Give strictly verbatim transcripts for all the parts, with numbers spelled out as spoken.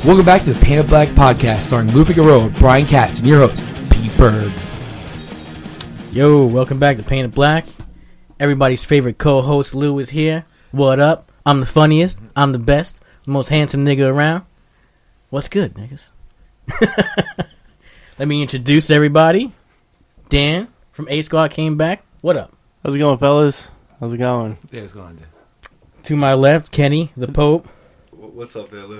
Welcome back to the Painted Black Podcast, starring Lou Figueroa, Brian Katz, and your host, Pete Berg. Yo, welcome back to Painted Black. Everybody's favorite co-host, Lou, is here. What up? I'm the funniest. I'm the best. The most handsome nigga around. What's good, niggas? Let me introduce everybody. Dan from A Squad came back. What up? How's it going, fellas? How's it going? Yeah, what's going on, Dan? To my left, Kenny, the Pope. What's up there, Lou?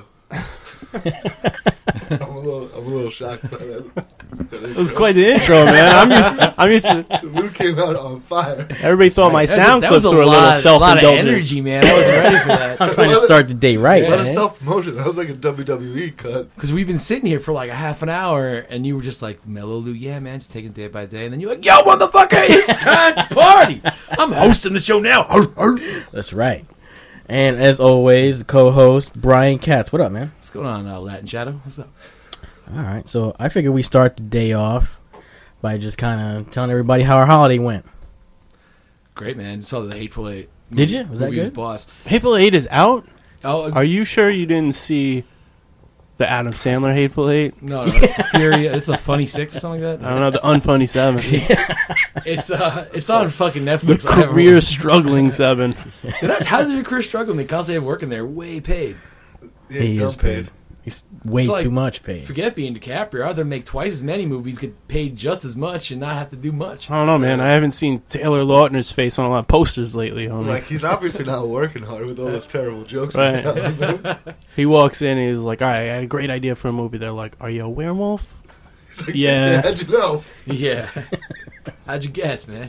I'm a little, I'm a little shocked by that. that It was quite the intro, man. I'm used, I'm used to. Lou came out on fire. Everybody thought my That was sound a, that clips was a were a little lot, a lot of self-indulgent. energy, man. I wasn't ready for that. I'm trying to start the day right, A lot of man. self promotion. That was like a W W E cut. Because we've been sitting here for like a half an hour, and you were just like, mellow Lou, yeah, man, just taking it day by day. And then you're like, yo, motherfucker, it's time to party. I'm hosting the show now. That's right. And as always, the co-host, Brian Katz. What up, man? What's going on, uh, Latin Shadow? What's up? All right, so I figure we start the day off by just kind of telling everybody how our holiday went. Great, man. Saw the Hateful Eight. Did you? Was that Movie good? Boss. Hateful Eight is out? Oh, Are you sure you didn't see the Adam Sandler Hateful Eight? no, no, it's Fury. It's a funny six or something like I that. don't know, the unfunny seven. It's uh, it's on fucking The Netflix. I haven't- career struggling seven. They're not- How's your career struggling? They constantly have work in there, way paid. Yeah, He dumb is paid. He's way It's like- too much paid. Forget being DiCaprio. I'd rather make twice as many movies, get paid just as much, and not have to do much. I don't know, man. I haven't seen Taylor Lautner's face on a lot of posters lately. Homie. Like, he's obviously not working hard with all those terrible jokes Right. he's telling them. He walks in and he's like, all right, I had a great idea for a movie. They're like, are you a werewolf? He's like, Yeah. How'd you know? Yeah. How'd you guess, man?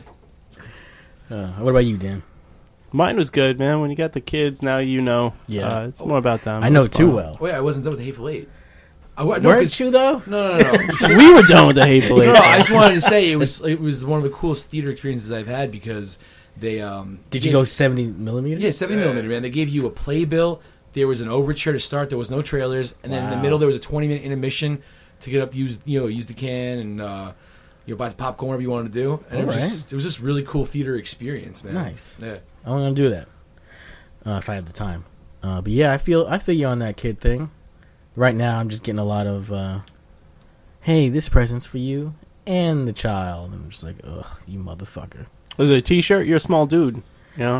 Uh, what about you, Dan? Mine was good, man. When you got the kids, now you know. Yeah. Uh, it's more about them. I know It's too fun. well. Wait, I wasn't done with the Hateful Eight. I, wa- no, Weren't 'cause- you, though? no, no, no, no. We were done with the Hateful Eight. No, I just wanted to say it was it was one of the coolest theater experiences I've had because they um Did you gave- go seventy millimeters? yeah seventy millimeter, man. They gave you a playbill. There was an overture to start. There was no trailers, and then in the Wow. middle there was a twenty minute intermission to get up, use you know use the can and uh, you know buy some popcorn, whatever you wanted to do. And it was Alright. just it was just really cool theater experience, man. Nice. Yeah. I'm gonna do that uh, if I have the time. Uh, but yeah, I feel I feel you on that kid thing. Right now, I'm just getting a lot of, uh, hey, this present's for you and the child. I'm just like, ugh, you motherfucker. Was it a T-shirt? You're a small dude. You know?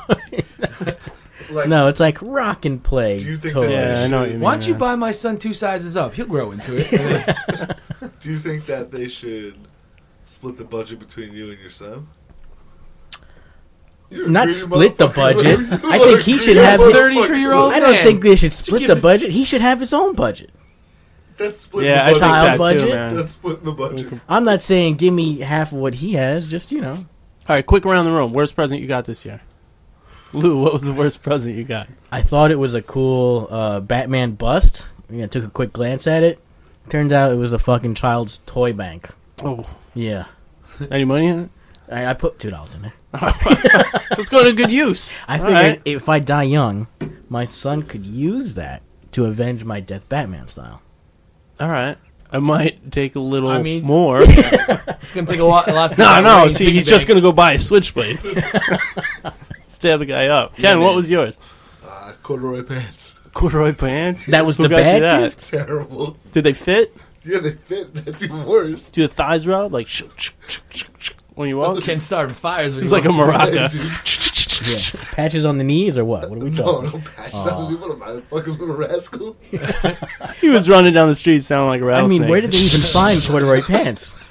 Like, No, it's like rock and play. Do you think toys. that- Yeah, I know what you mean. Why don't you man. buy my son two sizes up? He'll grow into it. do you think that they should split the budget between you and your son? You're a Not greedy split the motherfucker. budget. You I are think a he greedy should have motherfucker. his- thirty-three-year-old I don't man. think they should split give the it- budget. He should have his own budget. That's splitting Yeah, I the think budget. Child that budget? too, man. That's splitting the budget. I'm not saying give me half of what he has. Just, you know. All right, quick around the room. Worst present you got this year? Lou, what was the worst present you got? I thought it was a cool uh, Batman bust. I took a quick glance at it. Turns out it was a fucking child's toy bank. Oh, Yeah. any money in it? I, I put two dollars in there. Let's go to good use. I All figured right. if I die young, my son could use that to avenge my death Batman style. All right. I might take a little I mean- more. It's gonna take a lot. A lot to no, get no. away. See, Piggy he's just bank. going to go buy a switchblade. Stab the guy up. Yeah, Ken, what man. was yours? Uh, corduroy pants. Corduroy pants? That was Who the got you bad that? gift? Terrible. Did they fit? Yeah, they fit. That's even worse. Do the thighs rub? Like, sh- sh- sh- sh- sh- when you walk? Ken starting fires. When He's he like a walks in. maraca. Dude, Yeah. Patches on the knees or what? What are we no, talking? no patch. What am I, a fucking little rascal? He was running down the street sounding like a I rattlesnake. mean, where did they even find corduroy pants?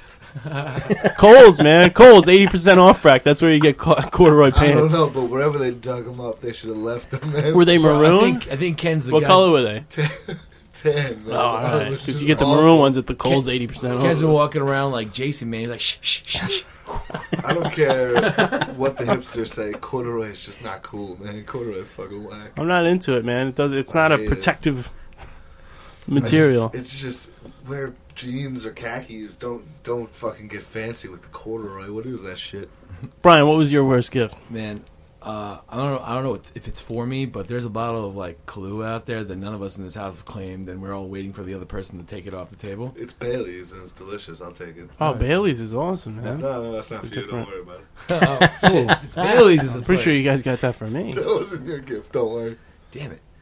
Kohl's, man. Kohl's, eighty percent off rack. That's where you get co- corduroy I don't pants. know, but wherever they dug them up, they should have left them, man. Were they Bro, I maroon? think, I think Ken's the What guy. color were they? Ten, man. Oh, all right. It was Because just you get the awful. maroon ones at the Kohl's eighty percent Ken's off. been walking around like Jason, man. He's like, shh, shh, shh, shh. I don't care what the hipsters say. Corduroy is just not cool, man. Corduroy is fucking whack. I'm not into it, man. It does. It's not I a hate it. protective I material. just- it's just wear jeans or khakis. Don't don't fucking get fancy with the corduroy. What is that shit? Brian, what was your worst gift? Man, uh, I don't know. I don't know if it's for me, but there's a bottle of like Kahlua out there that none of us in this house have claimed, and we're all waiting for the other person to take it off the table. It's Bailey's and it's delicious. I'll take it. Oh, Bailey's is awesome, man. No, no, that's not It's for you. Don't different. worry about it. oh, shit. It's Bailey's. Is I'm pretty sure you guys got that from me. That wasn't your gift. Don't worry. Damn it.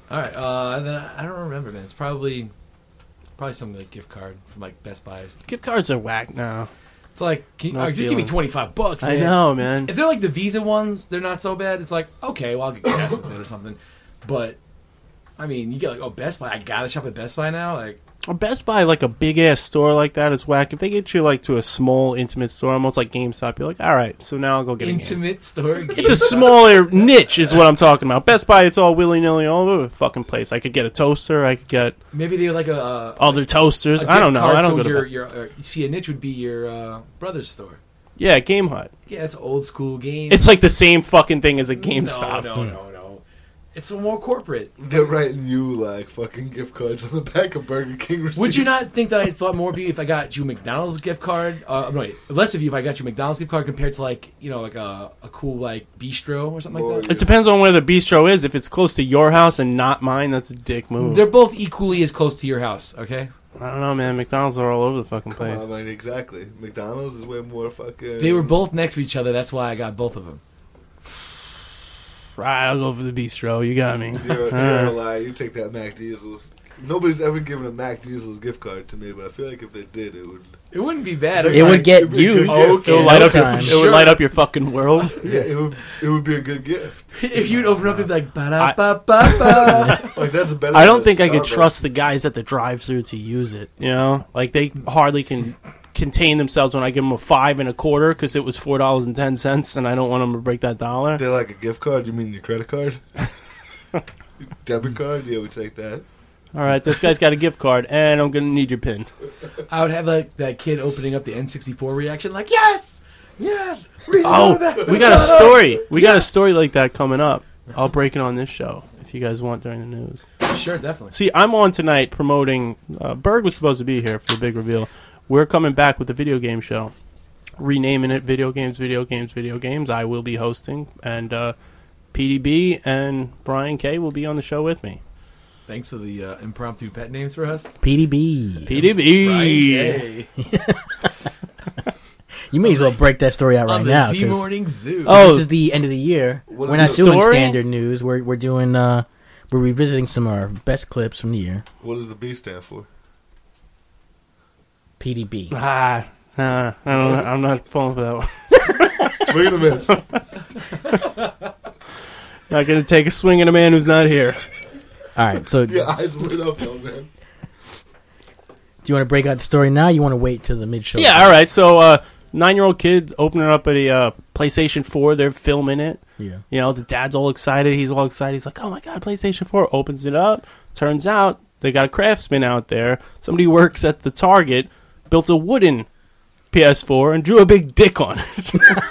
All right. Uh, and then I I don't remember, man. It's probably probably some like gift card from like Best Buys. Gift cards are whack now. It's like, can you, Not all right, just give me feeling- twenty five bucks. I man. know, man. If they're like the Visa ones, they're not so bad. It's like, okay, well, I'll get gas with it or something. But I mean, you get like, oh, Best Buy. I gotta shop at Best Buy now. Like, Best Buy, like a big ass store like that, is whack. If they get you like to a small, intimate store, almost like GameStop, you're like, all right, so now I'll go get a game. intimate store. It's a smaller niche, is what I'm talking about. Best Buy, it's all willy nilly all over the fucking place. I could get a toaster. I could get Maybe they're like a uh, other toasters. a I don't gift know. card, I don't so go to your, Best- your, uh, you see, a niche would be your uh, brother's store. Yeah, Game Hut. Yeah, it's old school games. It's like the same fucking thing as a GameStop. No, no, no, no. It's more corporate. They're writing you like fucking gift cards on the back of Burger King receipts. Would you not think that I thought more of you if I got you a McDonald's gift card? Uh, no, wait, less of you if I got you a McDonald's gift card compared to like you know like a, a cool like bistro or something More like you. that. It depends on where the bistro is. If it's close to your house and not mine, that's a dick move. They're both equally as close to your house. Okay, I don't know, man. McDonald's are all over the fucking Come place. on, man, exactly. McDonald's is way more fucking. they were both next to each other. That's why I got both of them. Right, I'll go for the bistro. You got me. You're, you're a lie. You take that Mac Diesel's. Nobody's ever given a Mac Diesel's gift card to me, but I feel like if they did, it would. It wouldn't be bad. It It would get It'd be a good used. gift. It would in light no up your. time. It Sure. would light up your fucking world. Yeah, it would. It would be a good gift. If you'd open up, it'd be like ba da ba ba ba. Like that's better. I than don't a think I could Starbucks. trust the guys at the drive-through to use it. You know, like they hardly can contain themselves when I give them a five and a quarter because it was four dollars and ten cents, and I don't want them to break that dollar. They like a gift card. You mean your credit card? Debit card? Yeah, we take that. All right, this guy's got a gift card, and I'm gonna need your pin. I would have like that kid opening up the N sixty-four reaction, like yes, yes. reason Oh, to go back. we got a story. We got a story like that coming up. I'll break it on this show if you guys want during the news. Sure, definitely. See, I'm on tonight promoting. Uh, Berg was supposed to be here for the big reveal. We're coming back with the video game show, renaming it "Video Games, Video Games, Video Games." I will be hosting, and uh, P D B and Brian K will be on the show with me. Thanks for the uh, impromptu pet names for us. P D B. P D B. Brian K. You may as well break that story out right on the now. Z 'cause Morning Zoo. Oh. this is the end of the year. What We're is not the doing story? standard news. We're we're doing uh we're revisiting some of our best clips from the year. What does the B stand for? P D B. Ah, nah, I don't, I'm not falling for that one. Swing and a miss. Not gonna take a swing at a man who's not here. All right. So do Your eyes lit up, young man. you want to break out the story now? Or you want to wait till the mid show? Yeah, all right. So, uh, nine-year-old kid opening up at a uh, PlayStation four. They're filming it. Yeah. You know, the dad's all excited. He's all excited. He's like, "Oh my god, PlayStation four!" Opens it up. Turns out they got a craftsman out there. Somebody who works at the Target built a wooden P S four and drew a big dick on it.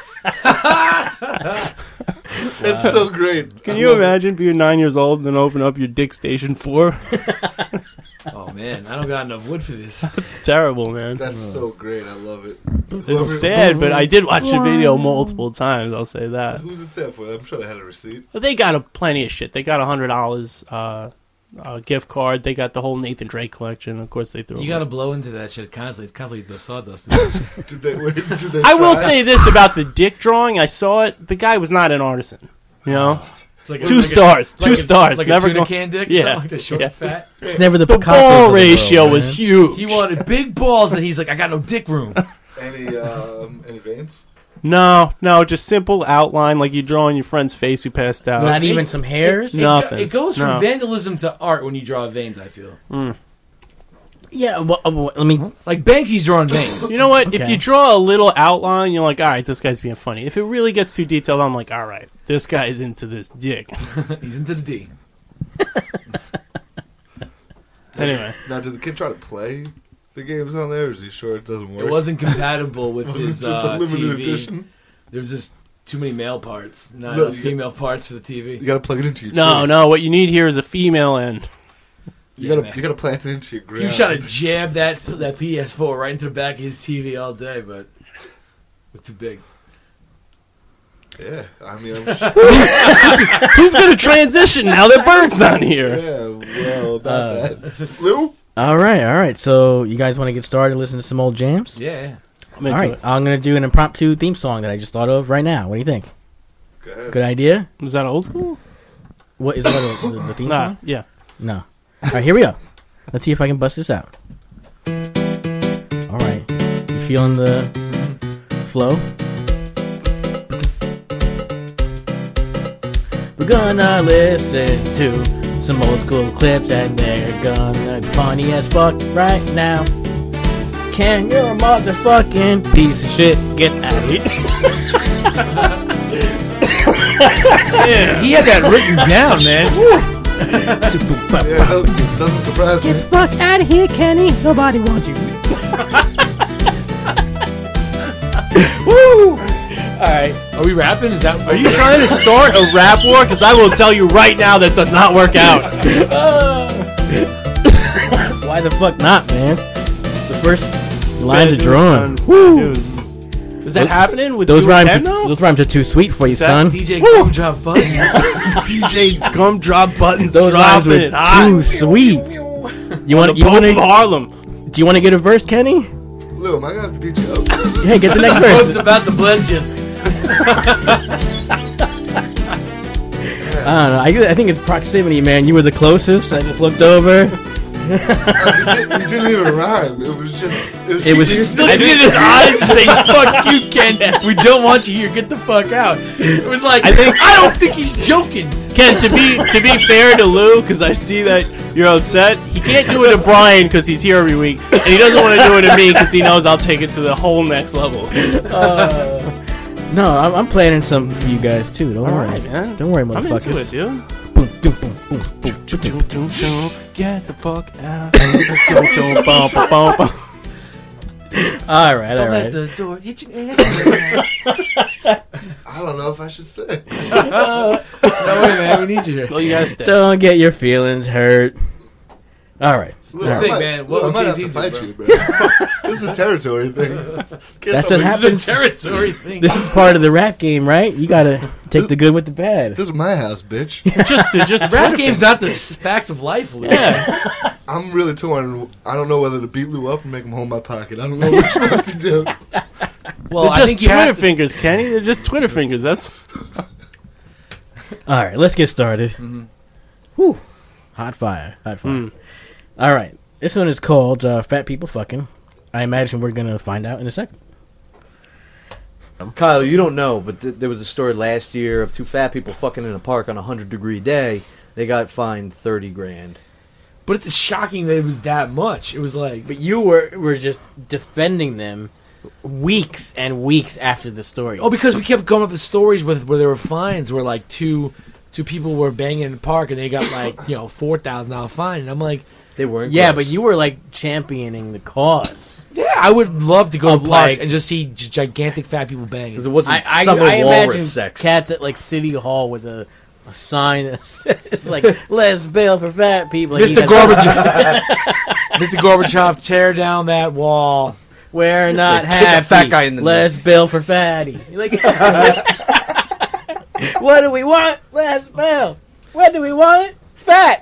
It's so great. Can I you love it. imagine being nine years old and then open up your Dick Station four? Oh man, I don't got enough wood for this. It's terrible, man. That's so great. I love it. Whoever- It's sad, but I did watch the video multiple times. I'll say that. Who's it set for? I'm sure they had a receipt. But they got a plenty of shit. They got a hundred dollars uh, uh, gift card. They got the whole Nathan Drake collection. Of course, they threw. You it. got to blow into that shit constantly. It's constantly the sawdust. Did they? Wait, did they I will try? say this about the dick drawing. I saw it. The guy was not an artisan. You know, It's like two like stars. like two stars. Like Never a tuna go- can dick. Yeah. Something like the short Yeah. fat. It's never the, The Picassos ball of the ratio world, was man. huge. He wanted big balls, and he's like, I got no dick room. Any um, any veins? No, no, just simple outline like you draw on your friend's face who passed out. Not even It- some hairs. It, Nothing. it goes from No. vandalism to art when you draw veins. I feel Yeah. Well, uh, well, let me. like Banksy's drawing veins. You know what? If Okay. you draw a little outline, you're like, all right, this guy's being funny. If it really gets too detailed, I'm like, all right, this guy's into this dick. He's into the D. Anyway, Now, did the kid try to play the games on there? Or is he sure it doesn't work? It wasn't compatible with Was it his just a uh, limited T V. edition. There's just too many male parts, not No, enough you- female parts for the T You V. gotta plug it into your no, tree. no, what you need here is a female end. You Yeah, gotta man. you gotta plant it into your ground. He was trying to jab that that P S four right into the back of his T V all day, but it was too big. Yeah, I mean, I'm sure. Who's going to transition now that Berg's not here? Yeah, well, about Uh, that. Lou? All right. All right. So you guys want to get started? Listen to some old jams. Yeah. I'm All into right. it. I'm gonna do an impromptu theme song that I just thought of right now. What do you think? Go ahead. Good idea. Is that old school? What is that? The, the theme Nah, song? yeah. No. All right, here we go. Let's see if I can bust this out. All right, you feeling the flow? We're gonna listen to some old school clips, and they're gonna be funny as fuck right now. Can you're a motherfucking piece of shit? Get out of here! Yeah, he had that written down, man. Yeah, it doesn't, doesn't surprise Get me. the fuck out of here, Kenny. Nobody wants you. Woo! Alright. Are we rapping? Is that? Are you trying to start a rap war? Because I will tell you right now that does not work out. Why the fuck not, man? The first lines are Bad drawn. news, son. Woo! Bad news. Is that happening with Those you rhymes, and are, Ken, though? those rhymes are too sweet for you, Is that son. D J Woo! Gumdrop Buttons. D J Gumdrop Buttons Those rhymes dropping were it hot. too sweet. You want? The You Pope want of to? Harlem. Do you want to get a verse, Kenny? Lou, am I gonna have to beat you up? Hey, get the next Pope's verse. about to bless you. I don't know. I, I think it's proximity, man. You were the closest. I just looked over. it, didn't, it didn't even rhyme. It was just. It was, It was- He's looking in his eyes and saying, "Fuck you, Ken. We don't want you here. Get the fuck out." It was like, I think I don't think he's joking. Ken, to be to be fair to Lou, because I see that you're upset, he can't do it to Brian because he's here every week, and he doesn't want to do it to me because he knows I'll take it to the whole next level. No, I'm, I'm planning something for you guys too. Don't All worry, right, man. Don't worry, I'm motherfuckers. into it, dude. Boom, boom, boom, boom, boom, boom, boom, boom. Get the fuck out. Bum, bum, bum, bum. All right, all Don't let right. the door hit your ass. I don't know if I should say. No way, man. We need you here. Oh, you gotta stay. Don't get your feelings hurt. All right. Lou, Just I think, might- man, Lou, what I would might have K Z to do, fight bro? you, bro. This is a territory thing. Can't That's tell what me- happens. This is a territory thing. This is part of the rap game, right? You gotta take the good with the bad. This is my house, bitch. Just, to, just Rap Twitter game's not the s- facts of life, Lou. Yeah. I'm really torn. I don't know whether to beat Lou up or make him hold my pocket. I don't know which one to do. Well, They're I just think you Twitter have to, fingers, Kenny. They're just Twitter fingers. That's All right, let's get started. Mm-hmm. Whew. Hot fire. Hot fire. Mm. All right. This one is called uh, Fat People Fucking. I imagine we're going to find out in a second. Kyle, you don't know, but th- there was a story last year of two fat people fucking in a park on a hundred degree day. They got fined thirty grand. But it's shocking that it was that much. It was like, But you were were just defending them weeks and weeks after the story. oh, because we kept going up with stories with where there were fines where like two two people were banging in the park and they got like you know four thousand dollar fine. And I'm like, They weren't. yeah, gross. but you were like championing the cause. yeah, I would love to go Of, to parks like- and just see g- gigantic fat people banging. because it wasn't I, I, summer I imagine walrus sex. cats at like City Hall with a, a sign that says like "Let's bail for fat people." And Mister he has- Gorbachev, Mister Gorbachev, tear down that wall. We're not Kick a happy. fat guy in the Let's bill for fatty. Like, what do we want? Let's bill. What do we want? Fat.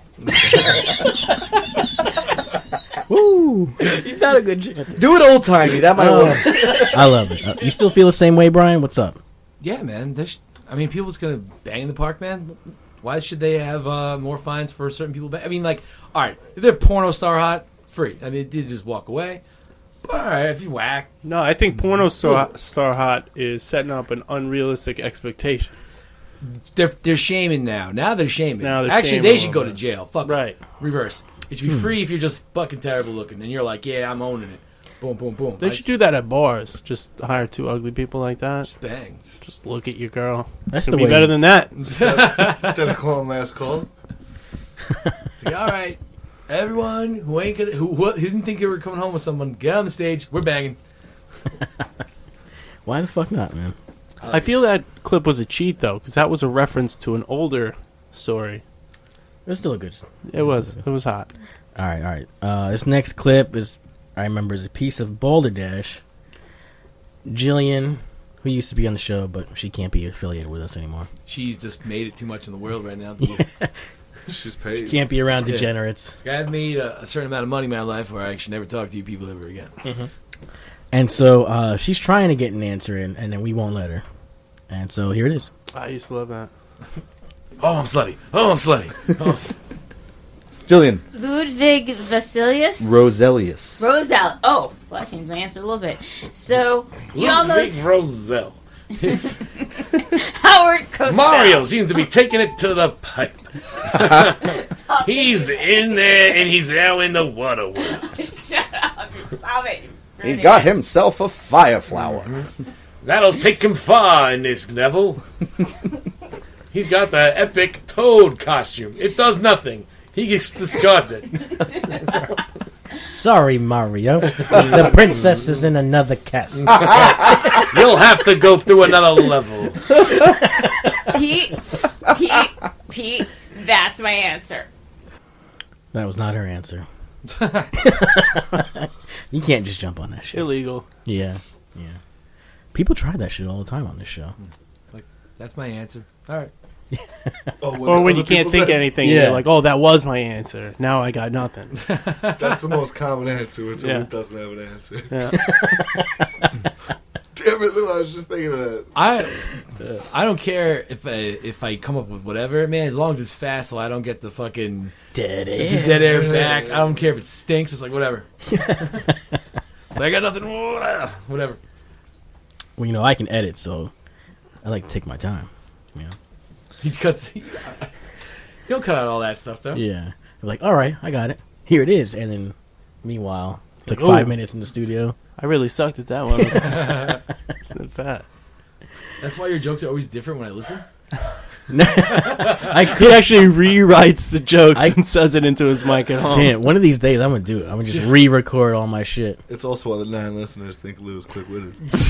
Woo! He's not a good champion. Do it old timey. That might Oh, work. I love it. Uh, you still feel the same way, Brian? What's up? Yeah, man. There's, I mean, people's gonna bang in the park, man. Why should they have uh, more fines for certain people? Bang? I mean, like, all right, if they're porno star hot, free. I mean, you just walk away. But all right, if you whack, no. I think porno star, star hot is setting up an unrealistic expectation. they're they're shaming now. Now they're shaming. Now they're Actually, shaming they a should go little to bit. jail. Fuck. Right. Reverse. It should be free if you're just fucking terrible looking and you're like, yeah, I'm owning it. Boom, boom, boom. They I should do that at bars. Just hire two ugly people like that. just bang. Just look at your girl. That's It's the gonna be way. better than that. Instead of calling last call. It's like, all right, everyone who ain't gonna, who, who didn't think they were coming home with someone, get on the stage. We're banging. Why the fuck not, man? I feel that clip was a cheat though, because that was a reference to an older story. It's still a good. It was. It was hot. All right, all right. Uh, this next clip is, I remember, is a piece of Balderdash. Jillian, who used to be on the show, but she can't be affiliated with us anymore. She's just made it too much in the world right now. She's paid. Can't be around Yeah. degenerates. I've made a, a certain amount of money in my life where I should never talk to you people ever again. And so uh, she's trying to get an answer in, and then we won't let her. And so here it is. I used to love that. Oh, I'm slutty. Oh, I'm slutty. Oh, I'm slutty. Jillian. Ludwig Vasilius? Roselius. Roselle. Oh, well, I changed my answer a little bit. So, you all know Ludwig Roselle. Howard Cosell. Mario seems to be taking it to the pipe. He's in there, and he's now in the water world. Shut up. Stop it. He got himself a fire flower. That'll take him far in this level. He's got the epic Toad costume. It does nothing. He just discards it. Sorry, Mario. The princess is in another cast. You'll have to go through another level. Pete, Pete, Pete, that's my answer. That was not her answer. You can't just jump on that shit. Illegal. Yeah, yeah. People try that shit all the time on this show. Like, that's my answer. All right. Oh, what Or the when other you can't people think say. anything, Yeah. you're like, oh, that was my answer. Now I got nothing. That's the most common answer until Yeah. it doesn't have an answer. Yeah. Damn it, Lou, I was just thinking of that. I I don't care if I if I come up with whatever, man. As long as it's fast, so I don't get the fucking Dead the air. dead air back. I don't care if it stinks. It's like whatever. I got nothing. Whatever. Well, you know, I can edit, so I like to take my time. You know? He cuts. He, he'll cut out all that stuff though. Yeah. I'm like, all right, I got it. Here it is. And then, meanwhile, it's like Like, five ooh. minutes in the studio. I really sucked at that one. Let's snip that. That's why your jokes are always different when I listen. I He could actually rewrites the jokes I- and says it into his mic at home. Damn, one of these days I'm gonna do it. I'm gonna just re-record all my shit. It's also why the nine listeners think Lou's quick-witted.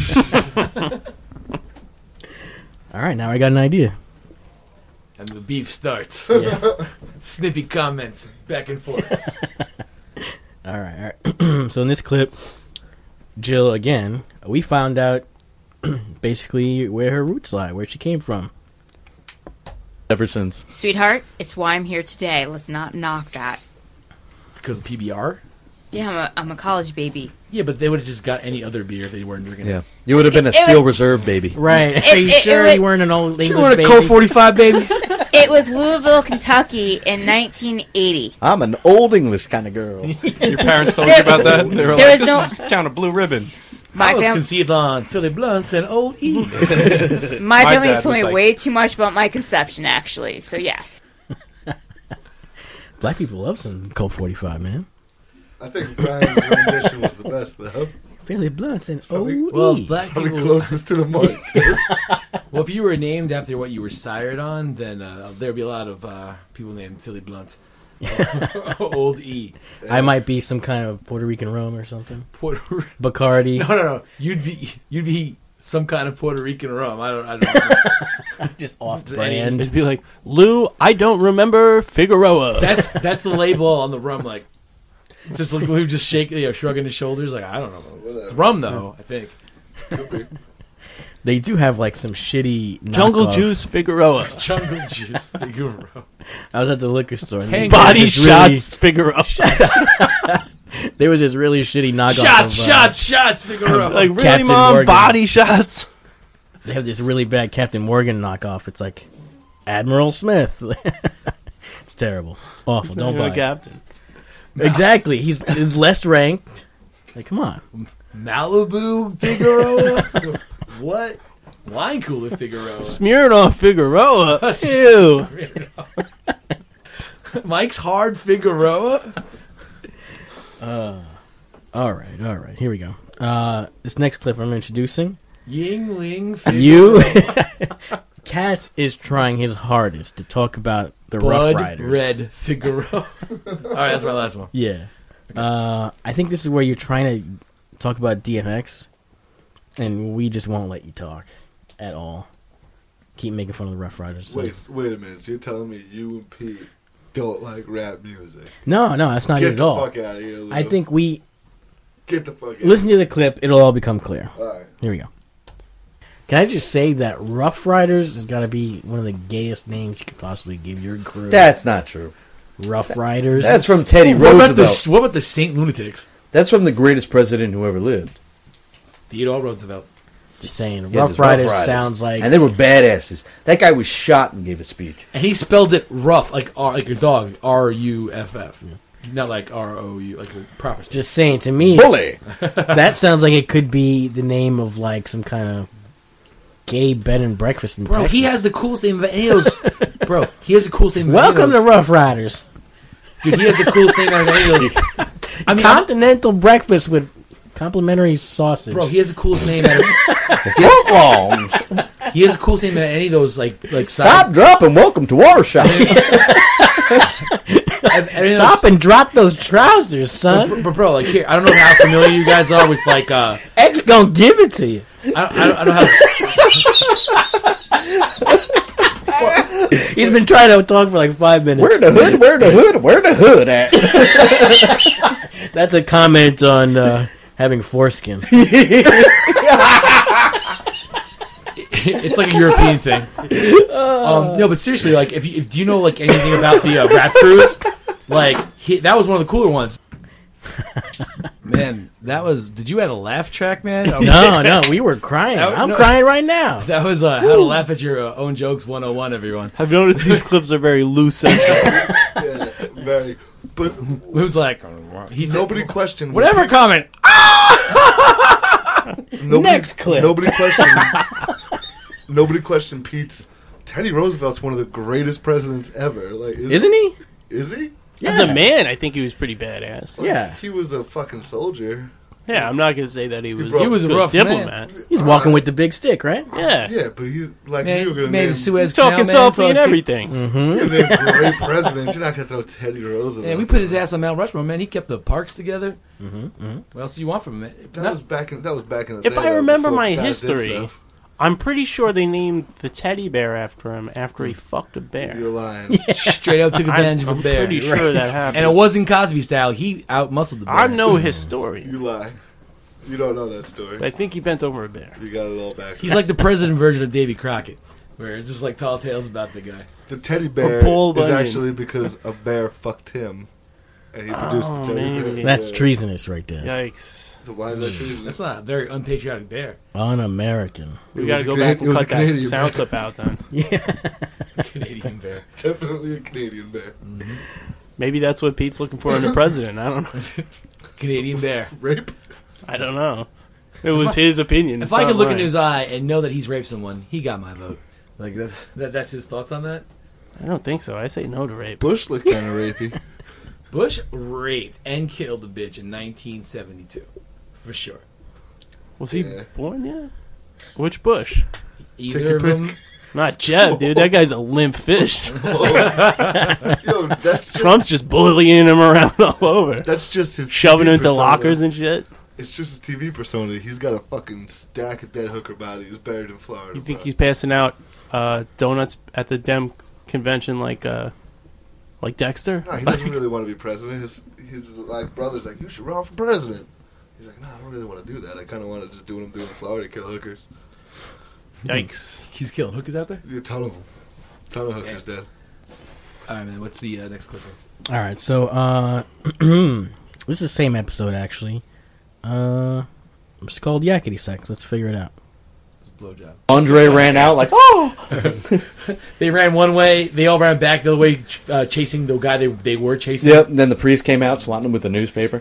All right, now I got an idea. And the beef starts. Yeah. Snippy comments back and forth. All right, all right. So in this clip, Jill again, we found out basically where her roots lie, where she came from. Ever since. Sweetheart, it's why I'm here today. Let's not knock that. Because of P B R? Yeah, I'm a, I'm a college baby. Yeah, but they would have just got any other beer if they weren't drinking Yeah. it. You would have been a It Steel was- Reserve baby. Right? It- Are you it- sure it you wa- weren't an old You English want a baby? Colt forty-five, baby? It was Louisville, Kentucky in nineteen eighty. I'm an old English kind of girl. Your parents told you about that? They were There like, was this no- is kind of blue ribbon. My, I was fam- conceived on Philly Blunts and Old E. my My family dad has told was me like- way too much about my conception, actually. So, yes. Black people love some Colt forty-five, man. I think Brian's rendition was the best, though. Philly Blunts and O Probably- E. Well, black Probably people. closest to the mark, too. Well, if you were named after what you were sired on, then uh, there'd be a lot of uh, people named Philly Blunt. Old E. I might be some kind of Puerto Rican rum or something. Puerto. Bacardi. No, no, no. You'd be you'd be some kind of Puerto Rican rum. I don't. I don't know. Just off Just any- brand. It'd be like, Lou, I don't remember Figueroa. That's that's the label on the rum. Like, just like Lou just shaking, you know, shrugging his shoulders. Like, I don't know. It's rum though. I think. Could be. They do have like some shitty Jungle knockoff. Juice Figueroa. Jungle juice, Figaro. I was at the liquor store. And Hang- there Body was this really- shots Figueroa. There was this really shitty knockoff. Shots, of, uh, shots, shots, Figaro. Like, really, Captain Mom? Morgan. Body shots? They have this really bad Captain Morgan knockoff. It's like Admiral Smith. It's terrible, awful. He's not Don't even buy a it. captain. Exactly. He's, he's less ranked. Like, come on. Malibu Figueroa. What? Wine cooler Figueroa. Smirnoff Figueroa? Ew. Mike's Hard Figueroa. Uh, all right, all right. Here we go. Uh, this next clip I'm introducing. Yingling You. Figueroa. Cat is trying his hardest to talk about the Blood Rough Riders. Red Figueroa. All right, that's my last one. Yeah. Uh, I think this is where you're trying to talk about D M X, and we just won't let you talk at all. Keep making fun of the Rough Riders. So- Wait, wait a minute. So you're telling me you and Pete don't like rap music? No, no, that's not Get it at the all. fuck out of here, Lou. I think we Get the fuck out. listen to the clip; it'll all become clear. All right. Here we go. Can I just say that Rough Riders has got to be one of the gayest names you could possibly give your crew? That's not true. Rough Riders. That's from Teddy What about, Roosevelt. the, what about the Saint Lunatics? That's from the greatest president who ever lived. Theodore Roosevelt. Just saying, Yeah, Rough there's Riders sounds like and they were badasses. That guy was shot and gave a speech. And he spelled it rough, like R, like your dog, R U F F, not like R O U, like a proper. Spelling. just saying to me. Bully. That sounds like it could be the name of like some kind of gay bed and breakfast in Bro, Texas. he has the coolest name of any of those. Bro, he has the coolest name. Of Welcome any to of those. Rough Riders. Dude, he has the coolest name out of any of those. I mean, I'm- Continental breakfast with complimentary sausage. bro, he has the coolest name out of. Foot long. He has the coolest name out of any of those, like like Stop, side. drop, and welcome to our shop. and- and Stop and drop those trousers, son. But, but bro, like here, I don't know how familiar you guys are with like. uh X gonna give it to you. I don't, I don't, I don't know how. He's been trying to talk for like five minutes. Where the hood? Where the hood? Where the hood at? That's a comment on uh, having foreskin. It's like a European thing. Um, no, but seriously, like, if you, if do you know like anything about the uh, Rap Cruise? Like, he, that was one of the cooler ones. Man, that was. Did you have a laugh track, man? Oh, No, no, we were crying. No, I'm no. crying right now. That was uh, how to laugh at your uh, own jokes one oh one, everyone. I've noticed these clips are very loose. And Yeah, very. But Who's like, he nobody questioned. whatever comment. Nobody, Next clip. Nobody questioned. Nobody questioned Pete's. Teddy Roosevelt's one of the greatest presidents ever. Like, is, Isn't he? Is he? As a man, I think he was pretty badass. Like, Yeah. He was a fucking soldier. Yeah, I'm not gonna say that he was. brought- He was a good rough diplomat. He's walking with the big stick, right? Yeah, Yeah, but he like Man, you were gonna made name, the Suez he's talking Canal, man, softly and fucking- everything. Mm-hmm. you're gonna name great presidents. You're not gonna throw Teddy Roosevelt. Man, we put his ass on Mount Rushmore, man. He kept the parks together. Mm-hmm. What else do you want from him, man? That No- was back in. That was back in the If day. I though, remember before my guys did history, stuff. I'm pretty sure they named the teddy bear after him after he fucked a bear. You're lying. straight up took advantage I'm, of a I'm bear. pretty sure that happened. And it wasn't Cosby style. He out muscled the bear. I know his story. You lie. You don't know that story. I think he bent over a bear. You got it all back. He's like the president version of Davy Crockett, where it's just like tall tales about the guy. The teddy bear Paul is Bunyan. actually because a bear fucked him, and he produced Oh, the teddy maybe. bear. That's Yeah. treasonous right there. Yikes. So why is that treason? That's not a very unpatriotic bear. Un-American. We It gotta was a go Cana- back it and was a cut that Canadian sound bear. clip out then. Canadian bear. Definitely a Canadian bear. Maybe that's what Pete's looking for in a president. I don't know. Canadian bear. Rape? I don't know. It was his opinion. If It's I not could look mine. into his eye and know that he's raped someone, he got my vote. Like that's that, that's his thoughts on that. I don't think so. I say no to rape. Bush looked kind of rapey. Bush raped and killed a bitch in nineteen seventy-two, for sure. Was he Yeah. born yet? Which Bush? Either your of them. pick. Not Jeb, dude. That guy's a limp fish. Yo, that's just, Trump's just bullying him around all over. that's just his Shoving T V him into persona. lockers and shit. It's just his T V persona. He's got a fucking stack of dead hooker bodies buried in Florida. You think bro. he's passing out uh, donuts at the Dem convention like uh, like Dexter? No, he doesn't really want to be president. His his like brother's like, you should run for president. He's like, no, I don't really want to do that. I kind of want to just do what I'm doing in Florida, kill hookers. Yikes. He's killing hookers out there. A ton of them. ton of hookers dead. All right, man. What's the uh, next clip? All right, so uh, this is the same episode actually. Uh, it's called Yakety Sax. Let's figure it out. It's a blowjob. Andre ran out like, oh! They ran one way. They all ran back the other way, ch- uh, chasing the guy they they were chasing. Yep, and then the priest came out swatting him with a newspaper.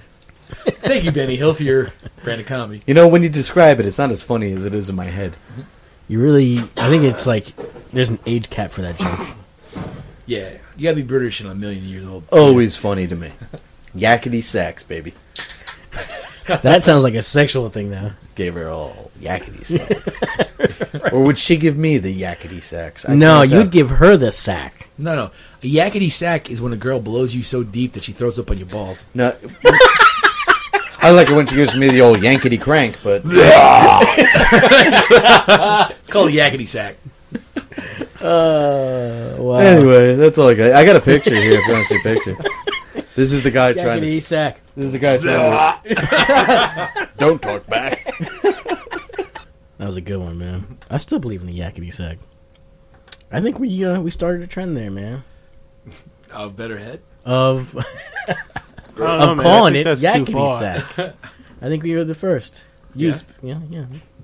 Thank you, Benny Hill, for your brand of comedy. You know, when you describe it, it's not as funny as it is in my head. You really, I think it's like there's an age cap for that joke. Yeah, you gotta be British and a million years old. Always funny to me. Yakety sax, baby. That sounds like a sexual thing now. Gave her all yakety sax. Or would she give me the yakety sax? I No, can't you'd tell. give her the sack. No, no. A yakety sack is when a girl blows you so deep that she throws up on your balls. No. I like it when she gives me the old yankety crank, but It's called a yakety sack. Uh, wow. anyway, that's all I got. I got a picture here if you want to see a picture. This is the guy trying Yakety to. sack. This is the guy trying to. Don't talk back. That was a good one, man. I still believe in the yakety sack. I think we uh, we started a trend there, man. Oh, better head. Of I don't know, of man. calling I it think that's too yakety far. sack. I think we were the first. Use, yeah, yeah.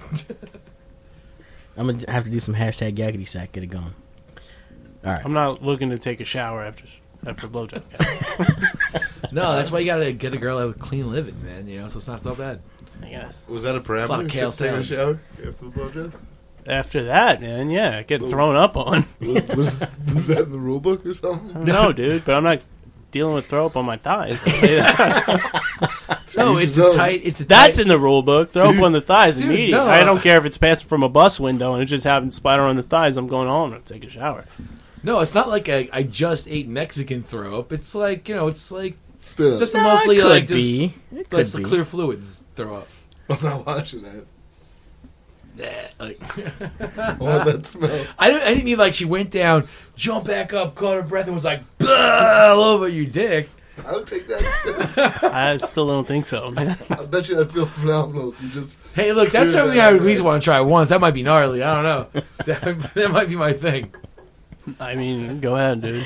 I'm gonna have to do some hashtag yakety sack. Get it going. All right. I'm not looking to take a shower after after a blowjob. No, that's why you gotta get a girl out with clean living, man. You know, so it's not so bad. I guess. Was that a A lot parameter? of kale Taking a salad. shower after the blowjob? After that, man, yeah, getting thrown up on. was, was, was that in the rule book or something? No, dude, but I'm not dealing with throw up on my thighs. No, Each it's his a own. tight. It's a That's tight, in the rule book. Throw up on the thighs Dude, immediately. no, I uh, don't care if it's passing from a bus window and it just happens to splatter on the thighs. I'm going home and take a shower. No, it's not like a, I just ate Mexican throw up. It's like you know, it's like Spit just up. a No, mostly it could like just be. It like could some be. clear fluids throw up. I'm not watching that. Yeah, like I want that smell. I don't. I didn't mean like she went down, jumped back up, caught her breath, and was like "Blah," all over your dick. I would take that. I still don't think so, man. I bet you I'd feel phenomenal if you just. Hey, look, that's Dude, something that- I would at least want to try once. That might be gnarly. I don't know. That, that might be my thing. I mean, go ahead, dude.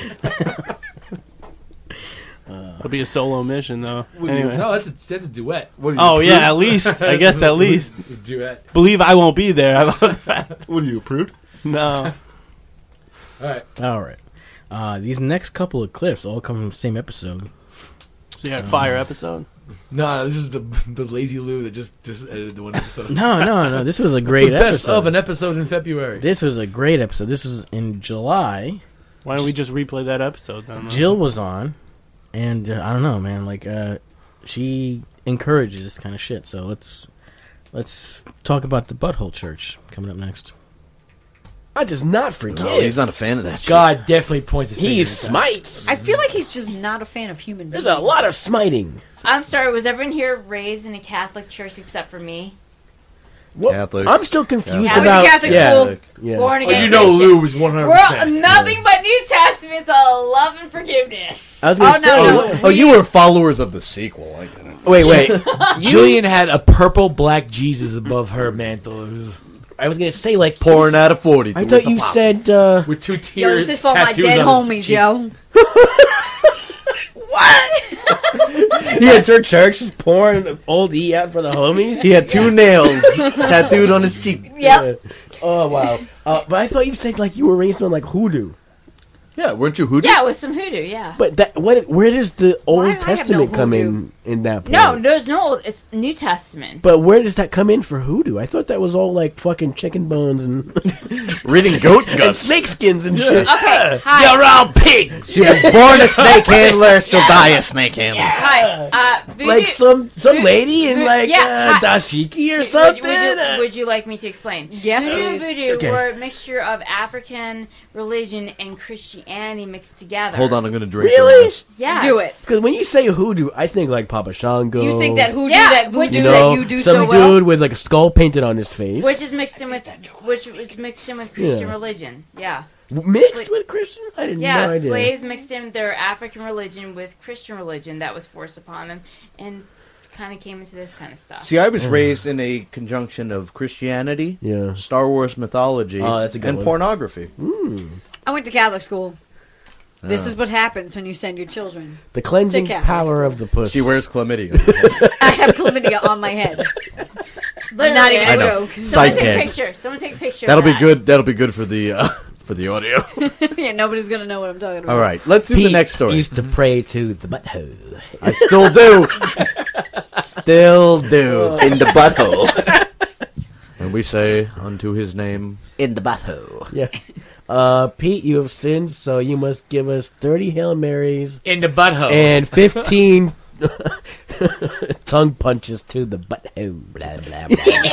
It'll be a solo mission, though. What do you- Anyway. No, that's a that's a duet. What are you, Oh, a yeah, prude? at least. I guess at least. A duet. Believe I won't be there. How about that? What are you, a prude? No. All right. All right. Uh, these next couple of clips all come from the same episode. So you had a fire episode? No, no, this is the the lazy Lou that just just edited the one episode. No, no, no. This was a great the best episode. of an episode in February. This was a great episode. This was in July. Why don't we just replay that episode then? Jill was on, and uh, I don't know, man. Like, uh, she encourages this kind of shit. So let's let's talk about the Butthole Church coming up next. I does not forgive. No, he's not a fan of that shit. God definitely points his He finger at that. smites. I feel like he's just not a fan of human beings. There's a lot of smiting. I'm sorry, was everyone here raised in a Catholic church except for me? What? Catholic. I'm still confused Catholic. about I went to Catholic yeah, school. Yeah. Born Oh, again you know Christian. Lou was one hundred We're percent. nothing but New Testament, so love and forgiveness. I was gonna Oh, say. no, no. Oh, you were followers of the sequel. I get it. Wait, wait. Julian had a purple black Jesus above her mantle. It was I was gonna say like. Pouring out of forty. I through thought his you apostles. said. Uh, with two Yo, tears. this is for my tattoos dead on his homies, cheek. yo. he had her church just pouring old E out for the homies. He had two nails tattooed on his cheek. Yep. Yeah. Oh wow! Uh, but I thought you said like you were raised on like hoodoo. Yeah, weren't you hoodoo? Yeah, with some hoodoo, yeah. But that what? Where does the Why Old do I have Testament no come hoodoo? in in that? Point? No, there's no old, it's New Testament. But where does that come in for hoodoo? I thought that was all like fucking chicken bones and, Reading goat and guts. snake skins and shit. Okay, hi. You're all pigs. She was born a snake handler, she'll die a snake handler. Hi. Uh, voodoo, Like some some Vo- lady in vo- like yeah, uh, hi. dashiki or would, something. would, you, Uh, would you like me to explain? Yes, Voodoo please. and voodoo Okay. were a mixture of African religion and Christianity mixed together. Hold on, I'm gonna drink. Really? this. Yes. Do it. Because when you say hoodoo, I think like Papa Shango. You think that hoodoo Yeah, that would voodoo you do know that you do some so dude well? with like a skull painted on his face, Which is mixed in with which is mixed in with Christian Yeah. religion. Yeah. mixed Sla- with Christian. I didn't Yeah, no idea. slaves mixed in their African religion with Christian religion that was forced upon them and kind of came into this kind of stuff. See, I was raised in a conjunction of Christianity, Yeah. Star Wars mythology, Oh, that's a good and one. pornography. I went to Catholic school. This Oh. is what happens when you send your children. The cleansing The Catholic power school. of the puss. She wears chlamydia. I have chlamydia on my head. Literally, Not even I a know. joke. Someone Side take a gag. picture. Someone take a picture. That'll of be that. good. That'll be good for the uh, for the audio. Yeah, nobody's gonna know what I'm talking about. All right, let's do Pete the next story. used to pray to the butthole. I still do. Still do. In the butthole. And we say unto his name, in the butthole. Yeah. Uh, Pete, you have sinned, so you must give us thirty Hail Marys In the butthole. and fifteen tongue punches to the butthole. Blah, blah,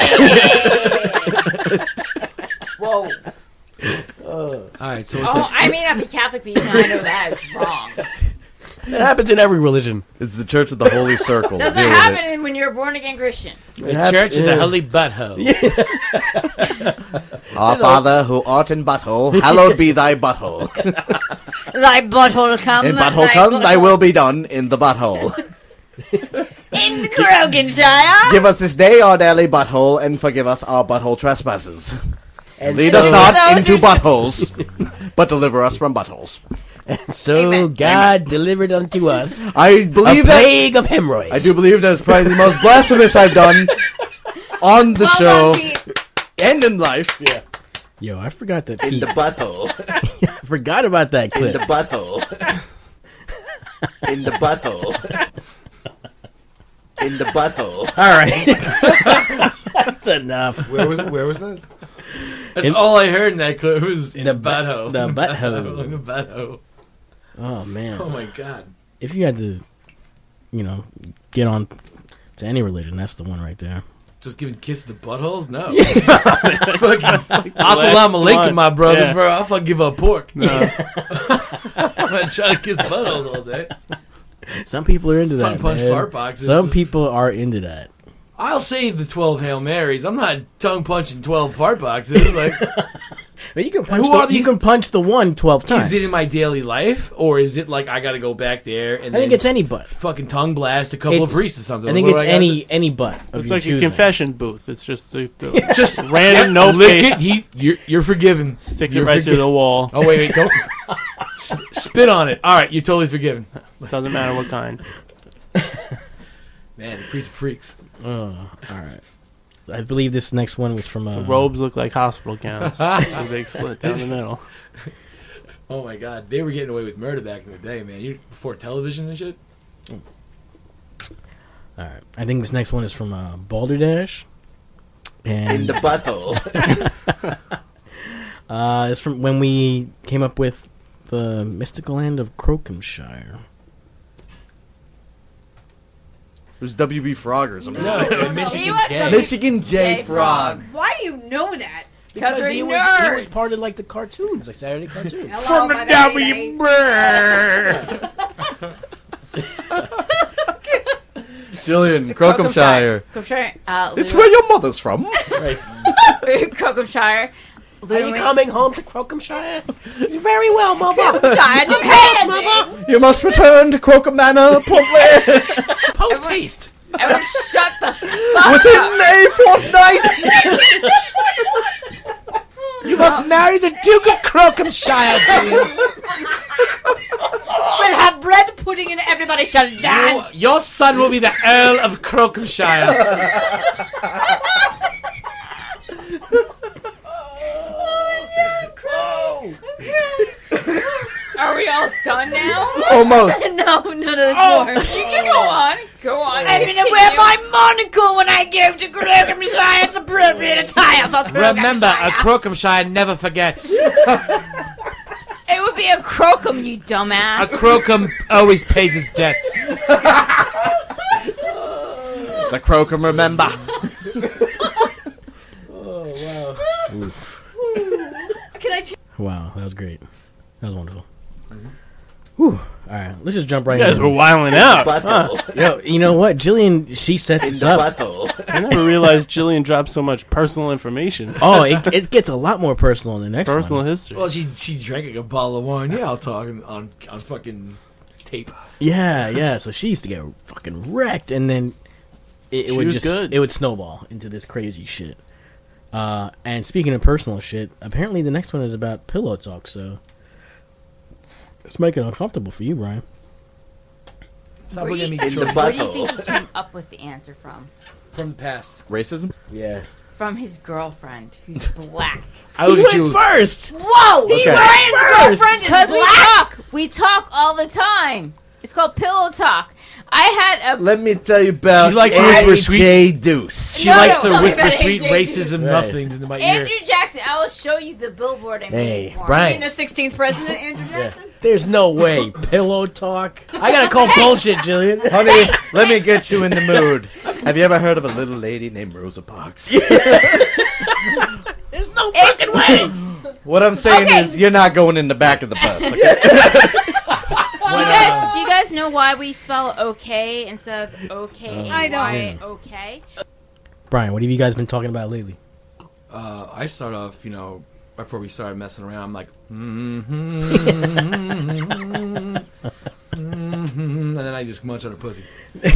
blah. Whoa. All right, so it's Oh, like, I may not be Catholic, but even I know that is wrong. It happens in every religion. It's the Church of the Holy Circle. Doesn't Deal with it. happen when you're a born again Christian. the hap- church in yeah. the holy butthole. Our Father who art in butthole, hallowed be thy butthole. Thy butthole come. In butthole come, thy will be done in the butthole. In Croganshire. Give us this day our daily butthole, and forgive us our butthole trespasses. And Lead so, us not Those into who- buttholes, but deliver us from buttholes. so Amen. God delivered unto us I a believe that. plague of hemorrhoids. I do believe that is probably the most blasphemous I've done on the Well show done, Pete. and in life. Yeah. Yo, I forgot that. In Pete, the butthole. I forgot about that In clip. the butthole. In the butthole. In the butthole. All right, that's enough. Where was where was that? That's In- all I heard in that clip was in The the bu- butthole. the butthole. In the butthole. Oh man. Oh my god. If you had to, you know, get on to any religion, that's the one right there. Just giving kisses to buttholes? No. Fucking assalamu alaikum, one. my brother, Yeah. bro. I'll fucking give up pork. No. I'm not trying to kiss buttholes all day. Some people are into Tongue that. punch man. fart boxes. Some people are into that. I'll save the twelve Hail Marys. I'm not tongue punching twelve fart boxes. Like, But you can punch. Who the, are these- You can punch the one twelve times. is it in my daily life, or is it like I got to go back there and I think then it's any butt. fucking tongue blast a couple It's- of priests or something? I think What it's do gotta any any butt. of It's your like a choosing. confession booth. It's just the, the do? Just random no lick face. it. He, you're, you're forgiven. Sticks You're it right forgi- through the wall. Oh wait, wait, don't Sp- spit on it. All right, you're totally forgiven. Doesn't matter what kind. Man, the priest of freaks. Oh, all right. I believe this next one was from. Uh, The robes look like hospital gowns. It's a big split down the middle. Oh my god, they were getting away with murder back in the day, man. You before television and shit. All right. I think this next one is from uh, Balderdash. And In the butthole. uh, it's from when we came up with the mystical land of Crokenshire. It was W B Frog or something. No, He Michigan was J. the- Michigan J. J. Frog. Why do you know that? Because we're he was, he nerds. was part of like the cartoons, like Saturday cartoons. Hello, my baby. Jillian, Crokenshire. Crokenshire. Uh, It's Lou- where your mother's from. Crokenshire. Are you coming home to Crokenshire? Very well, mother. Shine your hands. You must return to Crocom Manor promptly Post haste. Everyone shut the fuck within up. a fortnight. You must marry the Duke of Crokenshire, Julian. We'll have bread pudding and everybody shall dance. Your son will be the Earl of Crokenshire. Are we all done now? Almost. No, none of this Oh, more. you can go on. Go on. I'm gonna wear my monocle when I go to Crokenshire. It's appropriate attire for Crokenshire. Remember, a Crokenshire never forgets. It would be a crocum, you A dumbass. Crocum always pays his debts. The Crocom remember. Can I? Ch- Wow, that was great. That was wonderful. Whew. All right, let's just jump right You guys in. were wilding out. Butthole. Yo, you know what? Jillian, she sets In us the up. butthole. I never realized Jillian dropped so much personal information. Oh, it, it gets a lot more personal in the next Personal one. history. Well, she she drank like a bottle of wine. Yeah, I'll talk on on, on fucking tape. Yeah, yeah. So she used to get fucking wrecked, and then it, it She would was just good. it would snowball into this crazy shit. Uh, and speaking of personal shit, apparently the next one is about pillow talk. So let's make it uncomfortable for you, Brian. Stop Where looking at me, do you- In the Jordan. Where do you think butthole. he came up with the answer from? From the past. Racism? Yeah. From his girlfriend, who's black. I look at you. first. Whoa! Okay. Brian's girlfriend is Because we black. talk. We talk all the time. It's called pillow talk. I had a. Let me tell you about She likes to whisper sweet- A J Deuce. She No, likes no, to tell me whisper about sweet A J. racism Right. nothings into my ear. Andrew Jackson, I will show you the billboard I made Hey, for him. Brian. Being the sixteenth president, Andrew Jackson. There's no way pillow talk. I gotta call bullshit, Jillian. Honey, let me get you in the mood. Have you ever heard of a little lady named Rosa Parks? There's no fucking way. What I'm saying Okay. is, you're not going in the back of the bus. Okay? Do you, guys, do you guys know why we spell okay instead of okay? I don't. Okay. Brian, what have you guys been talking about lately? Uh, I start off, you know, before we started messing around, I'm like, mm-hmm, mm-hmm, and then I just munch on her pussy.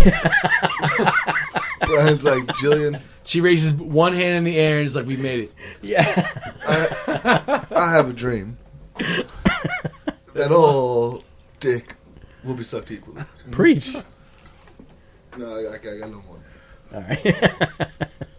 Brian's like, Jillian, She raises one hand in the air and it's like, we made it. Yeah. I, I have a dream that all dick will be sucked equally. Preach. No, I, I, I got no more. All right.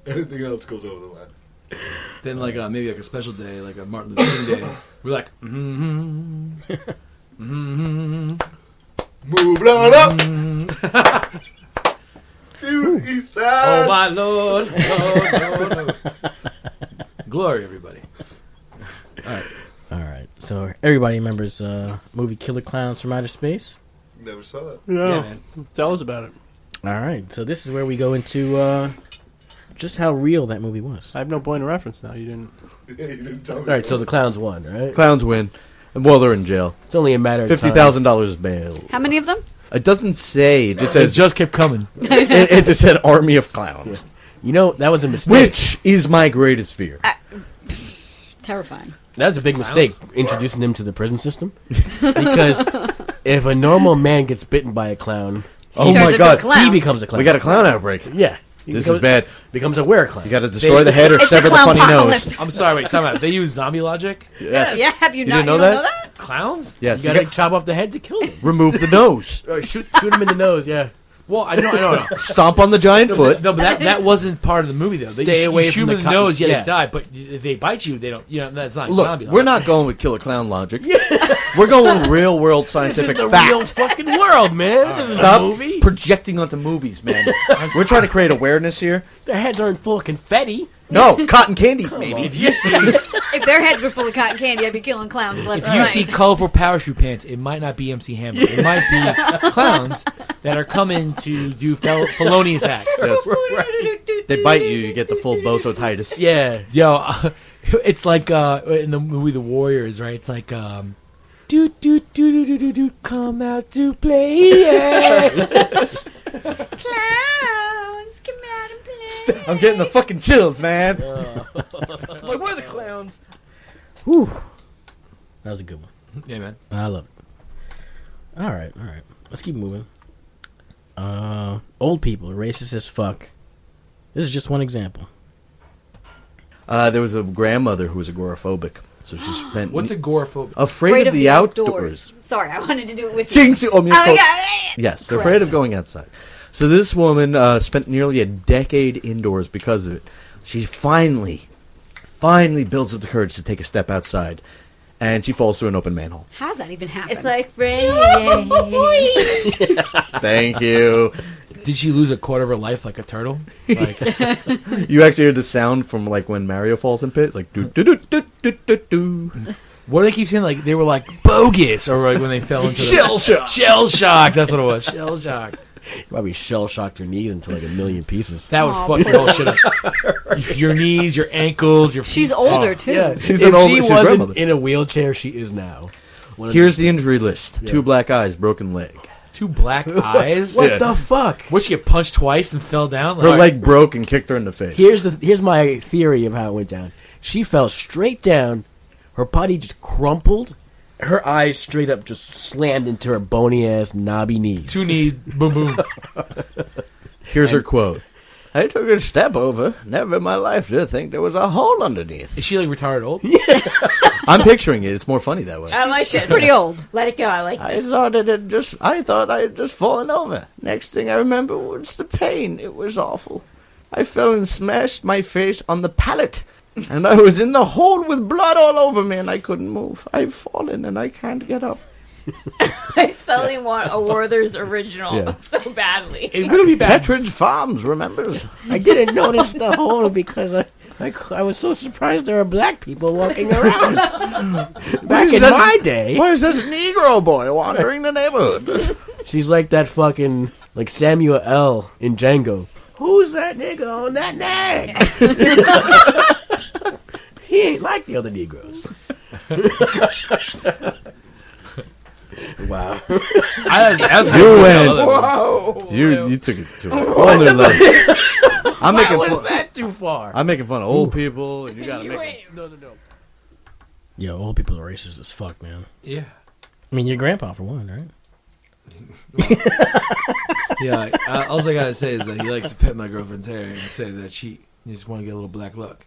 Anything else goes over the line. Then like uh, maybe like a special day, like a Martin Luther King Day, we're like, mm-hmm, mm-hmm, move on up mm-hmm. to the east Oh side. my Lord, Lord, Lord, Lord. Glory, everybody. All right. All right. So everybody remembers uh, movie Killer Clowns from Outer Space. Never saw it. No. Yeah, man. Tell us about it. All right. So this is where we go into uh, just how real that movie was. I have no point of reference now. You didn't. Yeah, you didn't tell me. All right, so the clowns won, right? Clowns win. Well, they're in jail. It's only a matter of Fifty time. thousand dollars bail. How many of them? It doesn't say. It just It says. just kept coming. it, it just said army of clowns, You know, that was a mistake. which is my greatest fear. Terrifying. That was a big Clowns? mistake, introducing them to the prison system. Because if a normal man gets bitten by a clown, Oh turns my into a god, clown. he becomes a clown. we got a clown outbreak. Yeah. He This becomes, is bad. Becomes a were-clown. You got to destroy the head or It's sever a the funny clown-pocalypse. nose. I'm sorry, wait, time out. They use zombie logic? Yes. Yeah, have you, You not? didn't know you that? don't know that? Clowns? Yes. You You gotta got chop off the head to kill them. remove the nose. Or shoot, shoot him in the nose, yeah. Well, I know, I know, I know. Stomp on the giant foot. No, but that, that wasn't part of the movie, though. They, Stay you, away you shoot from them the in the co- nose, yeah, yeah. they die. But if they bite you, they don't. You know, that's not Look, zombie. we're logic. not going with killer clown logic. We're going real world This is scientific the fact. real fucking world, man. This is Stop a movie. projecting onto movies, man. We're trying to create awareness here. Their heads aren't full of confetti. No, cotton candy, maybe. If you see, If their heads were full of cotton candy, I'd be killing clowns left if and you right. see colorful parachute pants, it might not be M C Hammer. It might be clowns that are coming to do fel- felonious acts. Yes. They bite you, you get the full bozotitis. Yeah. Yo, uh, it's like uh, in the movie The Warriors, right? It's like, um, do do do do do do do, come out to play. Yeah. Clowns, come out and play. I'm getting the fucking chills, man. Like, where are the clowns? Whew. That was a good one. Yeah, man. I love it. All right, all right. Let's keep moving. Uh, old people, racist as fuck. This is just one example. Uh, there was a grandmother who was agoraphobic, so she spent What's agoraphobic? afraid, of, the, outdoors. Sorry, I wanted to do it with you. Jinx, oh, Oh, my God. yes, they're Correct. afraid of going outside. So this woman uh, spent nearly a decade indoors because of it. She finally, finally builds up the courage to take a step outside, and she falls through an open manhole. How does that even happen? It's like rain. Thank you. Did she lose a quarter of her life like a turtle? Like, You actually hear the sound from like when Mario falls in pit. It's like do do do do do do do. what do they keep saying? Like they were like bogus, or like when they fell into the Shell shock. Shell shock. That's what it was. Shell shock. Probably shell shocked your knees into like a million pieces. That would Aw, fuck your whole shit up. Your knees, your ankles, your. She's older, Oh. too. Yeah, She's if an old- she she's wasn't grandmother. in a wheelchair, she is now. One of Here's the- the injury list: two black eyes, broken leg. Two black eyes. What Yeah. the fuck? What, she get punched twice and fell down? Her Like, leg broke and kicked her in the face. Here's the here's my theory of how it went down. She fell straight down. Her body just crumpled. Her eyes straight up just slammed into her bony ass knobby knees. two knees, boom, boom. Here's her quote: "I took a step over. Never in my life did I think there was a hole underneath." Is she like retarded old? I'm picturing it. It's more funny that way. I like She's pretty old. Let it go. I like I this. thought it had just. I thought I had just fallen over. Next thing I remember was the pain. It was awful. I fell and smashed my face on the pallet, and I was in the hole with blood all over me, and I couldn't move. I've fallen and I can't get up. I suddenly want a Werther's original Yeah. so badly. It will be bad. Petridge Farms remembers. I didn't notice the hole because I, I, I was so surprised there were black people walking around. Back in that- my day, Why is that Negro boy wandering the neighborhood? she's like that fucking like Samuel L. in Django. Who's that nigga on that nag? He ain't like the other Negroes. Wow. I, that's You win. Whoa. You you took it to a whole new level. I'm Why making was fun. that too far? I'm making fun of old people, and you gotta You make. win. No, no, no. Yo, old people are racist as fuck, man. Yeah. I mean, your grandpa for one, right? Yeah. Uh, all I gotta say is that he likes to pet my girlfriend's hair and say that she just want to get a little black luck.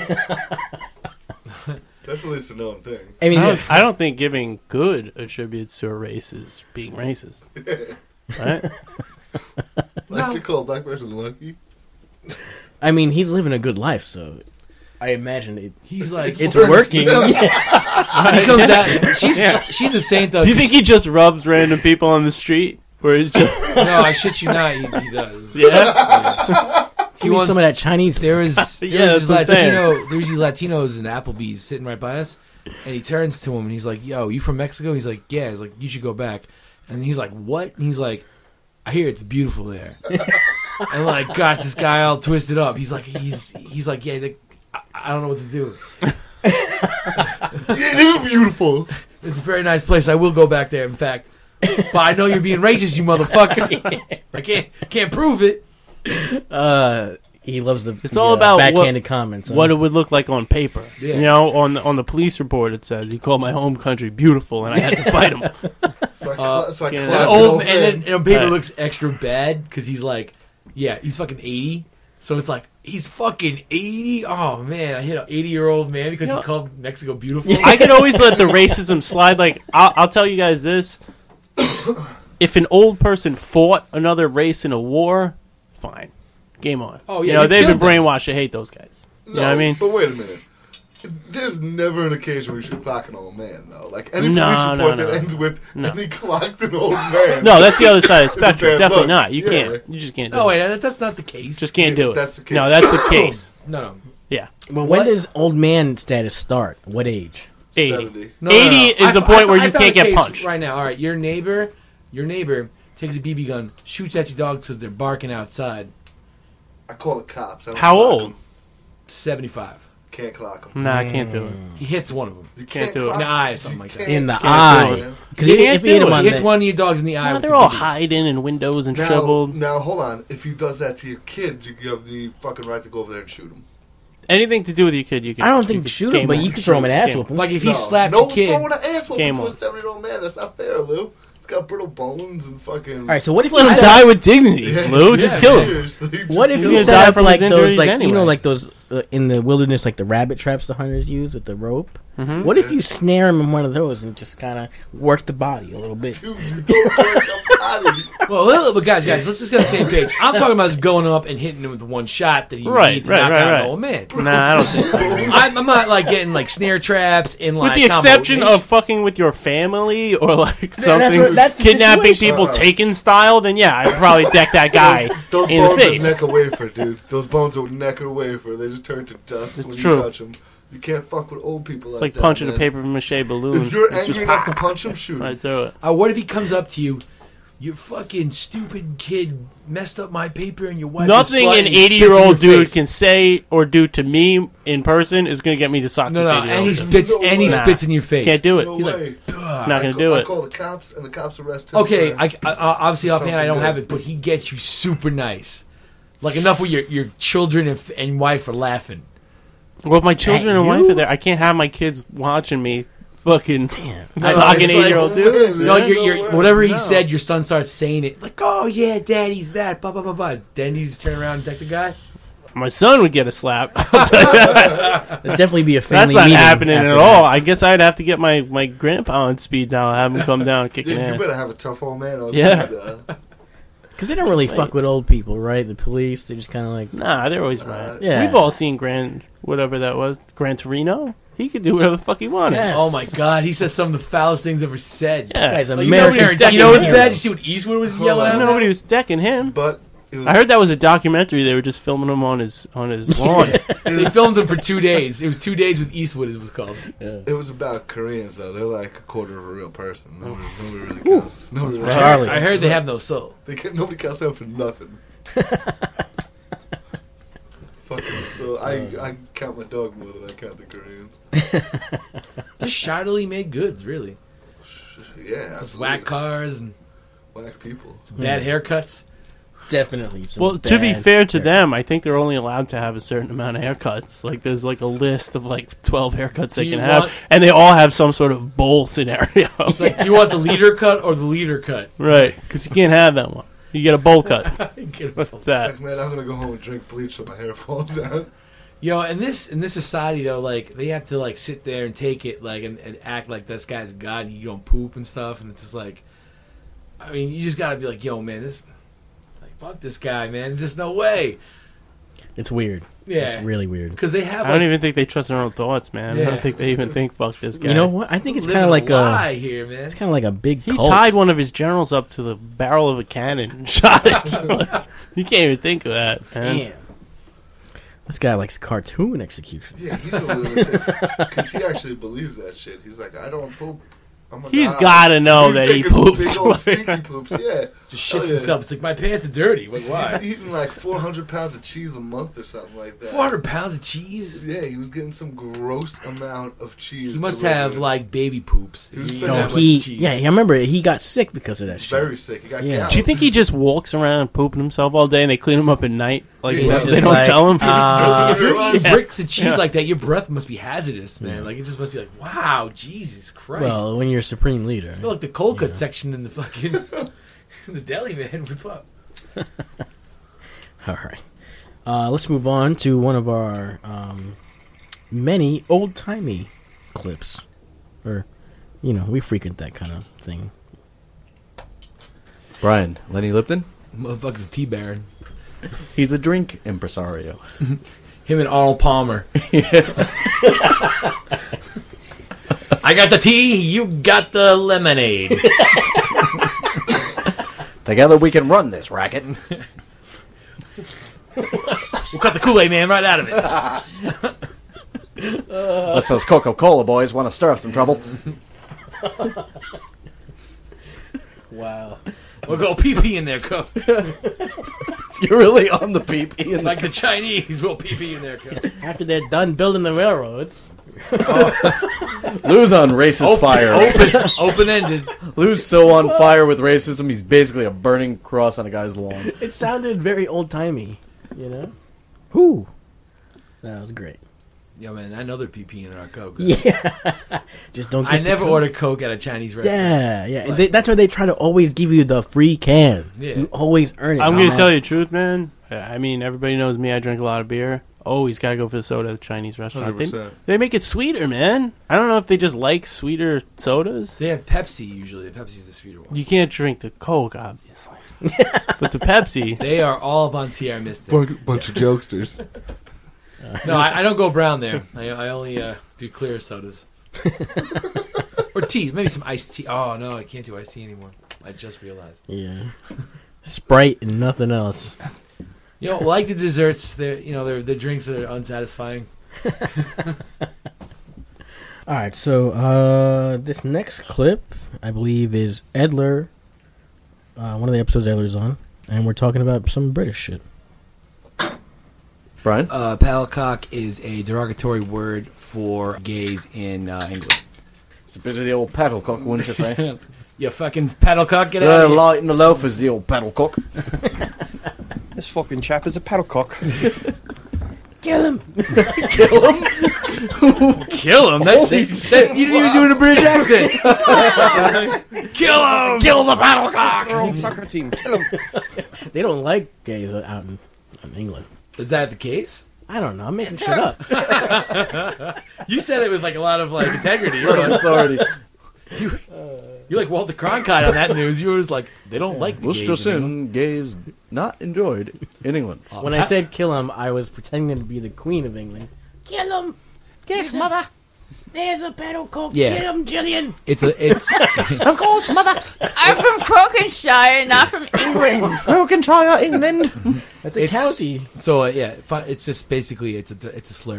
That's at least a known thing. I mean, I don't, I don't think giving good attributes to a race is being racist. Right? Like to call a black person lucky. I mean, he's living a good life, so I imagine it. He's like, It's works. working. He comes, he comes out. She's she's a saint though. Do you think 'cause he just rubs random people on the street? Where he's just she- no, I shit you not. He, he does. yeah. Give me some of that Chinese. There was there Yeah, was that's these what I'm saying. Latino there was these Latinos in Applebee's sitting right by us, and he turns to him and he's like, "Yo, you from Mexico?" He's like, "Yeah." He's like, "You should go back." And he's like, "What?" And he's like, "I hear it's beautiful there." And like got this guy all twisted up. He's like, he's he's like, "Yeah, the, I, I don't know what to do. It is beautiful. It's a very nice place. I will go back there. In fact, but I know you're being racist, you motherfucker. I can't can't prove it." Uh, he loves the. It's the, all uh, about backhanded what, comments. what huh? it would look like on paper. Yeah. You know, on the, on the police report it says he called my home country beautiful, and I had to fight him. So I, Uh, cla- so I yeah. clapped And, it old, all and then in. and on paper Right. looks extra bad because he's like, yeah, he's fucking eighty. So it's like he's fucking eighty. Oh man, I hit an eighty-year-old man because You know- he called Mexico beautiful. I can always let the racism slide. Like I'll, I'll tell you guys this: if an old person fought another race in a war, fine, game on. Oh, you yeah, know you they've been killed them. brainwashed to hate those guys. You know No, what I mean? But wait a minute. There's never an occasion where you should clock an old man, though. Like any No, police no, report no. that ends with No. and he clocked an old man. No, that's the other side of the It's a spectrum. bad Definitely look. not. You Yeah. can't. You just can't do no, it. wait, that, that's not the case. Just can't Yeah, do it. that's the case. No, that's the case. no, no. Yeah, But What? when does old man status start? What age? eighty. seventy. No, no, no, eighty no. is the I- point I- where I you found can't a get case punched. right now. All right, your neighbor, your neighbor takes a B B gun, shoots at your dogs because they're barking outside. I call the cops. I don't How clock old? 'em. seventy-five. Can't clock them. Nah, I can't do it. He hits one of them You Can't do it. clock in the 'em. eye, or something You like that. can't- In the can't eye. do it. Because You if, can't if you hit do him it. on He hits the, one of your dogs in the eye. Nah, with they're the all B B. hiding in windows and Now, shoveled. now, hold on. If he does that to your kids, you have the fucking right to go over there and shoot him. Anything to do with your kid, you can. I don't you think can- shoot him, game but on. you can throw him an ass Game whooping. Like if he No. slapped no your kid. throwing an ass whooping Game to a on. seventy-year-old man. That's not fair, Lou. He's got brittle bones and fucking. All right, so what if Let you him set die up, with dignity, Yeah, Lou. Just yeah, kill him. seriously, just what if kill you He'll him. die set up from like his those injuries like anyway. you know like those uh, in the wilderness like the rabbit traps the hunters use with the rope? Mhm. What if you snare him in one of those and just kind of work the body a little bit? Dude, you don't break a body. Well, little- but guys, guys, let's just get on the same page. I'm talking about just going up and hitting him with one shot that you Right, need to right, knock right, out right. an old man. Nah, I don't think. I'm, I'm not like getting like snare traps and like With the combo- exception of fucking with your family or like something what- that's the kidnapping situation. people Uh-uh. taken style, then yeah, I'd probably deck that guy Those in the bones face. are neck a wafer, dude. Those bones are neck a wafer. They just turn to dust It's when true. you touch them. You can't fuck with old people It's like like that. punching man. a paper mache balloon. If you're It's angry just enough to punch him, shoot him. right through it. Uh, what if he comes up to you? You fucking stupid kid messed up my paper and your wife. Nothing is an slut," and he spits in eighty-year-old your dude face. can say or do to me in person is going to get me to sock No, this no, eighty-year-old. and he dude. spits No and he way. spits in your face. Can't do it. No He's like, way. Ugh. Not I going to ca- do I it. call the cops, and the cops arrest him. Okay, for- I, I, I- obviously offhand I don't Something have good. it, but he gets you super nice, like enough where your your children and, and wife are laughing. Well, if my children At and you? wife are there, I can't have my kids watching me fucking Damn. I know, sock an it's like- eighty-year-old dude. No, Yeah, you're, no you're, way. whatever he No. said, your son starts saying it like, "Oh yeah, daddy's that." Blah blah blah blah. Then you just turn around and deck the guy. My son would get a slap. I'll tell you that. That'd definitely be a family That's not meeting happening after at that. all. I guess I'd have to get my, my grandpa on speed dial, have him come down kicking Dude, you ass. better have a tough old man. On Yeah. speed dial. Because they don't really Wait. fuck with old people, right? The police, they just kind of like, Nah, they're always Uh, right. yeah. We've all seen Gran, whatever that was, Gran Torino. He could do whatever the fuck he wanted. Yes. Oh my god, he said some of the foulest things ever said. Yeah. Guy's Like, you know, America's when Tarantino was hero. bad. You see what Eastwood was Hold yelling on. at? Nobody was decking him. But it was, I heard that was a documentary. They were just filming him on his on his lawn. They filmed him for two days. It was two days with Eastwood. It was called. it was about Koreans though. They're like a quarter of a real person. Nobody, nobody really counts. Nobody, really Charlie. I heard they have no soul. They can't, nobody counts them for nothing. Fucking so I I count my dog more than I count the Koreans. Just shoddily made goods, really. Yeah, Just whack absolutely. cars and Whack people. some bad haircuts. definitely. some Well, to be bad fair to haircuts. them, I think they're only allowed to have a certain amount of haircuts. Like, there's like a list of like twelve haircuts Do they you can have, want- and they all have some sort of bowl scenario. It's like, do you want the leader cut or the leader cut? Right, because you can't have that one. You get a bowl cut. Get What's it. that? It's like, man, I'm gonna go home and drink bleach so my hair falls out. Yo, in this in this society though, like they have to like sit there and take it like and, and act like this guy's God and you don't poop and stuff, and it's just like, I mean, you just gotta be like, yo, man, this, like, fuck this guy, man. There's no way. It's weird. Yeah. It's really weird. Because they have. I don't like, even think they trust their own thoughts, man. I Yeah. don't think they even think, fuck this guy. You know what? I think it's living kind of like a a. lie here, man. It's kind of like a big. He cult. tied one of his generals up to the barrel of a cannon and shot it. You can't even think of that, man. Damn. This guy likes cartoon execution. Yeah, he's a lunatic because he actually believes that shit. He's like, I don't poop. I'm a He's guy. gotta know He's that he taking poops. Big old stinky poops. Yeah, Just Oh, shits yeah. himself. It's like, my pants are dirty. Like, why? He's eating like four hundred pounds of cheese a month or something like that. four hundred pounds of cheese? Yeah, he was getting some gross amount of cheese. He must delivered. have, like, baby poops. He was If you eat spending that No, much he. cheese. Yeah, I remember he got sick because of that shit. very sick. He got Yeah. gout. Do you think he just walks around pooping himself all day and they clean him up at night? Like, Yeah, they he's they just don't like, tell him? uh, if you're eating Yeah. bricks of cheese Yeah. like that, your breath must be hazardous, man. Like, it just must be like, wow, Jesus Christ. Well, when you're supreme leader. I feel like the cold cut Yeah. section in the fucking in the deli, man. What's up? All right. Uh, let's move on to one of our um, many old timey clips, or you know, we frequent that kind of thing. Brian, Lenny Lipton? Motherfucker's a tea baron. He's a drink impresario. Him and Arnold Palmer. I got the tea, you got the lemonade. Together we can run this racket. We'll cut the Kool-Aid man right out of it. Unless those Coca-Cola boys want to stir up some trouble. Wow. We'll go pee-pee in there, Co. You're really on the pee-pee. And Like the Chinese, we'll pee-pee in there, Co. After they're done building the railroads, Lou's on racist fire. Open, open-ended. Lou's so on fire with racism, he's basically a burning cross on a guy's lawn. it sounded very old timey. You know. Whoo. That was great. Yo, man, I know they're pee-peeing in our Coke. Yeah. Just don't. Get I the never Coke. order Coke at a Chinese restaurant. Yeah, yeah. like- They, that's why they try to always give you the free can. Yeah. You always earn it. I'm Oh, going to man. tell you the truth, man. I mean, everybody knows me. I drink a lot of beer. Always got to go for the soda at the Chinese restaurant. Hundred They, percent. they make it sweeter, man. I don't know if they just like sweeter sodas. They have Pepsi, usually. Pepsi's the sweeter one. You can't drink the Coke, obviously. But the Pepsi, They are all up on Sierra Mystic. Bunch, bunch of jokesters. No, I, I don't go brown there. I, I only uh, do clear sodas. Or tea. Maybe some iced tea. Oh, no, I can't do iced tea anymore. I just realized. Yeah. Sprite and nothing else. You know, like the desserts, their you know their their drinks are unsatisfying. All right, so uh, this next clip, I believe, is Edler. Uh, one of the episodes Edler's on, and we're talking about some British shit. Brian? Uh, paddlecock is a derogatory word for gays in uh, England. It's a bit of the old paddlecock, wouldn't you say? You fucking paddlecock, get out Uh, of here. light in the loafers, the old paddlecock. This fucking chap is a paddlecock. Kill him! Kill him? Kill him. That's it. That- you didn't even do it in a British accent. Kill him. Kill the paddlecock. Our old soccer team, kill him. They don't like gays out in, in England. Is that the case? I don't know. I'm making shit up. You said it with like a lot of like integrity. You were like, Authority. you, you're like Walter Cronkite on that news. You was like, they don't like the Worcester gays in England. sin, gays not enjoyed in England. Uh, When I pa- said kill him, I was pretending to be the queen of England. Kill him! Yes, mother. There's a pedal coke. Yeah. Kill him, Jillian! it's a it's Of course, mother. I'm from Crokenshire, not from England. Crokenshire, England. That's a It's- county. so uh, yeah. fi- It's just basically it's a it's a slur.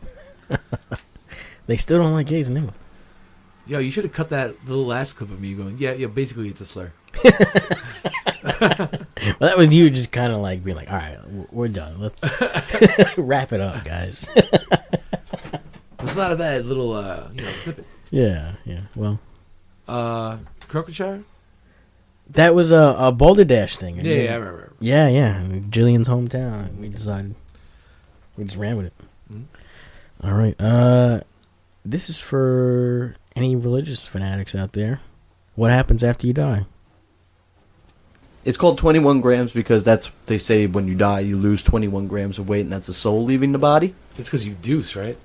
They still don't like gays in England. Yo, you should have cut that little last clip of me going. Yeah, yeah. Basically, it's a slur. Well, that was you just kind of like being like, all right, w- we're done. Let's wrap it up, guys. There's a lot of that little uh you know snippet. yeah, yeah. Well, Uh, Crokenshire. that was a, a Boulder Dash thing. Yeah, yeah, I remember. Yeah, yeah. Jillian's hometown. And we decided we just ran with it. Mhm. All right. Uh, this is for any religious fanatics out there. What happens after you die? It's called twenty-one grams because that's they say when you die you lose twenty-one grams of weight and that's the soul leaving the body. It's because you deuce, right?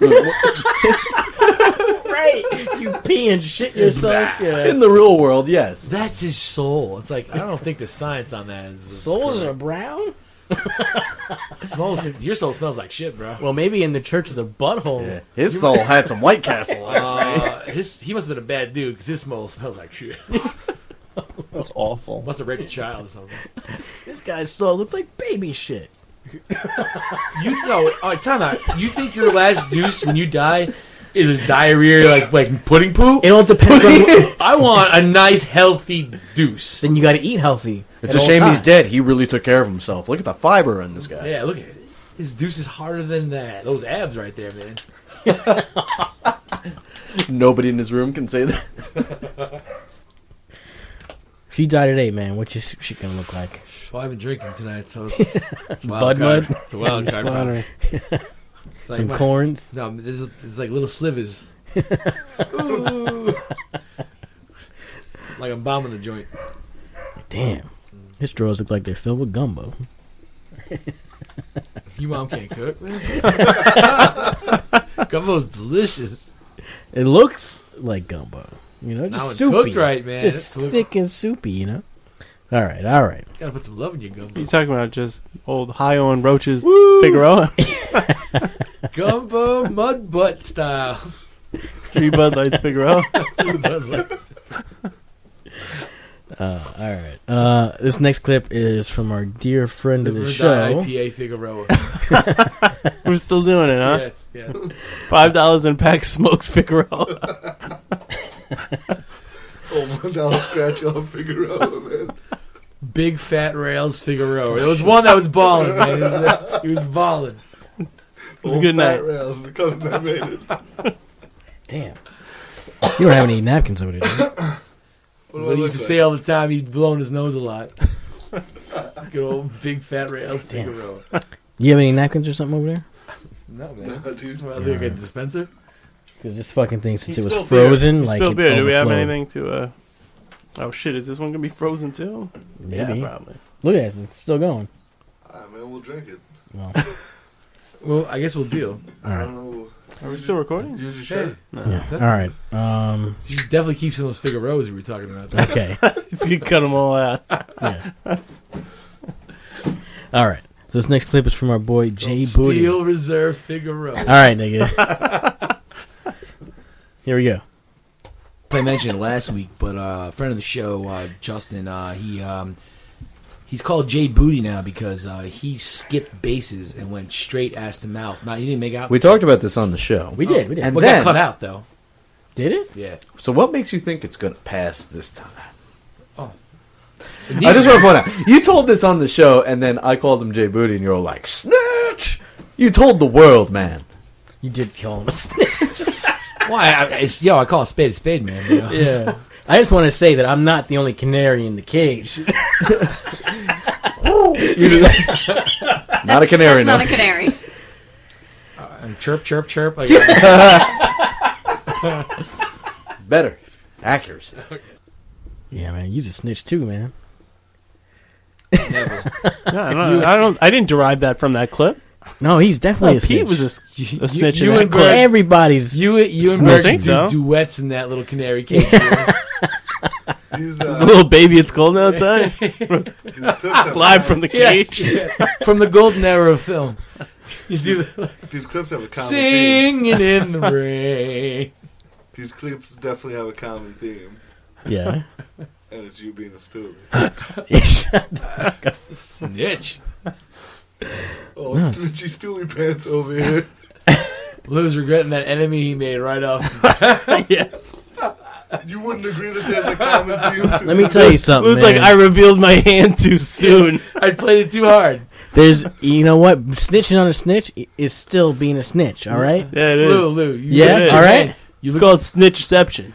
Right. You pee and shit yourself. Yeah. In the real world, yes. That's his soul. It's like I don't think the science on that is. is Souls correct. are brown. Smells, your soul smells like shit, bro. Well, maybe in the church of the butthole. Yeah. His soul had some White Castle last night. Uh, his, he must have been a bad dude because his soul smells like shit. That's awful. Must have raped a child or something. This guy's soul looked like baby shit. You know, all right, time out. You think your last deuce when you die is diarrhea, like like pudding poo? It all depends on. I want a nice, healthy deuce. Then you got to eat healthy. It's at a all shame he's times. dead. He really took care of himself. Look at the fiber in this guy. Yeah, look at it. His deuce is harder than that. Those abs right there, man. Nobody in this room can say that. If you die today, man, what's your shit gonna look like? Well, I've been drinking tonight, so it's, it's a wild Bud card. mud? It's a wild card. Probably. It's like Some my- corns? No, there's it's like little slivers. Ooh. Like I'm bombing the joint. Damn. His drawers look like they're filled with gumbo. Your mom can't cook, man. Gumbo's delicious. It looks like gumbo. You know, Now just it's soupy. cooked right, man. Just It's thick and soupy, you know? All right, all right. Gotta put some love in your gumbo. He's talking about just old high on Roach's Woo! Figueroa. Gumbo mud butt style. Three Bud Lights Figueroa. Uh, all right. Uh, this next clip is from our dear friend of the Liver show. I P A Figueroa. We're still doing it, huh? Yes, yes. Five dollars in pack smokes Figueroa. Oh, one dollar scratch off Figueroa, man. Big fat rails Figueroa. There was one that was balling, man. He was, he was balling. It was a Old good fat night. Rails, the cousin that made it. Damn. You don't have any napkins over there, do you? What do I What he look used to like? say all the time, he's blowing his nose a lot. Good old big fat rails Damn. Figueroa. You have any napkins or something over there? No, man. No, dude. Well, like a dispenser? Because this fucking thing, since He it was spilled beer. frozen, He like spilled it beer. Do we have overflowed. anything to? uh Oh shit! Is this one gonna be frozen too? Maybe. Yeah, probably. Look at it. It's still going. Ah, man, we'll drink it. Well, Well, I guess we'll deal. all I right. don't know. Are we still recording? Use your shirt. No. Yeah. All right. Um, You should definitely keep some of those Figueroas we were talking about. okay. You cut them all out. Yeah. All right. So this next clip is from our boy Jay Booty. Steel Reserve Figueroa. All right, nigga. Here we go. I mentioned it last week, but uh, a friend of the show, uh, Justin, uh, he um, he's called Jay Booty now because uh, he skipped bases and went straight ass to mouth. Now he didn't make out. We talked about this on the show. We did. We did. And What then, got cut out though? Did it? Yeah. so what makes you think it's going to pass this time? It I needs just to- want to point out, you told this on the show, and then I called him Jay Booty, and you're all like, snitch! You told the world, man. You did kill him. Why? I, it's, yo, I call a spade a spade, man. You know? Yeah. I just want to say that I'm not the only canary in the cage. Not a canary, That's no. not a canary. And chirp, chirp, chirp. Like, Better. Accuracy. Yeah, man. You's a snitch too, man. never. No, I don't, I don't. I didn't derive that from that clip. No, he's definitely Oh, a snitch. Pete was a, s- You- a snitch. you in that and clip. Bert- Everybody's. You, you and I don't Bert think do so. duets in that little canary cage. These, It's a uh, little baby. It's cold outside. these clips have Live from the Yes, cage. yeah. From the golden era of film. You do the These clips have a common theme. singing in the rain. These clips definitely have a common theme, Yeah. and it's you being a stupid. Snitch. Oh, it's Snitchy Stoolie Pants over here. Lou's regretting that enemy he made right off. Yeah. You wouldn't agree that there's a common theme to Let me this? tell you It something, was man. like I revealed my hand too soon. I played it too hard. There's, you know what? Snitching on a snitch i- is still being a snitch, all right? Yeah, it is. Lou, Lou. You Yeah, look at all your right. hand. You It's look called snitchception.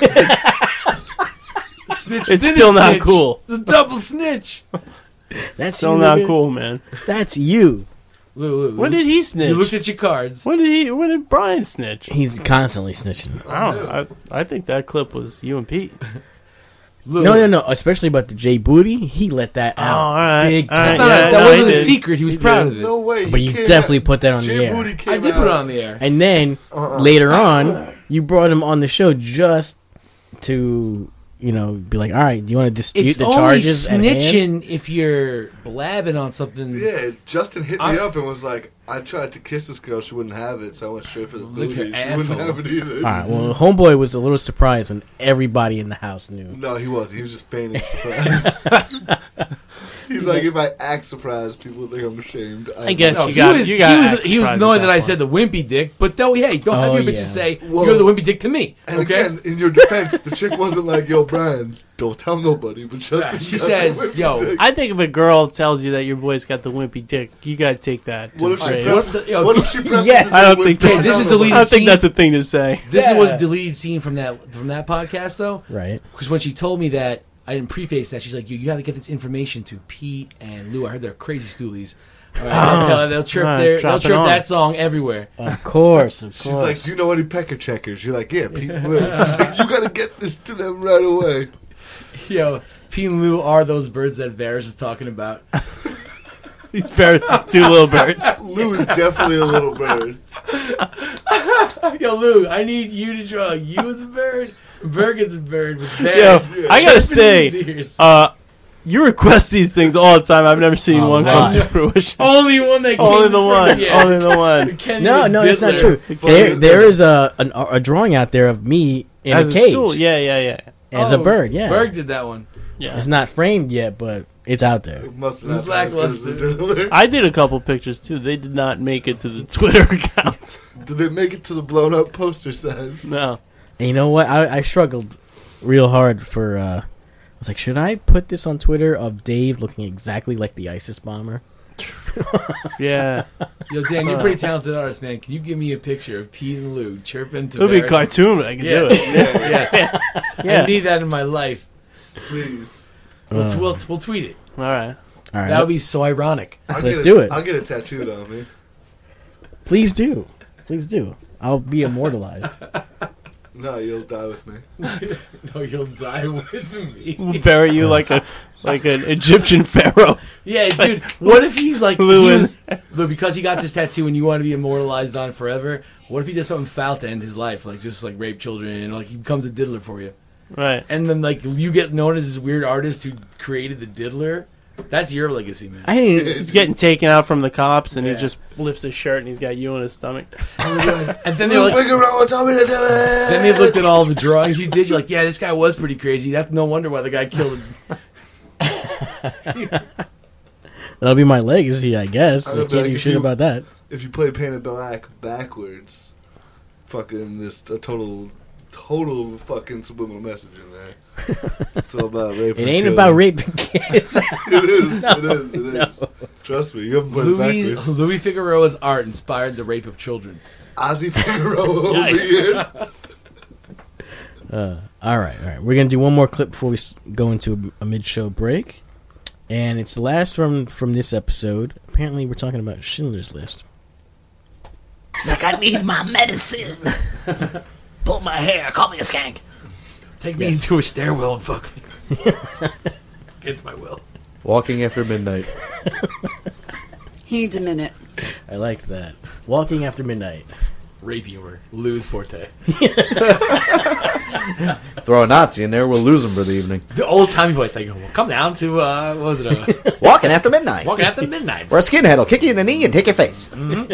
snitch. It's within a still not snitch. cool. It's a double snitch. That's Still you, not nigga. cool, man. That's you. Lou, Lou, Lou. When did he snitch? You looked at your cards. When did he? When did Brian snitch? He's constantly snitching. I don't know. I, I think that clip was you and Pete. Lou. No, no, no. Especially about the Jay Booty. He let that Oh, out. all right. Big All right, time. That's not- yeah, that no, wasn't he a did. secret. He was He proud did. of it. No way. But you can't definitely have- put that on Jay the air. Booty came I did put it out- on the air. And then Uh-uh. later on, you brought him on the show just to, you know, be like, all right, do you want to dispute It's the only charges at hand? snitching if you're blabbing on something. Yeah, Justin hit me I- up and was like, I tried to kiss this girl, she wouldn't have it, so I went straight for the Look booty. at She asshole. wouldn't have it either. All right, well, homeboy was a little surprised when everybody in the house knew. No, he wasn't. He was just feigning surprise. He's like, if I act surprised, people think I'm ashamed. I guess No, you he got was, you got. he was, he was knowing that I said the wimpy dick, but though, hey, don't have Oh, your bitches yeah. say Whoa. you're the wimpy dick to me. And Okay? again, in your defense, the chick wasn't like, yo, Brian, don't tell nobody. But Justin She got says, the wimpy yo, dick. I think if a girl tells you that your boy's got the wimpy dick, you gotta take that. to What if the she grave. pref- What the- yo, what if she prefaces Yes. it I don't with, think "Don't that- this tell is nobody"? deleted I don't think scene. that's a thing to say. This Yeah. was a deleted scene from that from that podcast, though. Right. Because when she told me that, I didn't preface that. She's like, "You, you got to get this information to Pete and Lou. I heard they're crazy stoolies. All right, they'll, tell- they'll chirp Right, their, drop they'll it chirp on. that song everywhere." Of course, of She's like, course. do you know any pecker checkers? You're like, yeah, Pete and Lou. She's like, you gotta get this to them right away. Yo, Pete and Lou are those birds that Varys is talking about. These birds is two little birds. Lou is definitely a little bird. Yo, Lou, I need you to draw you as a bird, Berg as a bird with Yo, bears. I gotta say, chirping in his ears. uh, you request these things all the time. I've never seen A one lot. come to fruition. only one that Only came the from- one. yeah. Only the one. Kenny No, the no, that's not Diddler. true. There, there is a an, a drawing out there of me in As a a cage stool. Yeah, yeah, yeah. as Oh, a bird. Yeah, Berg did that one. Yeah. it's not framed yet, but it's out there. It must have It was not been as good as lackluster. the Diddler. I did a couple pictures too. They did not make it to the Twitter account. Did they make it to the blown up poster size? No. And you know what? I, I struggled real hard for. Uh, I was like, should I put this on Twitter of Dave looking exactly like the ISIS bomber? Yeah. Yo, Dan, you're a pretty talented artist, man. Can you give me a picture of Pete and Lou chirping to It would be a Varys? cartoon, but I can Yeah. do it. yeah, yeah. I need that in my life. Please. We'll, Uh, we'll, we'll tweet it. All right. All right, That would be so ironic. I'll Let's get do it. it. I'll get it tattooed on me. please do, please do. I'll be immortalized. No, you'll die with me. No, you'll die with me. We'll bury you like a like an Egyptian pharaoh. Yeah, dude. What if he's like Lou he and- was, Lou, because he got this tattoo and you want to be immortalized on forever? What if he does something foul to end his life, like just like rape children, and like he becomes a diddler for you, Right. and then like you get known as this weird artist who created the diddler? That's your legacy, man. I didn't. He's getting taken out from the cops, and Yeah. he just lifts his shirt, and he's got you on his stomach. And then they're Lou like, Figueroa told me to do it. then they looked at all the drawings you did. You're like, yeah, this guy was pretty crazy. That's no wonder why the guy killed him. That'll be my legacy, I guess. I I would be can't like, do if shit you- about that. If you play Painted Black backwards, fucking this a total, total fucking subliminal message in there. It's all about rape. It and ain't killing. about raping kids. It is. It is. It is. Trust me, you haven't played Louis, backwards. Louis Figueroa's art inspired the rape of children. Ozzy Figueroa over here. Uh, all right, all right. We're gonna do one more clip before we s- go into a, a mid-show break, and it's the last from from this episode. Apparently, we're talking about Schindler's List. It's like I need my medicine. Pull my hair. Call me a skank. Take me into a stairwell and fuck me. Against my will. Walking after midnight. He needs a minute. I like that. Walking After Midnight. Rape humor. Lou's forte. Throw a Nazi in there, we'll lose him for the evening. The old timey voice. Like, well, come down to, uh, what was it? Uh, Walking after midnight. walking after midnight. Where a skinhead will kick you in the knee and take your face.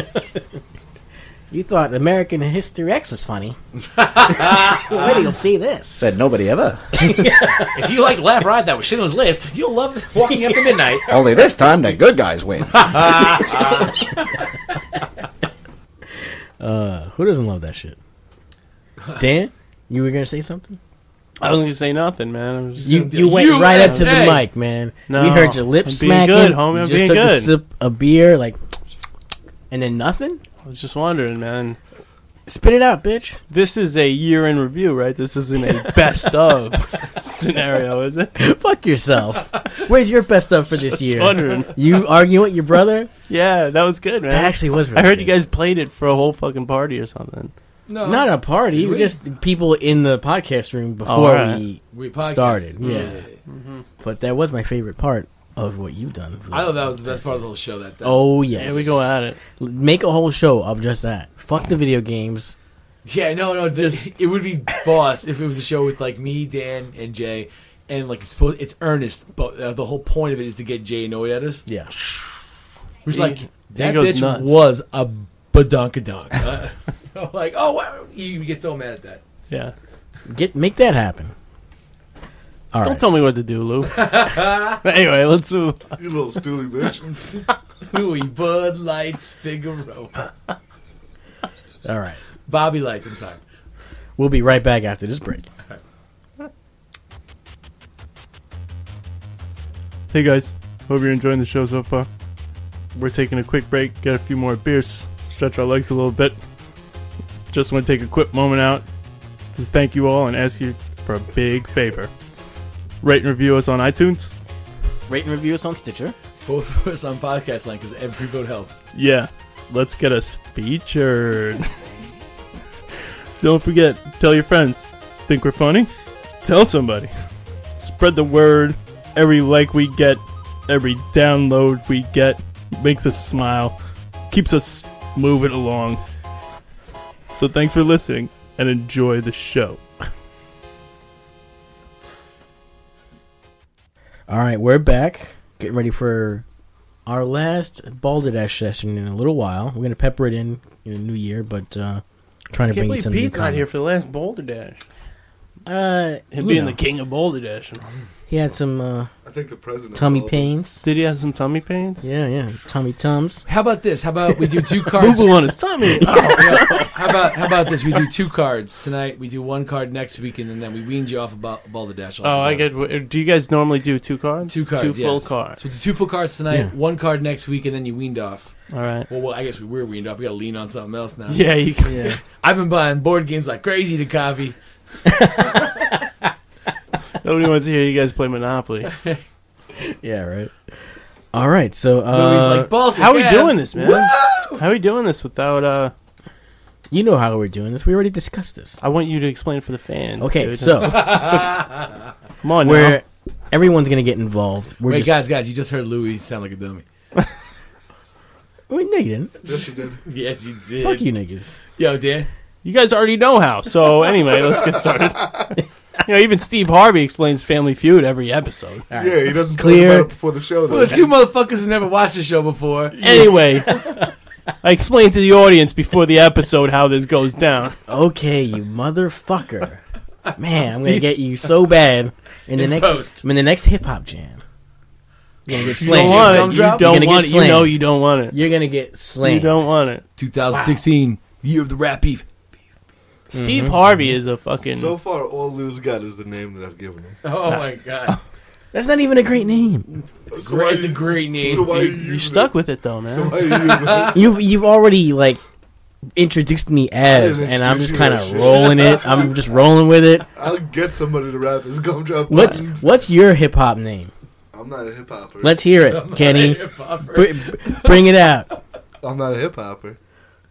You thought American History X was funny. Wait till you see this. Said nobody ever. If you like Laugh Riot, that was Schindler's List, you'll love Walking After Midnight. Only this time the good guys win. Uh, who doesn't love that shit? Dan, you were gonna say something? I was gonna say nothing, man. I was just, You you went U right up S to the A. mic, man. No, we heard your lips I'm being smacking. good, homie, I'm You just being took a good. sip of beer, like, and then nothing. I was just wondering, man. Spit it out, bitch. This is a year in review, right? This isn't a best of scenario, is it? Fuck yourself. Where's your best stuff for this Just year? wondering. You arguing with your brother? Yeah, that was good, man. That actually was. Really I heard good. you guys played it for a whole fucking party or something. No. Not a party, Did we? just people in the podcast room before Oh, alright. we We podcast. started. Yeah. Mm-hmm. But that was my favorite part of what you've done. I thought that was the best part of the whole show. That day. Oh yes. Yeah, we go at it. Make a whole show of just that. Fuck the video games. Yeah, no, no. The, it would be boss if it was a show with like me, Dan, and Jay, and like it's supposed it's earnest, but uh, the whole point of it is to get Jay annoyed at us. Yeah. Which He- like he that goes bitch nuts. was a badunkadunk. uh, like, oh wow, you get so mad at that. Yeah. Get make that happen. All Don't right. tell me what to do, Lou. Anyway, let's move. You little stooly bitch. Louis Bud Lights Figaro. All right. Bobby Lights. I'm sorry. We'll be right back after this break. Hey guys, hope you're enjoying the show so far. We're taking a quick break, get a few more beers, stretch our legs a little bit. Just want to take a quick moment out to thank you all and ask you for a big favor. Rate and review us on iTunes. Rate and review us on Stitcher. Both of us on podcast line because every vote helps. Yeah, let's get us featured. Don't forget, tell your friends. Think we're funny? Tell somebody. Spread the word. Every like we get, every download we get makes us smile, keeps us moving along. So thanks for listening and enjoy the show. All right, we're back. Getting ready for our last Balderdash session in a little while. We're going to pepper it in in the new year, but uh, trying to bring you some new content. for the last Boulder Dash. Uh, Him you being know, the king of Boulder Dash. he had some uh, I think the president. tummy called him. pains. Did he have some tummy pains? Yeah, yeah, tummy tums. How about this? How about we do two Boo cards? boo on his tummy. How about how about this? We do two cards tonight. We do one card next week, and then we weaned you off about Balderdash. Oh, I get. Do you guys normally do two cards? two cards. Two full yes. cards. So we do two full cards tonight. Yeah. One card next week, and then you weaned off. All right. Well, well, I guess we were weaned off. We got to lean on something else now. Yeah, you can. Yeah. I've been buying board games like crazy to copy. Nobody wants to hear you guys play Monopoly. Yeah, right. All right, so uh, Louis like Baltic. How are we yeah. doing this, man? How are we doing this without? uh you know how we're doing this. We already discussed this. I want you to explain for the fans. Okay, dude. so Come on, where now. everyone's gonna get involved. We're Wait, just. guys, guys, you just heard Louis sound like a dummy. Wait, no, you didn't. Yes, you did. Yes, you did. Fuck you, niggas. Yo, Dan. You guys already know how. So anyway, let's get started. You know, even Steve Harvey explains Family Feud every episode. All right. Yeah, he doesn't Clear. talk about it before the show. For Though. the two motherfuckers who never watched the show before. Anyway, I explained to the audience before the episode how this goes down. Okay, you motherfucker. Man, I'm gonna get you so bad in the In next post. in the next hip hop jam. You're gonna get You don't slammed. want it. Gumdrop? You You're don't gonna get want it. You slammed. know you don't want it. You're gonna get slammed. You don't want it. twenty sixteen, year of the rap beef. Steve Harvey is a fucking. So far, all Lou's got is the name that I've given him. Oh my god. That's not even a great name. It's a So great, why it's a you- great name. So why dude. you You're using stuck it? with it though, man. So why you using it? You've you've already like introduced me as, didn't and I'm introduce just you kind as of shit. rolling it. I'm just rolling with it. I'll get somebody to rap his Gumdrop What's buttons. what's your hip hop name? I'm not a hip hopper. Let's hear it, Kenny. Hip-hopper. Br- bring it out. I'm not a hip hopper.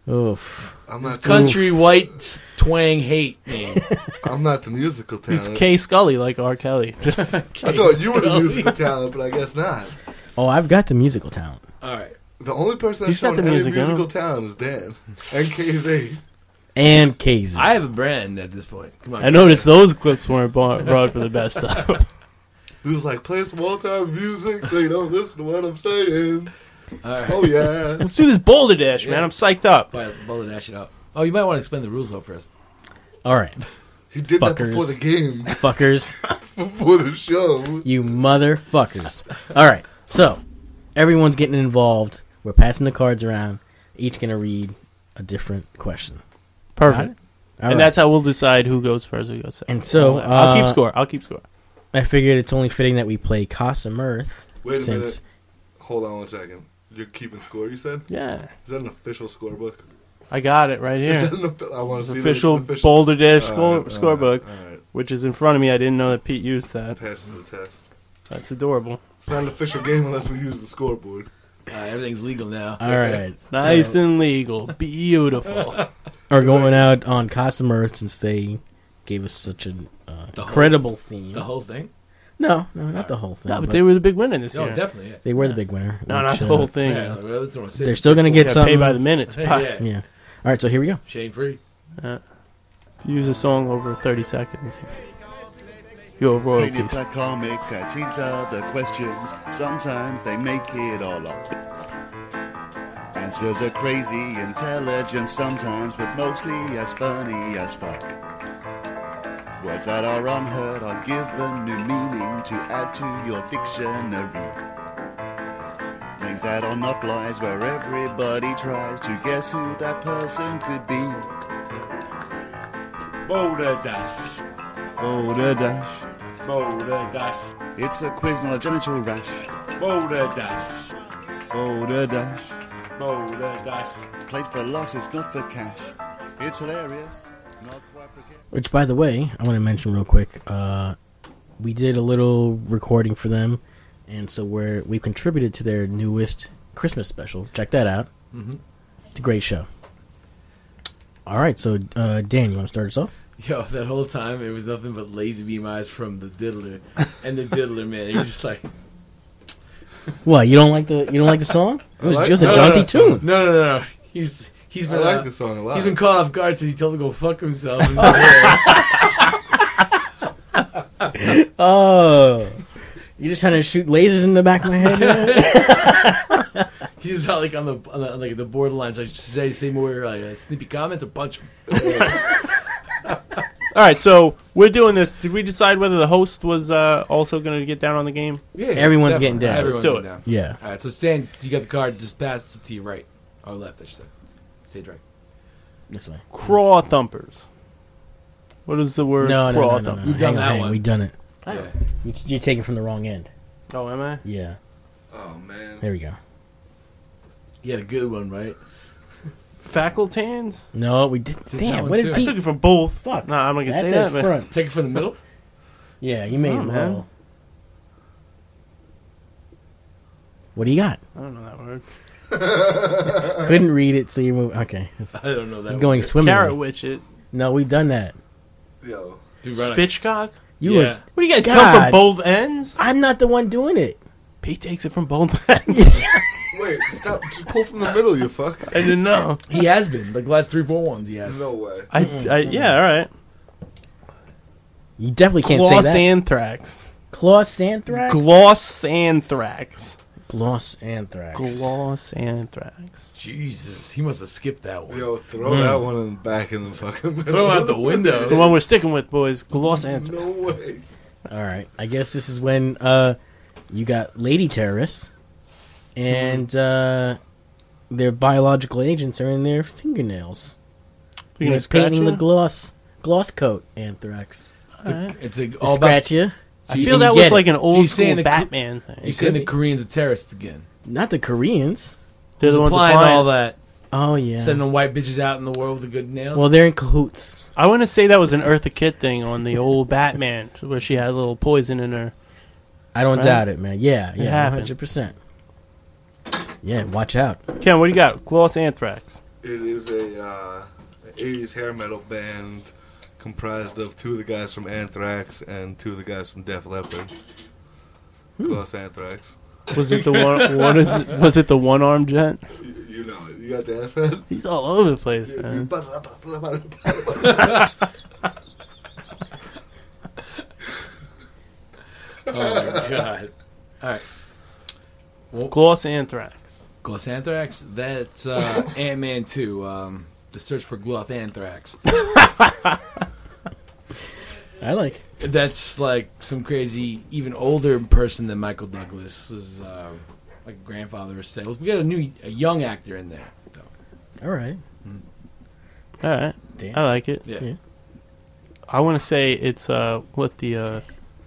Oof. I'm not. The, Country white s- twang hate name. I'm not the musical talent. He's K Scully like R. Kelly. I thought you were the musical talent, but I guess not. Oh, I've got the musical talent. All right. The only person He's that's got shown the any music, huh? musical talent is Dan and K Z. And K Z. I have a brand at this point. Come on. I noticed those clips weren't bought- brought for the best stuff. He was like, play some all-time music so you don't listen to what I'm saying. All right. Oh, yeah. Let's do this Boulder Dash, man. Yeah. I'm psyched up. Boy, Boulder dash it up. Oh, you might want to explain the rules though first. All right, He did that Fuckers. before the game, fuckers. before the show. You motherfuckers. All right, so everyone's getting involved. We're passing the cards around. Each going to read a different question. Perfect. Got it? All And right. that's how we'll decide who goes first, who goes second. And so, I'll keep uh, score. I'll keep score. I figured it's only fitting that we play Casa Mirth. Wait a since minute. Hold on one second. You're keeping score, you said? Yeah, Is that an official scorebook? I got it right Is here. that an, offi- I want to see Official, that it's an Boulder Dash All score, right, scorebook, All right, all right. which is in front of me. I didn't know that Pete used that. Passes the test. That's adorable. It's not an official game unless we use the scoreboard. All right, everything's legal now. All right. Nice and legal. Beautiful. Are going out on Casa Mirth since they gave us such an uh, The whole- incredible theme. The whole thing? no, no, not the whole thing. no, but they were the big winner this No, year. definitely. Yeah. they were the big winner. No, not which, the uh, whole thing. Yeah, well, that's what I said. They're still going to get Yeah, something. pay by the minute. Yeah. Yeah. All right, so here we go. Shane free. All use a song over thirty seconds. Your Painted royalties. black comics answer the questions. Sometimes they make it all up. Answers are crazy, intelligent sometimes, but mostly as funny as fuck. Words that are unheard are given new meaning to add to your dictionary. Names that are not lies, where everybody tries to guess who that person could be. Boulder Dash. Boulder Dash. Boulder Dash. It's a quiz, not a genital rash. Boulder Dash. Boulder Dash. Boulder Dash. Played for laughs, it's not for cash. It's hilarious. Not quite precarious. Which, by the way, I want to mention real quick. Uh, we did a little recording for them, and so we're we contributed to their newest Christmas special. Check that out. Mm-hmm. It's a great show. All right, so uh, Dan, you want to start us off? Yo, that whole time it was nothing but lazy beam eyes from the diddler and the diddler man. He was just like, What, you don't like the you don't like the song? It was I like just a the- jaunty no, tune. No, no, no, no. He's he's I been like uh, the song a lot. he's been caught off guard since he told him to go fuck himself. And Oh, you just trying to shoot lasers in the back of my head? man? he's out like on the, on the like the borderlines. I should say say more like uh, snippy comments or punch him. All right, so we're doing this. Did we decide whether the host was uh, also going to get down on the game? Yeah, Everyone's definitely. getting down. Everyone's Let's do getting down. Yeah. All right, so Stan, you got the card. Just pass it to your right or left, I should say. Stage right. This way. Craw thumpers. What is the word? No, no, craw no, no, no, thumpers? no. We've Hang done on, that hang on. one. We've done it. Yeah. You, you're taking from the wrong end. Oh, am I? Yeah. Oh man. There we go. You had a good one, right? Facultans? No, we did. Did that Damn, one what too. did I Pete? took it from both. Fuck. No, I'm not going to That say says that. But front. Take it from the middle. Yeah, you may Oh, as man. well. What do you got? I don't know that word. Couldn't read it, so you move. Okay. I don't know that. He's going word. swimming. Carrot witch it. No, we've done that. Yo. Dude, right on. Spitchcock? You Yeah. were. What do you guys come God. from both ends? I'm not the one doing it. Pete takes it from both ends. Wait, stop. Just pull from the middle, you fuck. I didn't know. He has been like the last three, four ones. He has. No way. I, I, yeah, all right. You definitely can't Gloss say that. anthrax. Gloss anthrax. Gloss anthrax. Gloss anthrax. Gloss anthrax. Jesus, he must have skipped that one. Yo, throw Mm. that one in back in the fucking middle. Throw it out the window. It's the one we're sticking with, boys. Gloss anthrax. No way. All right. I guess this is when uh, you got lady terrorists, and uh, their biological agents are in their fingernails. You They're gonna scratch painting the you? gloss gloss coat anthrax. Alright. It's a, They all about. scratch you. I you feel can that get was it. like an So old you're school saying the- Batman thing. You saying the could be. Koreans are terrorists again? Not the Koreans. They're the ones applying applying all that, Oh yeah. sending white bitches out in the world with the good nails. Well, they're in cahoots. I want to say that was an Eartha Kitt thing on the old Batman, where she had a little poison in her. I don't Right? doubt it, man. Yeah, It yeah, one happened. hundred percent. Yeah, watch out. Ken, what do you got? Gloss anthrax. It is a uh, eighties hair metal band comprised of two of the guys from Anthrax and two of the guys from Def Leppard. Gloss Anthrax. Was it the one? What is? Was it the one armed gent? You, you know it. You got the ass head? He's all over the place. You- Man. oh my god! All right, Gloss anthrax. Gloss anthrax. That's uh, Ant Man two. Um, the search for gloss anthrax. I like it. That's like some crazy, even older person than Michael Douglas. Is uh, like a grandfather or sales. We got a new, a young actor in there. Though. All right. All right, Damn. I like it. Yeah. Yeah. I want to say it's uh what the uh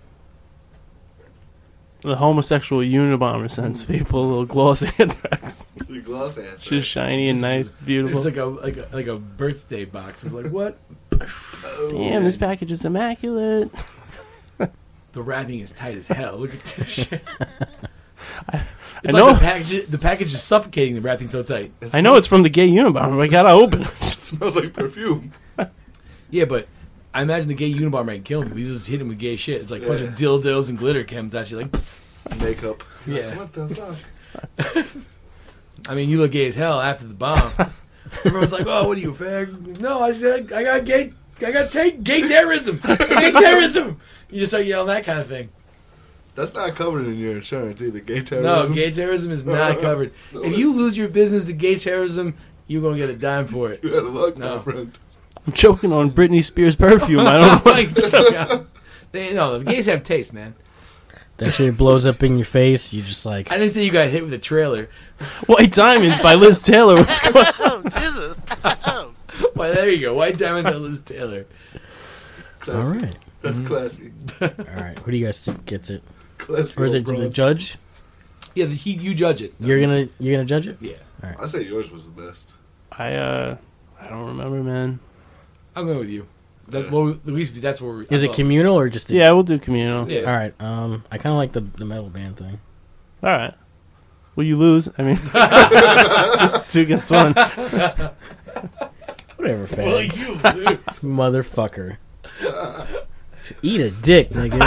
the homosexual Unabomber sends people a little gloss anthrax. The gloss Anthrax. It's just shiny and nice, beautiful. It's like a like a like a birthday box. It's like what? Damn, this package is immaculate. The wrapping is tight as hell. Look at this shit. I It's know. like the package. The package is suffocating. The wrapping's so tight. It I know it's from the gay Unabomber. But I gotta open it. It smells like perfume. Yeah, but I imagine the gay Unabomber ain't killing people. He's just hitting with gay shit. It's like a bunch Yeah. of dildos and glitter chems actually like. Makeup. Yeah. What the fuck? I mean, you look gay as hell after the bomb. Everyone's like, "Oh, what are you, fag?" No, I said I got gay I got take gay terrorism, gay terrorism. You just start yelling that kind of thing. That's not covered in your insurance either. Gay No, terrorism. gay terrorism is not covered. If you lose your business to gay terrorism, you're gonna get a dime for it. You had a luck, No. my friend. I'm choking on Britney Spears perfume. I don't know. Like, yeah. They, no, the gays have taste, man. That shit blows up in your face. You just like. I didn't say you got hit with a trailer. White Diamonds by Liz Taylor. What's going on? Jesus. Well, there you go. White Diamond by Liz Taylor. Classy. All right. That's classy. All right. Who do you guys think gets it? Classy Or is old it to the broad. judge? Yeah, the, he, you judge it. You're gonna you're gonna judge it? Yeah. All right. I say yours was the best. I uh, I don't remember, man. I'm going with you. That, well, at least that's where we. Is I it thought- communal or just? A, Yeah, we'll do communal. Yeah. All right. Um, I kind of like the the metal band thing. All right. Will you lose? I mean, two against one. Whatever, fag. Well, you lose. Motherfucker. Eat a dick, nigga.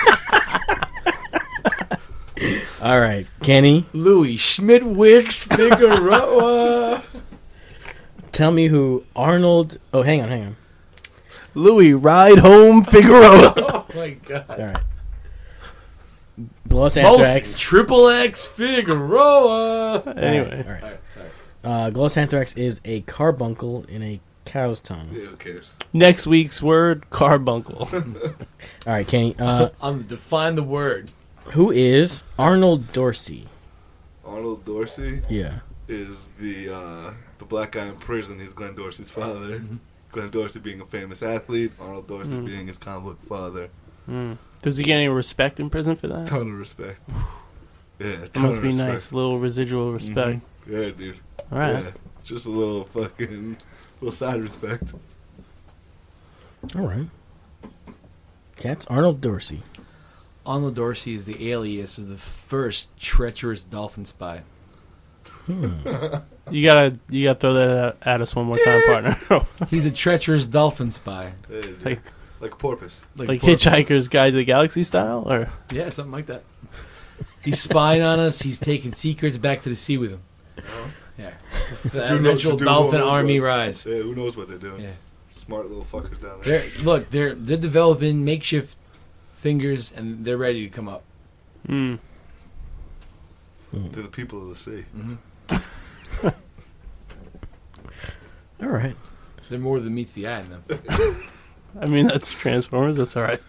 All right, Kenny. Louis Schmidwicks Figueroa. Tell me who Arnold. Oh, hang on, hang on. Louis Ride Home Figueroa. Oh my god. All right. Gloss Most Anthrax. Triple X Figueroa. Anyway. All right. All right, sorry. Uh, Gloss Anthrax is a carbuncle in a cow's tongue. Yeah, who cares? Next week's word: carbuncle. All right, Kenny. Uh, Um, define the word. who is Arnold Dorsey? Arnold Dorsey Yeah. is the uh, the black guy in prison. He's Glenn Dorsey's father. Mm-hmm. Glenn Dorsey being a famous athlete. Arnold Dorsey Mm. being his comic book father. Mm. Does he get any respect in prison for that? Ton of respect. Yeah, That ton must of be respect. nice. Little residual respect. Mhm. Yeah, dude. All right. Yeah, just a little fucking little side respect. All right. Cats. Arnold Dorsey. Arnold Dorsey is the alias of the first treacherous dolphin spy. You gotta, you gotta throw that at- at us one more time, partner. He's a treacherous dolphin spy. Yeah, dude. like, like a porpoise. like porpoise. Hitchhiker's Guide to the Galaxy style, or Yeah, something like that. He's spying on us. He's taking secrets back to the sea with him. Yeah. The To do- eventual to do dolphin what- army rise. Yeah, who knows what they're doing? Yeah. Smart little fuckers down there. They're, look, they're they're developing makeshift fingers, and they're ready to come up. mm. They're the people of the sea. All right. They're more than meets the eye in them. I mean, that's Transformers. That's all right.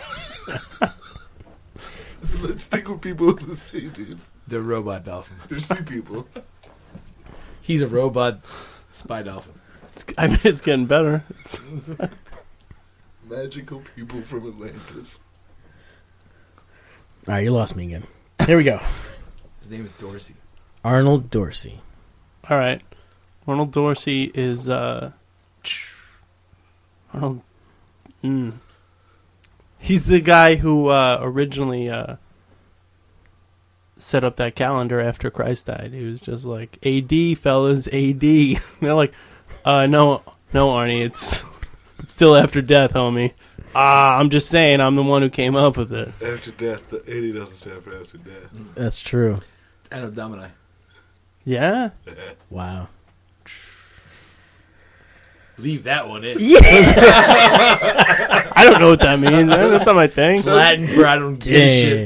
Let's stick with people of the sea, dude. They're robot dolphins. They're sea people. He's a robot spy dolphin. It's, I mean, it's getting better. It's, Magical people from Atlantis. All right, you lost me again. Here we go. His name is Dorsey. Arnold Dorsey. all right. Arnold Dorsey is uh, Arnold. Mm. He's the guy who uh, originally uh, set up that calendar after Christ died. He was just like, A D, fellas, A D. They're like, uh, no, no, Arnie, it's it's still after death, homie. Ah, I'm just saying, I'm the one who came up with it. After death, the eighty doesn't stand for after death. That's true. Anno Domini. Yeah? Wow. Leave that one in. I don't know what that means, man. That's not my thing. It's Latin for I don't give a shit.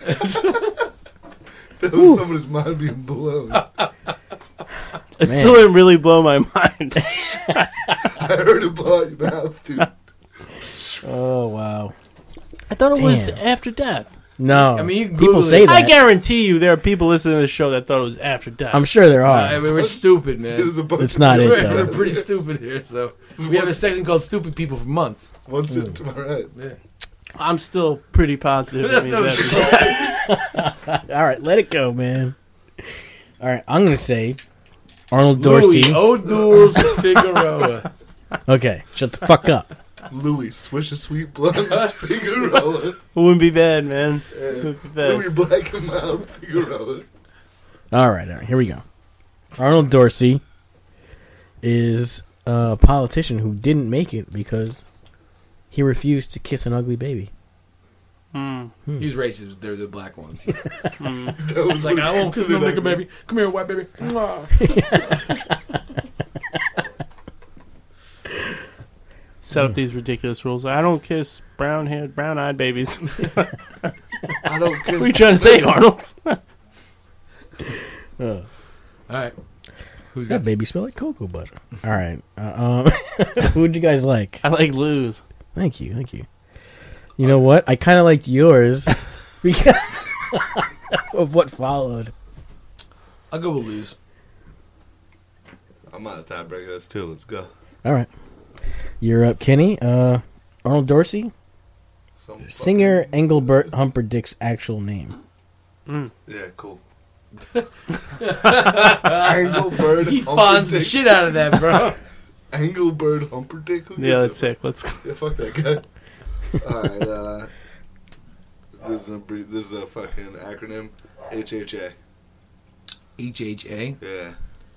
That was somebody's mind being blown. It Man. still didn't really blow my mind. I heard it blow out your mouth, dude. Oh, wow. I thought it was Damn. after death. No. I mean, you can people Google say it. that. I guarantee you there are people listening to the show that thought it was after death. I'm sure there are. I mean, we're stupid, man. There's a bunch It's of not it, We're, though. we're pretty stupid here, so we have a section called "Stupid People" for months. One sitting to my right. Yeah. I'm still pretty positive it means after All right, let it go, man. All right, I'm going to say Arnold Dorsey. Louis O'Doul's Figueroa. Okay, shut the fuck up. Louis Swish a Sweet Blonde Figueroa. It wouldn't be bad, man. It And wouldn't be bad. Louis Black and Mild Figueroa. All right, all right, here we go. Arnold Dorsey is a politician who didn't make it because he refused to kiss an ugly baby. Mm. He was racist. They're the black ones. Mm. That was He's like, what I he won't kiss no considered nigga, baby. Come here, white baby. Mwah. set up these ridiculous rules. I don't kiss brown-haired, brown-eyed babies. I don't kiss. What are you trying to say, Arnold? Uh, All right. Who's that got baby smell like cocoa butter. All right. Uh, um, who'd you guys like? I like Lou's. Thank you. Thank you. You know what? I kind of liked yours because of what followed. I'll go with lose. I'm on a tiebreaker. That's two. Let's go. All right. You're up, Kenny. Uh, Arnold Dorsey. Some Singer Engelbert Humperdinck's actual name. Mm. Yeah, cool. Engelbert He fawns the Humperdinck. shit out of that, bro. Engelbert Humperdinck? Who Yeah, gives that's a- sick. Let's go. Yeah, fuck that guy. Alright, uh... This is, a, brief- this is a fucking acronym. H H A. H H A. Yeah.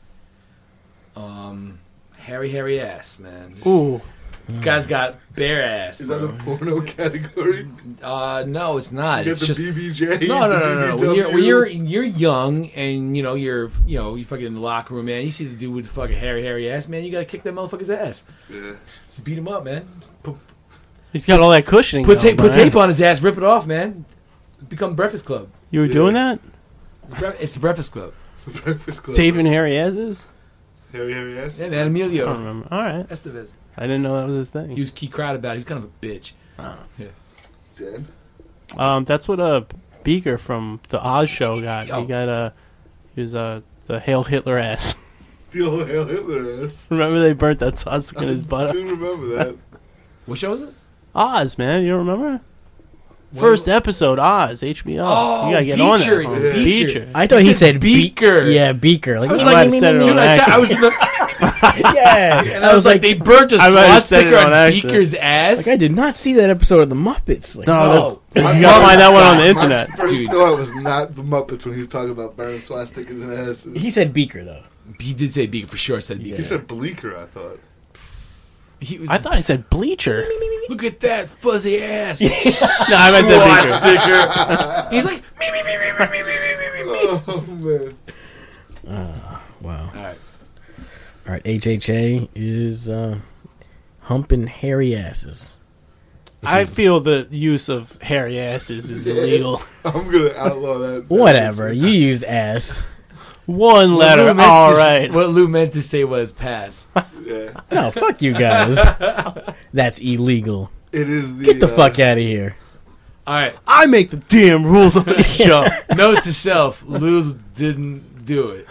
Um, hairy, hairy ass, man. Just- Ooh. This guy's got bare ass, Is bro. that a porno category? Uh, no, it's not. You It's get just the B B J? no, no, no, no. no. When you're when B B W? you're you're young and you know you're you know you fucking in the locker room, man. You see the dude with the fucking hairy, hairy ass, man. You gotta kick that motherfucker's ass. Yeah. Just beat him up, man. Put, He's got all that cushioning. put, going, tape, put Brian. tape on his ass, rip it off, man. Become Breakfast Club. You were Yeah. doing that? It's, bre- it's the Breakfast Club. It's a breakfast club. Taping hairy asses? Hairy, hairy ass? Yeah, man. I Emilio don't remember. All right. Estevez. I didn't know that was his thing. He was he cried about it. He was kind of a bitch. Oh. Yeah. Dan? Um, that's what a Beaker from the Oz show got. Yo. He got a, he was uh the Hail Hitler ass. The old Hail Hitler ass. Remember they burnt that sausage in his butt? I do remember that. What show was this? Oz, man, you don't remember? When- First episode, Oz, H B O. Oh, you gotta get Beecher, on that. it's Oh, Beecher. I thought You he said said Beaker. Be- yeah, Beaker. Like, I was I like, might have said it dude, on I, said, I was in the, yeah. and I was like, they burnt a I might have said swastika it on on accident. Beaker's ass. Like, I did not see that episode of the Muppets. Like, No, oh. that's, you gotta find that one on the internet. My first Dude. thought was not the Muppets when he was talking about burning swastikas and asses. He said Beaker though. He did say Beaker for sure. Said Beaker. He said Bleecker, I thought. He was, I thought he said Bleacher. look at that fuzzy ass. No, I meant said Beaker. He's like, me, me, me, me, me, me, me, me, me, me. Oh, man. Uh, wow. All right. All right. H H A is uh, humping hairy asses. I feel the use of hairy asses is illegal. I'm going to outlaw that. Whatever. You used ass. One What Lou letter, meant all to s- right. What Lou meant to say was pass. Yeah. No, fuck you guys. That's illegal. It is the... Get the uh, fuck out of here. All right. I make the damn rules on this show. Note to self: Lou didn't do it.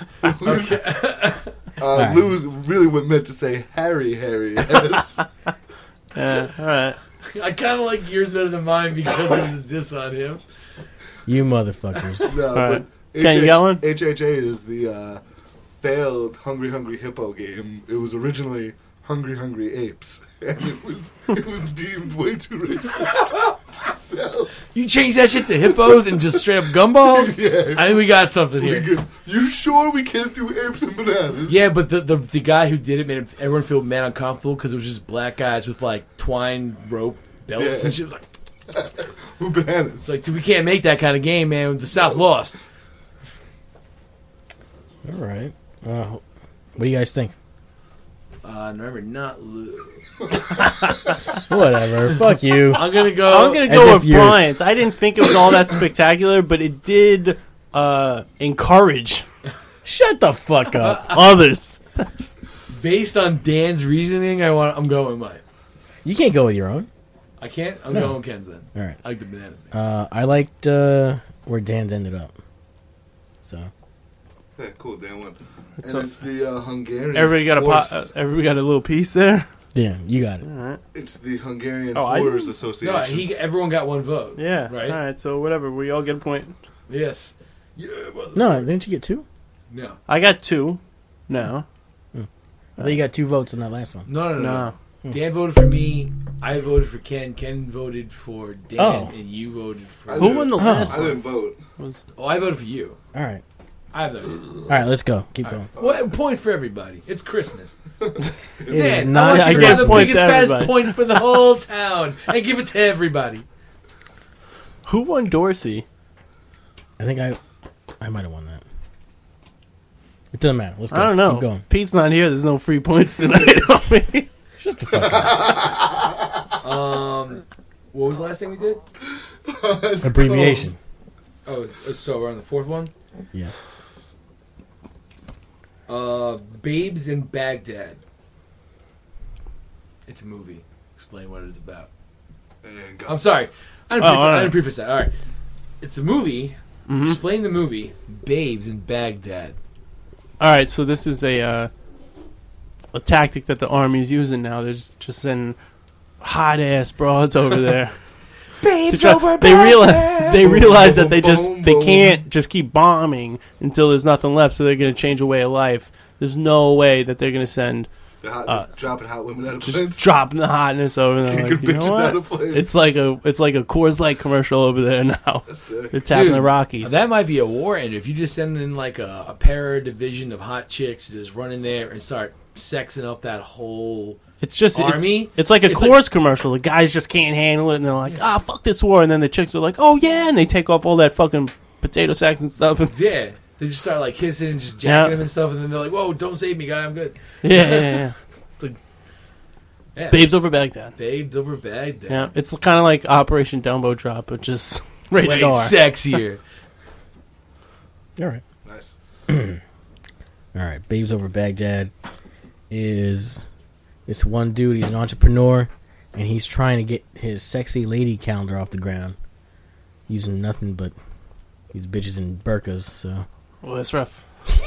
Uh, Lou's really what meant to say Harry, Harry. Yes. Yeah, all right. I kind of like yours better than mine because it was a diss on him. You motherfuckers. No, All but right. H- Ken, you got one? H H A is the uh, failed Hungry Hungry Hippo game. It was originally Hungry Hungry Apes, and it was it was deemed way too racist to sell. You change that shit to hippos and just straight up gumballs? Yeah. I think we got something We here. could- you sure we can't do apes and bananas? Yeah, but the, the the guy who did it made everyone feel mad uncomfortable because it was just black guys with like twine rope belts Yeah. and shit. Like, Who bananas? it's like, dude, we can't make that kind of game, man. The South lost. All right. Uh, what do you guys think? Uh, remember, not Lou. Whatever. Fuck you. I'm gonna go. I'm gonna As go if with you're- Bryant's. I didn't think it was all that spectacular, but it did uh, encourage Shut the fuck up. others. Based on Dan's reasoning, I want. I'm going with mine. You can't go with your own. I can't. I'm No. going with Ken's then. All right. I like the banana. Uh, I liked uh, where Dan's ended up. So Yeah, cool, Dan won. It's And a- it's the uh, Hungarian. Everybody got a po- horse. uh, everybody got a little piece there. yeah, you got it. All right. It's the Hungarian Oh, I Horrors didn't- Association. No, he. Everyone got one vote. Yeah. Right. All right. So whatever. We all get a point. Yes. Yeah. Brother. No, didn't you get two? No. I got two. No. I thought you got two votes in that last one. No. No. No. No. no. Dan voted for me. I voted for Ken. Ken voted for Dan, Oh. and you voted for. I Who didn't- won the Oh. last I one? didn't vote. Was Oh, I voted for you. All right. I voted. All right, let's go. Keep All going. right. What point for everybody? It's Christmas. It is Dan, not I want I you to guess have the point biggest, to fattest everybody. point for the whole town and give it to everybody. who won Dorsey? I think I, I might have won that. It doesn't matter. Let's go. I don't know. Keep going. Pete's not here. There's no free points tonight. Shut the fuck up. What was the last thing we did? Abbreviation. Oh, so we're on the fourth one? Yeah. Uh, Babes in Baghdad. It's a movie. Explain what it's about. I'm sorry. I didn't, Oh, preface, all right. I didn't preface that. All right. It's a movie. Mhm. Explain the movie. Babes in Baghdad. All right, so this is a uh, a tactic that the army's using now. They're just, just sending hot ass broads over there. Babes to try- over they realize Baghdad. they realize that they Boom, just boom, they boom. can't just keep bombing until there's nothing left. So they're going to change a way of life. There's no way that they're going to send The hot, uh, dropping hot women out of just planes. dropping the hotness over there. Kicking Like, you know bitches what? out of planes. It's like a it's like a Coors Light commercial over there now. sick. They're tapping Dude, the Rockies. That might be a war ender. If you just send in like a, a para division of hot chicks to just run in there and start sexing up that whole It's just army. It's, it's like a It's Coors like- commercial. The guys just can't handle it, and they're like, "Ah, fuck this war." And then the chicks are like, "Oh yeah," and they take off all that fucking potato sacks and stuff. And Yeah. They just start like kissing and just jacking Yeah. him and stuff, and then they're like, "Whoa, don't save me, guy, I'm good." yeah, yeah, yeah. It's like, yeah. Babes over Baghdad. Babes over Baghdad. Yeah, it's kind of like Operation Dumbo Drop, but just rated Way R. sexier. All right. Nice. All right. Babes Over Baghdad is this one dude. He's an entrepreneur, and he's trying to get his sexy lady calendar off the ground using nothing but these bitches in burqas. So Well, that's rough.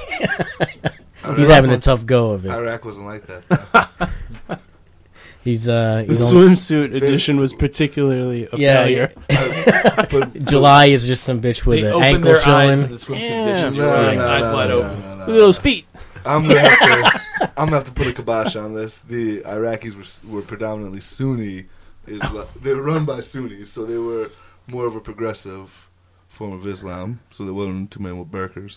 he's having a tough go of it. Iraq wasn't like that. He's uh, The he's only- swimsuit edition was particularly a Yeah, failure. yeah. But- July is just some bitch with They an open ankle their showing. eyes in the swimsuit Yeah, edition. no, Right. no, Eyes no, wide no, open. no, no, Look at those feet. I'm gonna have to. I'm gonna have to put a kibosh on this. The Iraqis were were predominantly Sunni. Is they were run by Sunnis, so they were more of a progressive form of Islam. So there wasn't too many with burqas.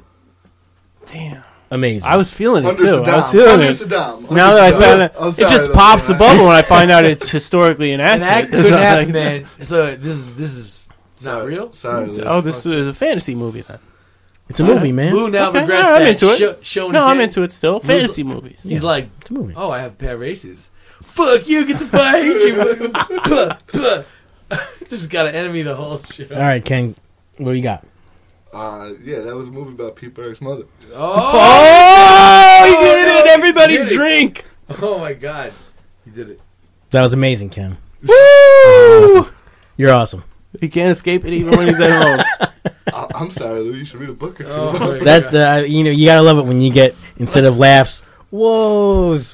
Damn. Amazing. I was feeling it Under too. I Saddam. was feeling Under it. Saddam. Now Under that I Saddam. found it, I'm it sorry just about pops that. the bubble when I find out it's historically And inaccurate. that It's could not happen, like- man. So this is this is not Sorry- real. Sorry. Liz. Oh, this is a fantasy movie then. It's a movie, man. Lou now Okay, regrets yeah, I'm that. into it. Sho- showing No, his I'm hand. into it still. Lou's- Fantasy movies. He's like, It's a movie. oh, I have a pair of races. Fuck you, get the fuck, I hate you. Puh, puh. Just got an enemy the whole show. All right, Ken. What do you got? Uh, yeah, that was a movie about Pete Berg's mother. Oh, Oh, he did it! Everybody Did it. drink! oh my god, he did it. That was amazing, Ken. Woo! You're awesome. He can't escape it even when he's at home. I- I'm sorry, Lou. You should read a book or two. Oh my That God. uh, you know, you gotta love it when you get instead of laughs, whoas,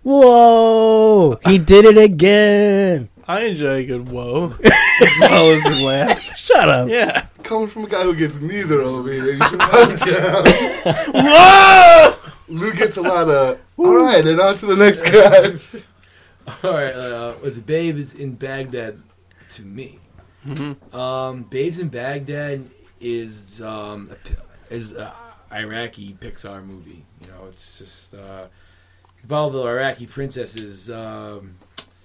whoa, he did it again. I enjoy a good whoa as well as a laugh. Shut up. Yeah. Coming from a guy who gets neither over here, you should calm down. Whoa! Lou gets a lot of. All right, and on to the next guy. All right, uh, was it Babes in Baghdad to me? Mm-hmm. Um, Babes in Baghdad is um, a, pi- is a Iraqi Pixar movie. You know, it's just uh, involved the Iraqi princesses um,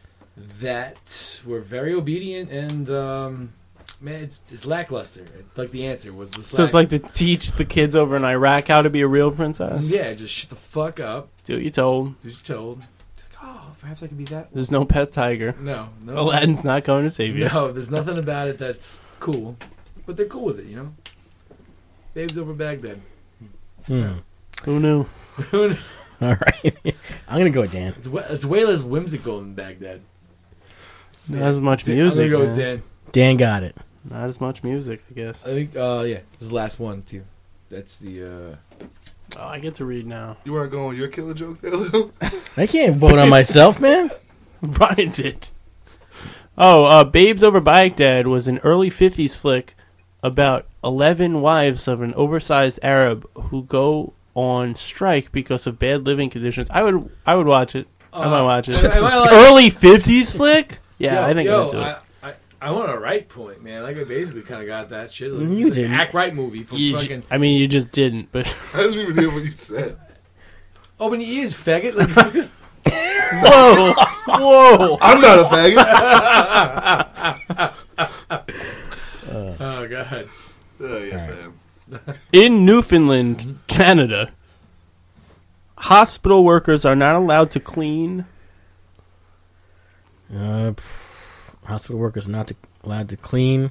that were very obedient and um, man, it's, it's lackluster. It's like the answer was the. So it's like to teach the kids over in Iraq how to be a real princess? yeah, just shut the fuck up. Do what you told. Just told. It's like, oh, perhaps I can be that. There's no pet tiger. No, no. Aladdin's not going to save you. No, there's nothing about it that's cool, but they're cool with it, you know. Babes over Baghdad. Hmm. Who knew? All right, I'm gonna go with Dan. It's way, it's way less whimsical than Baghdad. Not as much Dan- music. I'm gonna go with man. Dan. Dan got it. Not as much music, I guess. I think. Uh, yeah, this is the last one too. That's the. Uh... Oh, I get to read now. You weren't going with your killer joke there, Lou? I can't vote on myself, man. Brian did. Oh, uh, Babes Over Baghdad was an early fifties flick about eleven wives of an oversized Arab who go on strike because of bad living conditions. I would I would watch it. I Uh, might watch it. am- am I like- early fifties flick? Yeah, yo, I think yo, I'm into it. I, I, I want a right point, man. Like I basically kind of got that shit. Like, You like didn't. Act right movie from You j- fucking. I mean, you just didn't, but I didn't even hear what you said. Open your ears, faggot. Like, whoa, whoa! I'm not a faggot. oh god. Oh, yes, All right. I am. In Newfoundland, Canada, hospital workers are not allowed to clean. Uh, pff, hospital workers are not to, allowed to clean.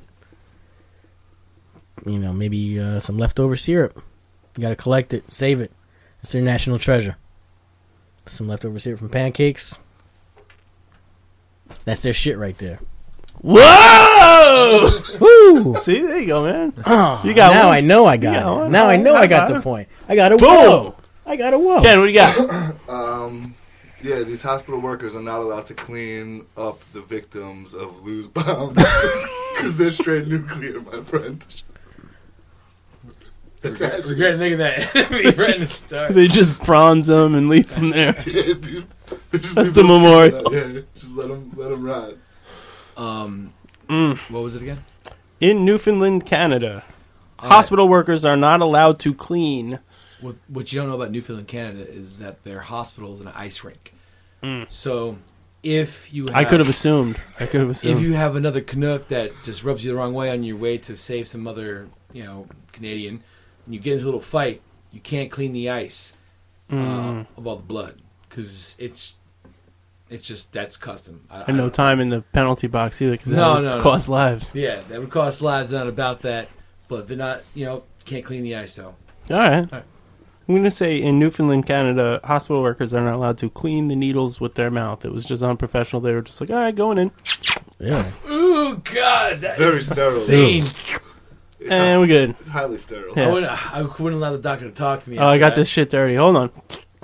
You know, maybe uh, some leftover syrup. You got to collect it, save it. It's their national treasure. Some leftover syrup from pancakes. That's their shit right there. Whoa! Woo! See, there you go, man. Oh, you got now one. I know I got You it. got one. Now I know High I got five. the point. I got a Boom! whoa. I got a whoa. Ken, what do you got? Um, yeah, these hospital workers are not allowed to clean up the victims of loose bombs because they're straight nuclear, my friend. Regret, regret thinking that enemy right in the start. They just bronze them and leave them there. Yeah, dude. They just That's leave a those memorial. people out. Yeah, just let them, let them ride. Um, Mm. what was it again? In Newfoundland, Canada, All hospital workers are not allowed to clean. What, what you don't know about Newfoundland, Canada, is that their hospital is an ice rink. Mm. So, if you, have, I could have assumed. I could have assumed. if you have another Canuck that just rubs you the wrong way on your way to save some other, you know, Canadian, and you get into a little fight, you can't clean the ice uh, Mm. of all the blood because it's it's just that's custom. I, and no don't- time in the penalty box either, because that No, would no, no. cost lives. Yeah, that would cost lives. Not about that, but they're not. You know, can't clean the ice though. All right. All right. I'm going to say in Newfoundland, Canada, hospital workers are not allowed to clean the needles with their mouth. It was just unprofessional. They were just like, all right, going in. Yeah. Ooh, God, that Very is sterile. insane. It's And we're good. It's highly sterile. Yeah. I wouldn't. I wouldn't allow the doctor to talk to me. Oh, I after got that. this shit dirty. Hold on.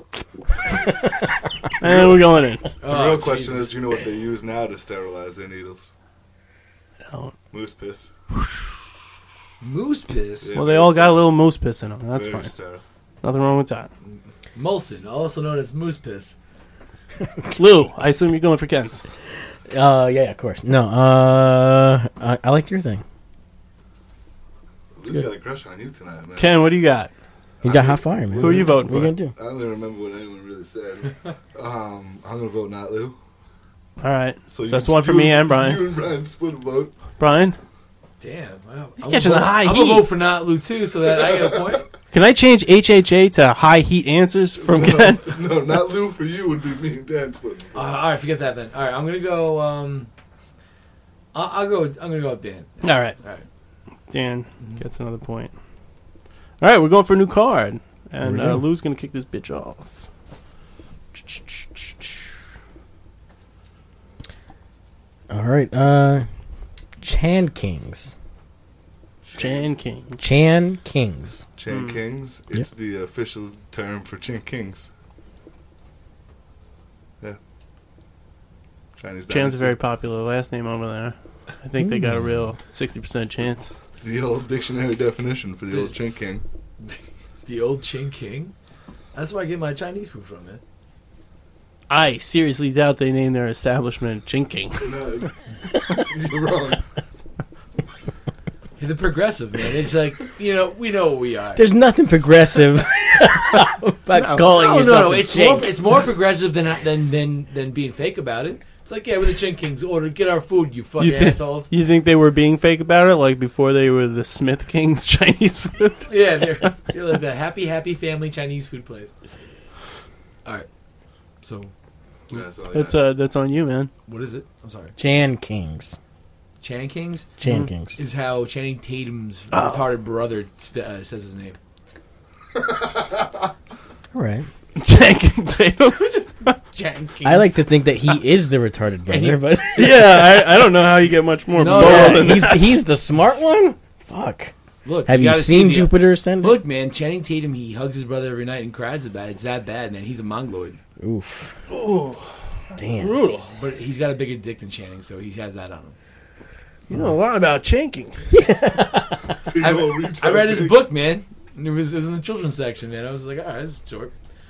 And we're going in. The Oh, real question Jesus. is, do you know what they use now to sterilize their needles? No. Moose piss. Moose piss. Yeah, Well, they very all got a sterile. little moose piss in them. That's Very fine. sterile. Nothing wrong with that. Molson, also known as moose piss. Lou, I assume you're going for Ken's. Uh, yeah, of course. No, uh, I, I like your thing. Lou's got a crush on you tonight, man. Ken, what do you got? He's got hot fire, man. Who are you voting What are you for? gonna do? I don't even remember what anyone really said. um, I'm gonna vote not Lou. All right. So, you- that's one for you- me and Brian. You and Brian split a vote. Brian, Damn, wow. He's I'm catching gonna the vote- high I'm heat. gonna vote for not Lou too, so that I get a point. can I change H H A to high heat answers from no, Ken? no, not Lou for you would be me and Dan splitting. Uh, all right, forget that then. All right, I'm gonna go. Um, I'll, I'll go. I'm gonna go with Dan. All right. All right. Dan gets another point. All right, we're going for a new card. And Here we uh, go. Lou's going to kick this bitch off. All right, uh, Chan Kings. Chan King. Chan Kings. Chan Hmm. Kings. It's the official term for Chan Kings. Yeah. Chinese Chan's a dynasty. very popular last name over there. I think they got a real sixty percent chance. The old dictionary definition for the The- old Chan King. The old Ching King. That's where I get my Chinese food from, man. I seriously doubt they named their establishment Chinking. No, you're wrong. The progressive man. It's like, you know, we know what we are. There's nothing progressive about calling no, no, yourself no. a It's chink. more, it's more progressive than than than than being fake about it. It's like, yeah, we're the Ching Kings. Order, get our food, you fucking You think, assholes. you think they were being fake about it, like before they were the Smith King's Chinese food? Yeah, they're, they're like a happy, happy family Chinese food place. All right. So, Yeah, that's all I That's got. uh, that's on you, man. what is it? I'm sorry. Chan Kings. Chan Kings Chan Mhm. Kings. is how Channing Tatum's Oh. retarded brother sp- uh, says his name. All right. Channing Tatum. Chan Kings. I like to think that he is the retarded brother, but yeah, I, I don't know how you get much more No, moral yeah, than he's that. he's the smart one. Fuck. Look, Have you, gotta seen see the- Jupiter Ascending? Look, man, Channing Tatum, he hugs his brother every night and cries about it. It's that bad, man. He's a mongoloid. Oof. Ooh, Damn. brutal. But he's got a bigger dick than Channing, so he has that on him. You know a lot about chanking. Big I, old retard I read his dick. book, man. It was, it was in the children's section, man. I was like, all right, this is short.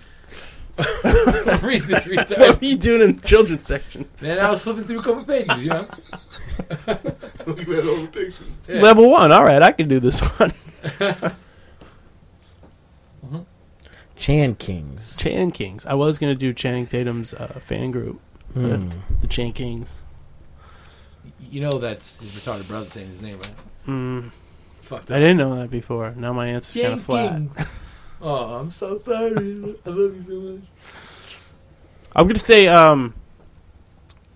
Read this three What times. are you doing in the children's section? Man, I was flipping through a couple pages, you know? Looking at all the pictures. Yeah. Level one. All right, I can do this one. Chan Kings. Chan Kings. I was gonna do Channing Tatum's uh, fan group, Hmm. the Chan Kings. You know that's his retarded brother saying his name, right? Mm, Fucked I up. didn't know that before. Now my answer's kind Channing of flat. King. Oh, I'm so sorry. I love you so much. I'm gonna say um,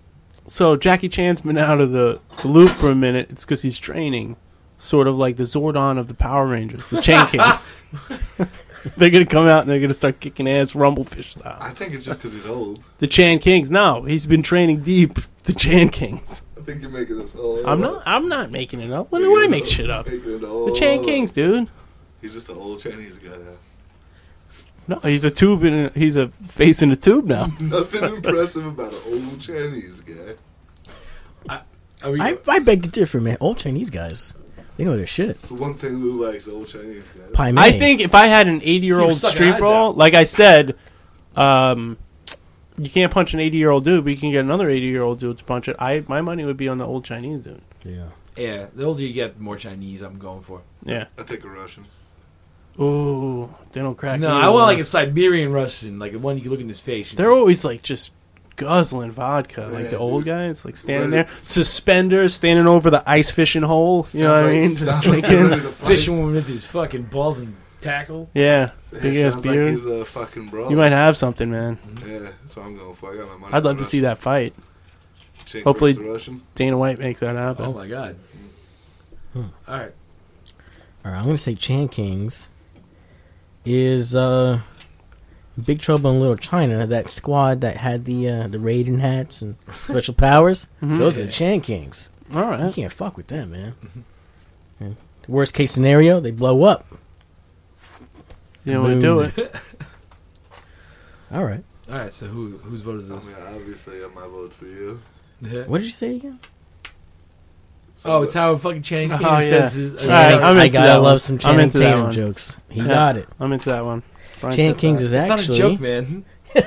So Jackie Chan's been out of the, the loop for a minute. It's because he's training, sort of like the Zordon of the Power Rangers, the Chan Kings. They're gonna come out and they're gonna start kicking ass, Rumblefish style. I think it's just because he's old. The Chan Kings. No, he's been training deep. The Chan Kings. I think you're making this all. I'm not. I'm not making it up. When do I make shit up? The Chan Kings, dude. He's just an old Chinese guy now. No, he's a tube in. A, he's a face in a tube now. Nothing impressive about an old Chinese guy. I, are we, I, I beg to differ, man. Old Chinese guys, they know their shit. It's the one thing Lou likes, the old Chinese guy. Pai I Mei. think if I had an eighty-year-old street brawl, like I said, um, you can't punch an eighty-year-old dude, but you can get another eighty-year-old dude to punch it. I my money would be on the old Chinese dude. Yeah. Yeah, the older you get, the more Chinese I'm going for. Yeah. I take a Russian. Ooh, they don't crack. No, me I want either. like a Siberian Russian, like the one you can look in his face. They're always like just guzzling vodka, like Yeah, the old dude. guys, like standing Right. there, suspenders, standing over the ice fishing hole. You know what I mean? Just sounds like drinking. ready to fight. fishing with his fucking balls and tackle. Yeah, Yeah, big ass sounds beard. Like he's a fucking bro. You might have something, man. Yeah, that's what I'm going for. I got my money. I'd love to see that fight. Chink Hopefully, versus the Russian. Dana White makes that happen. Oh my god! Hmm. All right, All right, I'm gonna say Chan Kings is uh, Big Trouble in Little China. That squad that had the uh, the Raiden hats and special powers. Mhm. Those are the Chan Kings. All You right. can't fuck with them, man. And the worst case scenario, they blow up. You don't want to do it. All right. all right. So who whose vote is I this? mean, obviously, my vote's for you. Yeah. What did you say again? Oh, it's how fucking Channing Tatum Oh, yeah. says. His, All right, I'm I into gotta that love one. some I'm Channing into that Tatum one. jokes. He Yeah. got it. I'm into that one. Brian Chan said Kings that. is it's actually not a joke, man.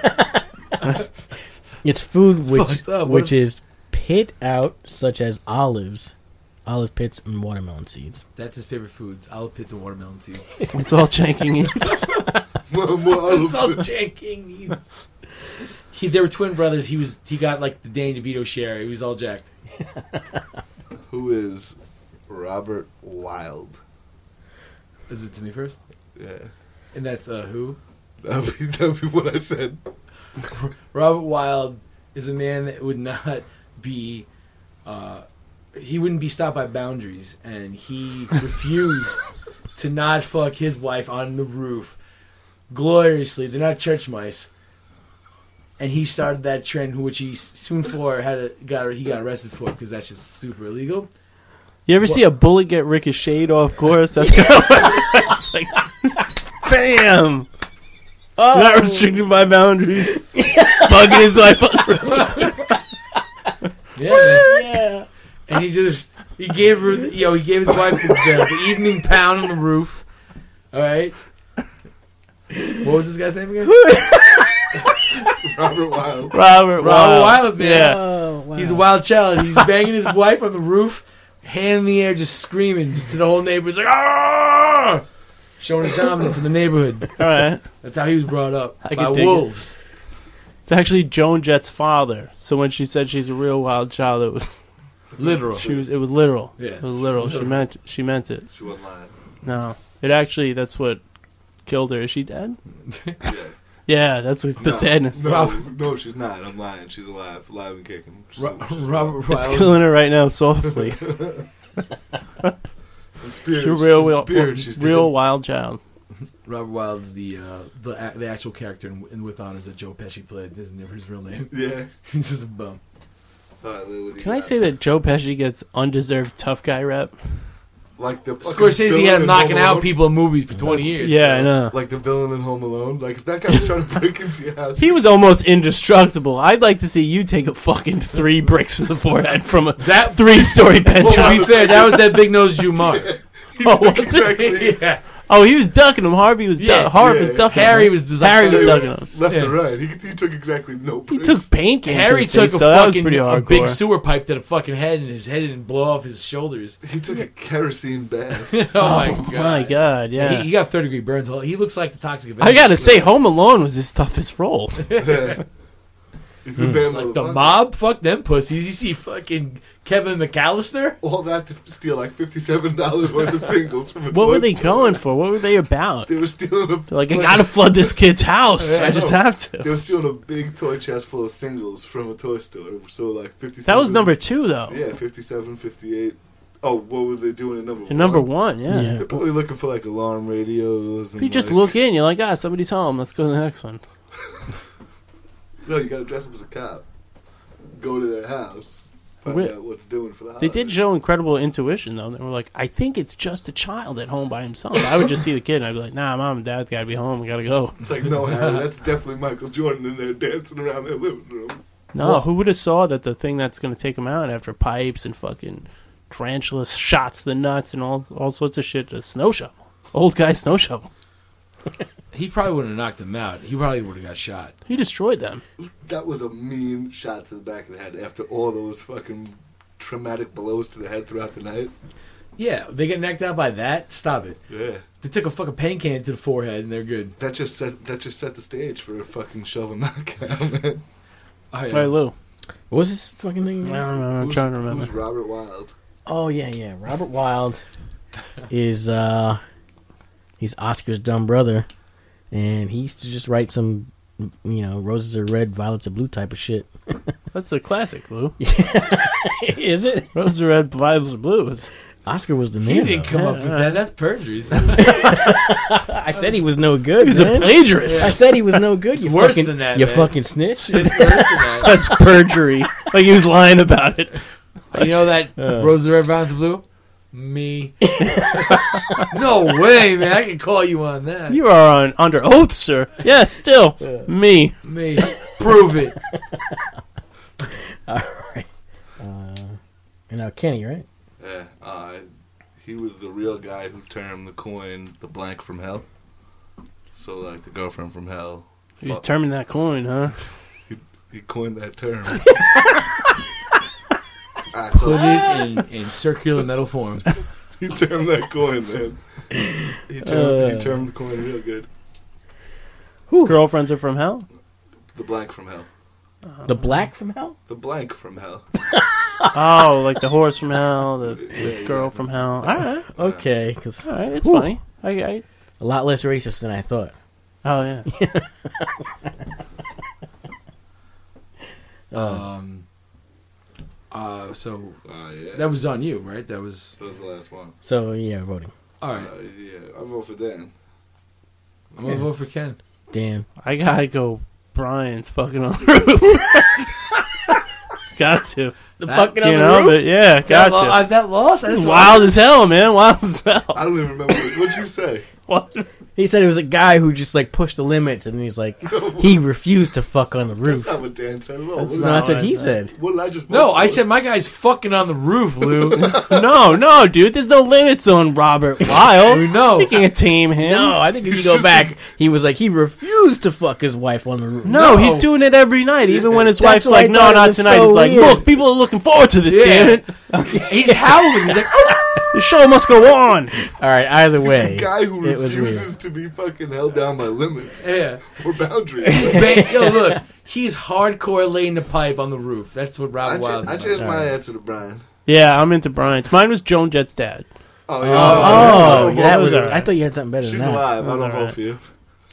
it's food It's which fucked up. What which if- is pit out such as olives, olive pits, and watermelon seeds. That's his favorite foods: olive pits and watermelon seeds. It's all Chanking eats. More, more olive That's all chips. Channing King needs. He, they were twin brothers. He was he got like the Danny DeVito share. He was all jacked. Who is Robert Wilde? Is it to me first? Yeah, And that's uh, who? that'd be, that'd be what I said. Robert Wilde is a man that would not be. Uh, he wouldn't be stopped by boundaries, and he refused to not fuck his wife on the roof gloriously. They're not church mice. And he started that trend, which he soon for had a, got he got arrested for because that's just super illegal. You ever What- see a bullet get ricocheted off course? That's kind of what it's like. Bam! Oh. Not restricted by boundaries. Bugging his wife on the roof. Yeah, man. Yeah. And he just he gave her the, you know he gave his wife the, the, the evening pound on the roof. All right. What was this guy's name again? Robert Wilde. Robert Robert Wilde. Wilde, man. Yeah. Oh, wow. He's a wild child. He's banging his wife on the roof, hand in the air, just screaming just to the whole neighborhood. He's like, ah! Showing his dominance in the neighborhood. All right. That's how he was brought up. I by could dig it. wolves. It's actually Joan Jett's father. So when she said she's a real wild child, it was Literal. she was it was literal. Yeah. It was literal. She Literal. meant she meant it. She wasn't lying. No, it actually that's what killed her. Is she dead? Yeah. Yeah, that's what the no, sadness. No, no, she's not. I'm lying. She's alive, alive and kicking. She's, Ro- she's Robert It's Wilde. killing her right now softly. In spirit, She's a real, in real, spirit, she's real dead. wild child. Robert Wilde's the uh, the a- the actual character in, in With Honors that Joe Pesci played. Isn't never his real name. Yeah. He's just a bum. All right, Lou, what do you Can I got? say that Joe Pesci gets undeserved tough guy rep? Like the fucking Scorsese villain had in knocking Home out Alone? people in movies for twenty years. Yeah, so. I know. Like the villain in Home Alone. Like if that guy was trying to break into your house, He was almost indestructible. I'd like to see you take a fucking three bricks to the forehead from a That three-story Well, to penthouse. be fair, that was that big nose Jew Mark. He Oh, took was it? exactly yeah. Oh, he was ducking him. Harvey was Yeah, du- Harv yeah. was ducking Harry him. was just Harry like, was uh, ducking him. left Yeah. and right. He, he took exactly no He breaks. took paint cans. Harry to the took face, a so that was fucking pretty a hardcore. big sewer pipe to the fucking head, and his head didn't blow off his shoulders. He took a kerosene bath. oh, my god! My God, yeah. He, he got third degree burns. He looks like the Toxic Avenger. I gotta say, Home Alone was his toughest role. Yeah. He's a bad Like the motherfucker. mob, fuck them pussies. You see fucking Kevin McAllister? All that to steal like fifty-seven dollars worth of singles from a What toy were they store. going for? What were they about? They were stealing a They're like, I gotta flood this kid's house. Yeah, I just know. have to. They were stealing a big toy chest full of singles from a toy store. So like fifty-seven. That was number two, though. Yeah, fifty-seven, fifty-eight. Oh, what were they doing in number In one? number one, yeah. Yeah. They're probably looking for like alarm radios. And You just like, look in, you're like, ah, somebody's home. Let's go to the next one. No, you gotta dress up as a cop. Go to their house. Find Re- out what's doing for the They did holidays. show incredible intuition, though. They were like, I think it's just a child at home by himself. I would just see the kid, and I'd be like, nah, mom and dad gotta be home. We gotta go. It's like, no, Harry, that's definitely Michael Jordan in there dancing around their living room. No, Well- who would have saw that the thing that's gonna take him out after pipes and fucking tarantula shots to the nuts and all all sorts of shit, a snow shovel. Old guy snow shovel. He probably wouldn't have knocked him out. He probably would have got shot. He destroyed them. That was a mean shot to the back of the head after all those fucking traumatic blows to the head throughout the night. Yeah, they get knocked out by that. Stop it. Yeah. They took a fucking paint can to the forehead and they're good. That just set that just set the stage for a fucking shovel knockout, man. Oh, All right, Lou. What was this fucking thing? I again? don't know. I'm Who's- trying to remember. Who's Robert Wild? Oh yeah, yeah. Robert Wild is uh he's Oscar's dumb brother, and he used to just write some, you know, roses are red, violets are blue type of shit. That's a classic, Lou. Is it? Roses are red, violets are blues. Oscar was the You man. didn't though. come up with that. That's perjury. I said he was no good. He's a man. plagiarist. I said he was no good. You worse fucking, than that, You man. fucking snitch. It's worse than that. That's perjury. Like he was lying about it. You know that Uh. Roses are red, violets are blue? Me. No way, man. I can call you on that. You are on under oath, sir. Yes, still me. Me. Prove it. All right. Uh, and now Kenny, right? Yeah, uh, he was the real guy who termed the coin the blank from hell. So, like, the girlfriend from hell. He's fuck- terming that coin, huh? he, he coined that term. I Put told it in, in circular metal form. He termed that coin, man. He termed, Uh. he termed the coin real good. Girlfriends are from hell? The blank from hell. The black from hell? The blank from hell. Oh, like the horse from hell, the, the Yeah, girl exactly. from hell. All right, Okay, because all right, it's Whew. funny. I, I, a lot less racist than I thought. oh yeah. Um. Uh. So Uh, yeah. that was on you, right? That was That was the last one. So yeah, voting. all right. Uh, yeah, I vote for Dan. I'm gonna vote for Ken. Dan. I gotta go. Brian's fucking on the roof. Got to. The That- fucking You on the know, roof? but yeah, That, got lo- to. uh, that loss. That's It's wild. wild as hell, man. Wild as hell. I don't even remember. What, what'd you say? What? He said it was a guy who just like pushed the limits, and he's like, he refused to fuck on the That's roof. not what Dan said at all. That's What No, did- that's what what he I said. what did I just No, vote I for? said my guy's fucking on the roof, Lou. No, no, dude. There's no limits on Robert Wild. No. You can't tame him. No, I think if you go back, he was like he refused to fuck his wife on the roof. No, No. he's doing it every night, even when his That's wife's why I like, "No, thought it not was tonight." so It's like, weird. "Look, people are looking forward to this. Yeah. Damn it, He's howling. He's like, the show must go on." All right, either He's way, a guy who it was refuses weird. to be fucking held down by limits yeah. or boundaries. Ba- Yo, look, he's hardcore laying the pipe on the roof. That's what I, Robert ch- Wild's I about. changed my Alright. answer to Brian. Yeah, I'm into Brian's. Mine was Joan Jett's dad. Oh, Oh, yeah. that was. alright. I thought you had something better She's than that. alive. I don't Alright. vote for you.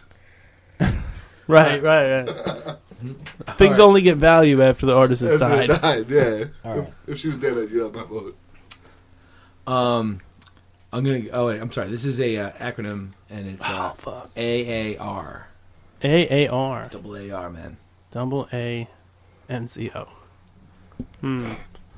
Right, right, right. Things only get value after the artist has After they died. died, yeah. Alright. If, if she was dead, I'd get out my vote. Um, I'm gonna. Oh wait, I'm sorry. This is a uh, acronym, and it's uh, Oh fuck. A A R. A A R. Double A R, man. Double A N C O. Hmm.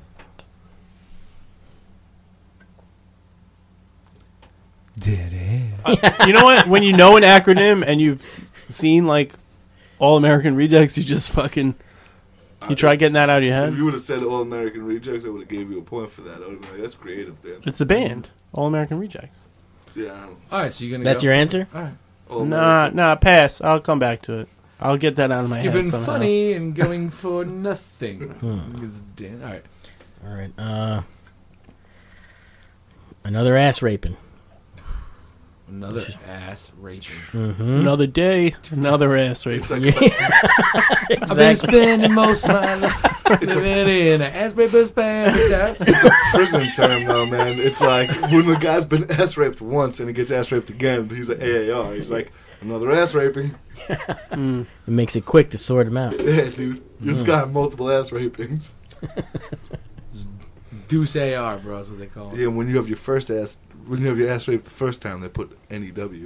Did it? You know what? When you know an acronym and you've seen like All American Rejects, you just fucking you try getting that out of your If head. you would have said All American Rejects, I would have gave you a point for that. I would have been like, that's creative, Dan. It's the band, All American Rejects. Yeah. I don't- All right, so you're gonna. That's go your for- answer. All right. All Nah, American. nah, pass. I'll come back to it. I'll get that out of my Skipping head somehow. funny and going for nothing. Hmm. It's Dan- All right. All right. Uh, another ass raping. Another ass raping. Mm-hmm. Another day, another ass rape. It's like I've been spending most of my life living in an ass raper's paradise. it's a prison term, though, man. It's like when the guy's been ass raped once and he gets ass raped again, he's an A A R. He's like, another ass raping. Mm. It makes it quick to sort him out. Yeah, dude. This Mm. guy had multiple ass rapings. Deuce A R, bro, is what they call it. Yeah, when you have your first ass, when you have your ass raped the first time, they put N E W.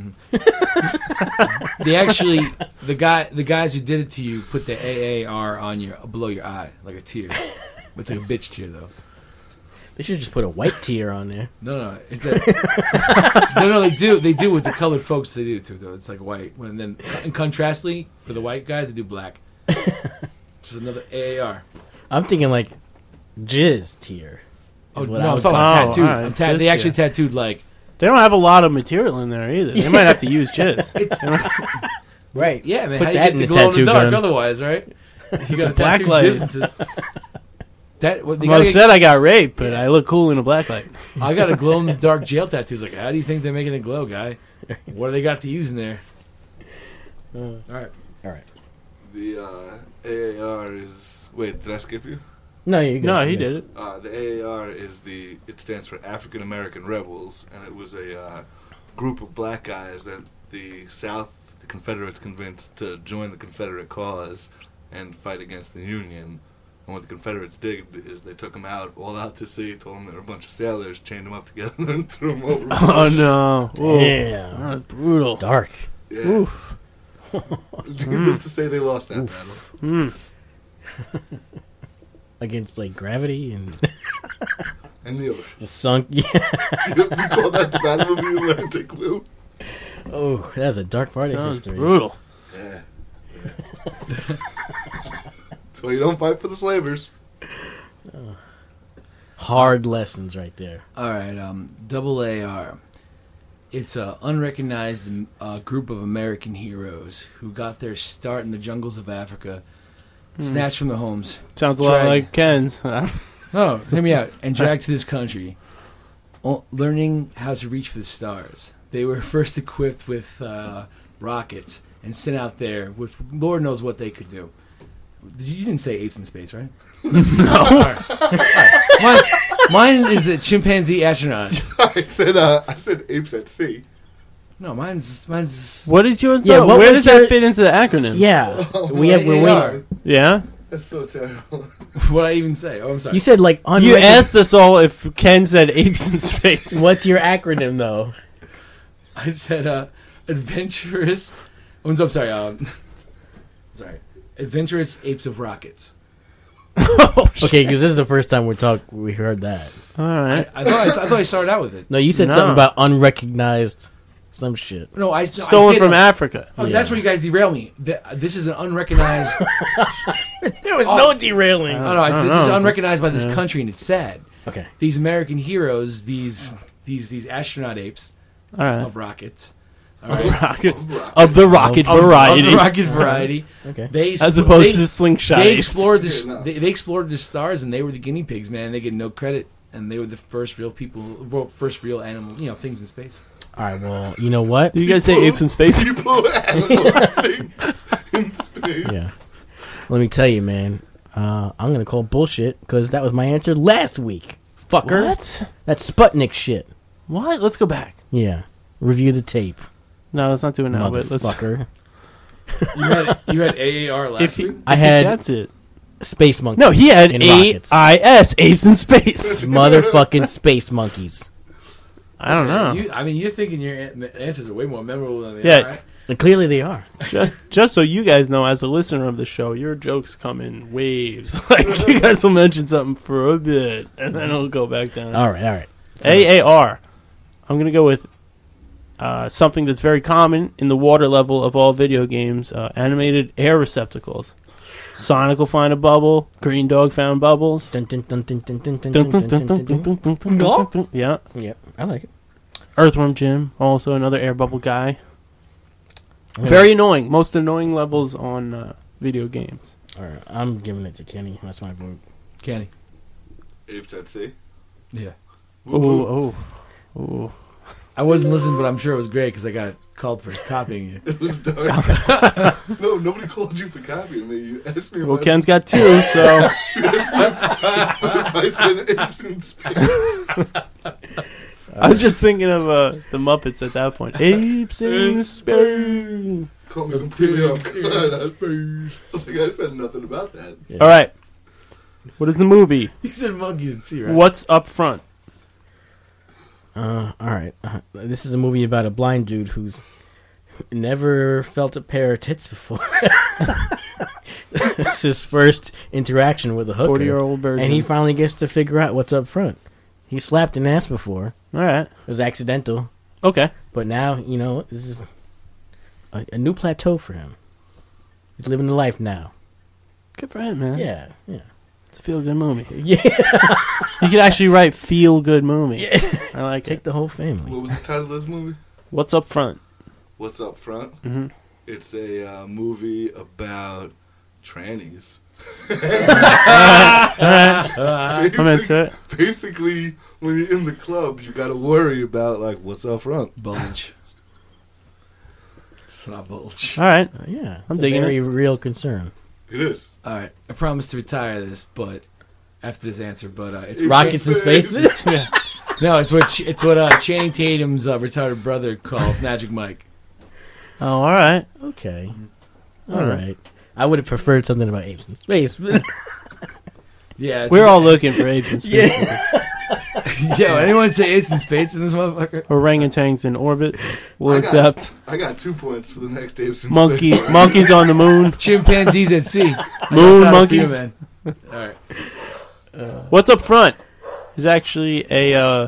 They actually, the guy, the guys who did it to you, put the A A R on your below your eye, like a tear. It's like a bitch tear, though. They should just put a white tear on there. No, no, it's a. no, no, they do. They do with the colored folks. They do too, though. It's like white. And then, and contrastly for the white guys, they do black. Just another A A R. I'm thinking like jizz tear. Oh is no, what I'm I was talking about Oh, tattooed. all right, I'm ta- jizz they actually tear. tattooed like. They don't have a lot of material in there either. They might have to use jizz. Right. Yeah, man. Put how do that you get in the the glow in the tattoo dark gun. otherwise, right? You got a Black tattoo light. jizz. That well, they Well, gotta I get- said I got raped, but I look cool in a black light. I got a glow in the dark jail tattoo. It's like, how do you think they're making it glow, guy? What do they got to use in there? Uh, All right. All right. The uh, A A R is. Wait, did I skip you? No, you No, he did it. Uh, the A A R is the. It stands for African American Rebels, and it was a uh, group of black guys that the South, the Confederates, convinced to join the Confederate cause and fight against the Union. And what the Confederates did is they took them out, all out to sea, told them they were a bunch of sailors, chained them up together, and threw them over. Oh no! Ooh. Damn. Oh, that's brutal. Dark. Yeah. Oof. Needless to say, they lost that Oof. battle. Mm. Against like gravity and And the ocean. just sunk. Yeah. We call that the Battle of the Atlantic, Lou. Oh, that was a dark part of That was history. brutal. Yeah. yeah. That's why you don't fight for the slavers. Hard lessons right there. All right. Um, double A R. It's a unrecognized uh, group of American heroes who got their start in the jungles of Africa, snatched from their homes. Sounds a lot Drag- like Ken's. No, hear me out. And dragged to this country, o- learning how to reach for the stars. They were first equipped with uh, rockets and sent out there with Lord knows what they could do. You didn't say apes in space, right? No. All right. All right. Mine's, mine is the chimpanzee astronauts. I said, uh, I said apes at sea. No, mine's mine's. What is yours? Yeah, though? what Where was does that your- fit into the acronym? Yeah, Oh, we have. We're A A R. waiting. Yeah. That's so terrible. What I even say? Oh, I'm sorry. You said like You unrecog- asked us all if Ken said apes in space. What's your acronym though? I said uh, adventurous. Oh, I'm sorry. Um, sorry. Adventurous apes of rockets. Oh, shit. Okay, because this is the first time we talk. We heard that. All right. I, I thought I, I thought I started out with it. No, you said No. something about unrecognized some shit. No, I no, Stolen I did from know. Africa. Oh, that's where you guys derail me. Th- This is an unrecognized. There was Oh. no derailing. No, no, it's, I don't this is know. unrecognized by this Yeah. country, and it's sad. Okay. These American heroes, these these these astronaut apes All right. of rockets, all right, Rocket, of the rocket of, variety, of the rocket variety. Okay. They as explo- opposed they, to slingshot. they apes. explored this. Yeah, no. They, they explored the stars, and they were the guinea pigs, man. They get no credit, and they were the first real people, well, first real animal, you know, things in space. All right. Well, you know what? Do you guys say apes in space? People animal things in space. Yeah. Let me tell you, man. Uh, I'm gonna call bullshit because that was my answer last week. Fucker. What? That's Sputnik shit. What? Let's go back. Yeah. Review the tape, No, let's not do it now. But let's. motherfucker. You had you had A A R last If he, week. if I he had- gets it. Space monkey. No, he had in A rockets. I S apes in space. Motherfucking space monkeys. I don't know. You, I mean, you're thinking your an- answers are way more memorable than they Yeah. are, right? And clearly they are. just, just so you guys know, as a listener of the show, your jokes come in waves. Like you guys will mention something for a bit, and then it'll go back down. All right. All right. A A R. I'm gonna go with uh, something that's very common in the water level of all video games: uh, animated air receptacles. Sonic will find a bubble. Green Dog found bubbles. Dun, dun, dun, dun, dun, dun, dun, Dun, dun, dun, dun, dun, dun, dun, dun. dun, dun, dun, dun, dun. Yeah. Yep. I like it. Earthworm Jim, also another air bubble guy. Yeah. Very annoying. Most annoying levels on uh, video games. All right. I'm giving it to Kenny. That's my vote. Kenny. Apes at sea. Yeah. Oh, oh, oh. I wasn't listening, but I'm sure it was great because I got called for copying you. It was dark. No, nobody called you for copying me. You asked me. Well, if I- Ken's got two, so You asked me if I said apes in space. I was just thinking of uh, the Muppets at that point. Apes in space. Caught me completely off guard. I was like, I said nothing about that. Yeah. All right. What is the movie? You said monkeys and sea, right? What's up front? Uh, all right. Uh, this is a movie about a blind dude who's never felt a pair of tits before. It's his first interaction with a hooker. forty-year-old virgin. And he finally gets to figure out what's up front. He slapped an ass before. All right. It was accidental. Okay. But now, you know, this is a, a new plateau for him. He's living the life now. Good for him, man. Yeah, yeah. It's a feel-good movie. Yeah. You could actually write feel-good movie. Yeah. I like Take it. the whole family. What was the title of this movie? What's up front? What's Up Front? Mm-hmm. It's a uh, movie about trannies. All right. I'm into it. Basically, when you're in the club, you got to worry about like what's up front. Bulge. It's not bulge. All right. Uh, yeah. I'm It's a digging very it. real concern. It is. All right, I promise to retire this, but after this answer, but uh, it's It's Rockets in space? yeah. No, it's what Ch- it's what uh, Channing Tatum's uh, retarded brother calls Magic Mike. Oh, all right. Okay. All All right. right. I would have preferred something about apes in space. Yeah, it's We're all looking for apes in space. Yo, anyone say apes in space in this motherfucker? Orangutans in orbit. We'll I accept. Got, I got two points for the next apes in Monkey, space. monkeys on the moon. Chimpanzees at sea. Moon That's how I feel, monkeys. man. All right. What's up front is actually a uh,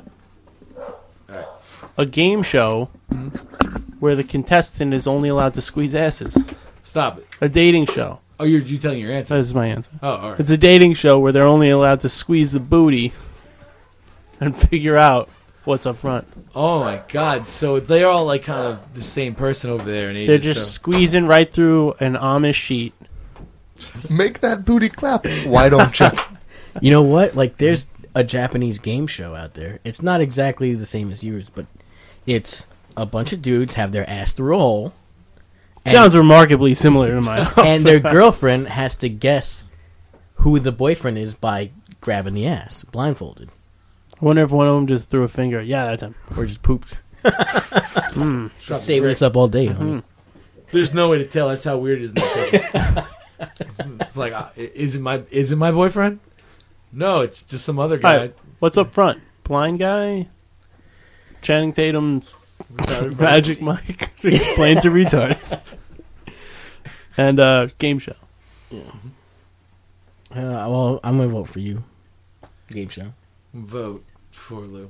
a game show where the contestant is only allowed to squeeze asses. Stop it. A dating show. Oh, you're you telling your answer? This is my answer. Oh, all right. It's a dating show where they're only allowed to squeeze the booty and figure out what's up front. Oh my God! So they're all like kind of the same person over there in Asia. They're just so. squeezing right through an Amish sheet. Make that booty clap. Why don't you? You know what? Like, there's a Japanese game show out there. It's not exactly the same as yours, but it's a bunch of dudes have their ass through a hole. and- Sounds remarkably similar to mine. and their girlfriend has to guess who the boyfriend is by grabbing the ass, blindfolded. I wonder if one of them just threw a finger. Yeah, that's him. Or just pooped. Mm. Stop it, Saving Rick. us up all day, homie. Mhm. There's no way to tell. That's how weird it is. In the picture. It's like, uh, is it my is it my boyfriend? No, it's just some other guy. All right. What's up front? Blind guy? Channing Tatum's Magic Mike explain to retards. And uh, game show. Uh, well, I'm going to vote for you. Game show. Vote for Lou.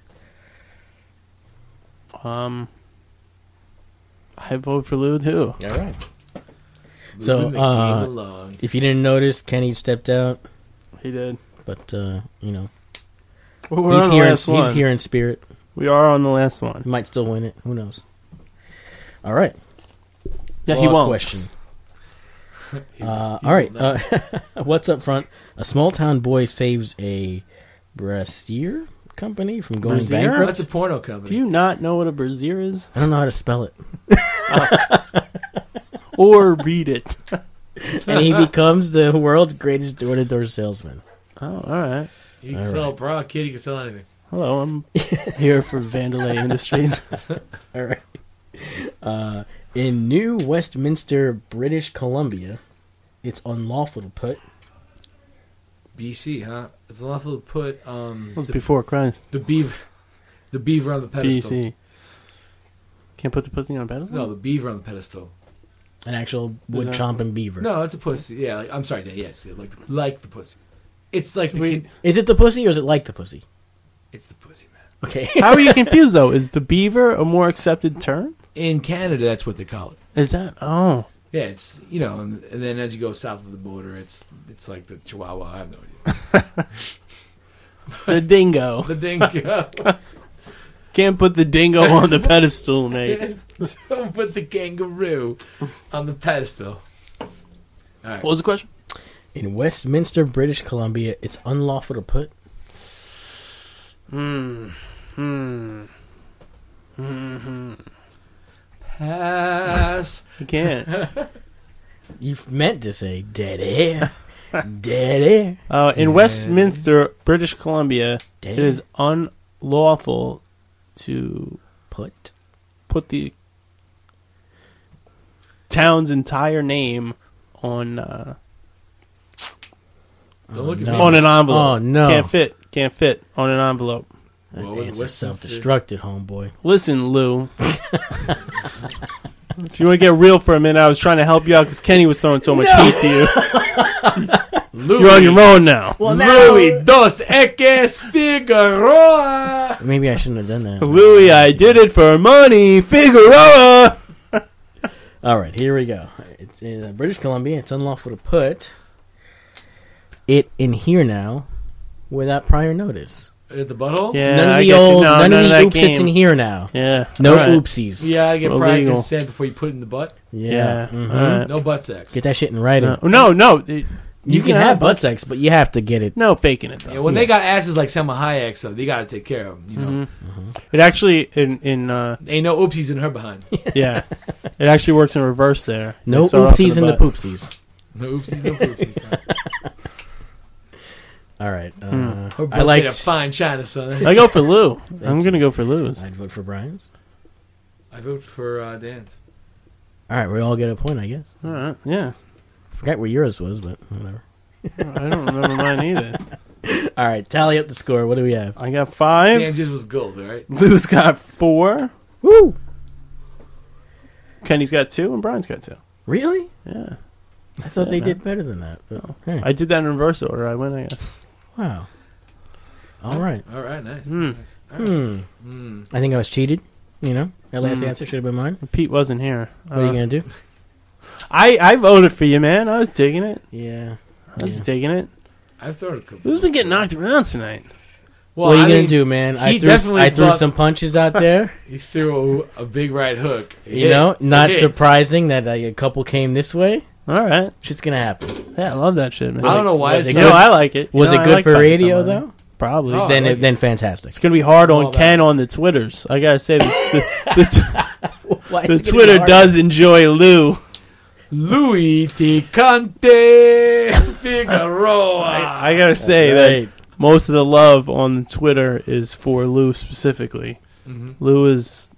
Um, I vote for Lou too. All right. Moving So, the uh, game along. if you didn't notice, Kenny stepped out, He did. but, uh, you know, Well, we're he's, on the here in, last he's one. here in spirit. We are on the last one. He might still win it. Who knows? All right. Yeah, he Law won't. Question. He- Uh, he all right. will not. Uh, what's up front? A small town boy saves a brassiere company from going Brassiere? bankrupt. That's a porno company. Do you not know what a brazier is? I don't know how to spell it. Or read it. And he becomes the world's greatest door-to-door salesman. Oh, all right. You can All sell right. a bra, kid. You can sell anything. Hello, I'm here for Vandalay Industries. All right. Uh, in New Westminster, British Columbia, it's unlawful to put. B C, huh? It's unlawful to put um That was the, before Christ. the beaver, the beaver on the B pedestal. C. Can't put the pussy on a pedestal? No, the beaver on the pedestal. An actual Is wood that- chomping beaver. No, it's a pussy. Yeah, like, I'm sorry. Dan, Yes, yeah, like like the pussy. It's like the Sweet. kid, Is it the pussy or is it like the pussy? it's the pussy, man. Okay. How are you confused, though? Is the beaver a more accepted term? In Canada, that's what they call it. Is that? Oh. Yeah, it's you know, and, and then as you go south of the border, it's it's like the Chihuahua. I have no idea. The dingo. The dingo. Can't put the dingo on the pedestal, mate. Don't put the kangaroo on the pedestal. All right. What was the question? In Westminster, British Columbia, it's unlawful to put. Hmm. Hmm. Mm-hmm. Pass. You can't. You meant to say dead air. Dead air. Uh, in Dead. Westminster, British Columbia, Dead. it is unlawful to Put. put the town's entire name on uh, Don't look at no. me. on an envelope. Oh, no. Can't fit. Can't fit on an envelope. That What was answer's Westminster? self-destructed, homeboy. Listen, Lou. If you want to get real for a minute, I was trying to help you out because Kenny was throwing so much heat to you. Louis, You're on your own now. Louis dos Eques Figueroa. Maybe I shouldn't have done that. Louis, I did it for money. Figueroa. All right, here we go. It's in uh, British Columbia. It's unlawful to put it in here now without prior notice. At the butthole? Yeah, none of I the get you. old, No, none, none of of the that oops. It's in game. here now. Yeah. No All right. oopsies. Yeah, I get prior Illegal. consent before you put it in the butt. Yeah. Yeah. mhm. All right. No butt sex. Get that shit in writing. No, no. no. It- You, can, have butt sex, but you have to get it. No faking it though. Yeah, when they got asses like Selma Hayek, so they got to take care of them. You know, Mhm. It actually in in uh, ain't no oopsies in her behind. yeah, it actually works in reverse there. No They start off oopsies in the butt. poopsies. No oopsies, no poopsies. All right. Uh, Hmm. Her I butt's like. made of fine china, son. I go for Lou. I'm gonna go for Lou's. I'd vote for Brian's. I vote for uh, Dan's. All right, we all get a point, I guess. All right. Yeah. Forgot where yours was, but whatever. I don't remember mine either. All right, tally up the score. What do we have? I got five. Dan just was gold, all right? Lou's got four. Woo! Kenny's got two, and Brian's got two. Really? Yeah. I thought Yeah, they man. did better than that. But, hey. I did that in reverse order. I win, I guess. Wow. All right. All right, nice. Hmm. nice. All right. Hmm. Hmm. I think I was cheated. You know, that last Hmm. answer should have been mine. Pete wasn't here. What are you Uh, gonna do? I I voted for you, man. I was digging it. Yeah. I was Yeah. digging it. I've thrown a couple. Who's been getting knocked around tonight? Well, what are you I gonna mean, do, man? I he threw, definitely I threw thought- some punches out there. He threw a, a big right hook. It You hit. know, not It hit. surprising that like, a couple came this way. All right. Shit's gonna happen. Yeah, I love that shit, man. I don't know why was it's it No, good? I like it. You Was know, it I good like for fighting radio somebody. though? Probably. Oh, then, I it, like then it. fantastic. It's gonna be hard All on about Ken it. on the Twitters. I gotta say, the, the, the, t- Why the is it gonna be Twitter hard? does enjoy Lou. Louis Ticante Figueroa. I, I gotta say Right. that most of the love on the Twitter is for Lou specifically. Mhm. Lou is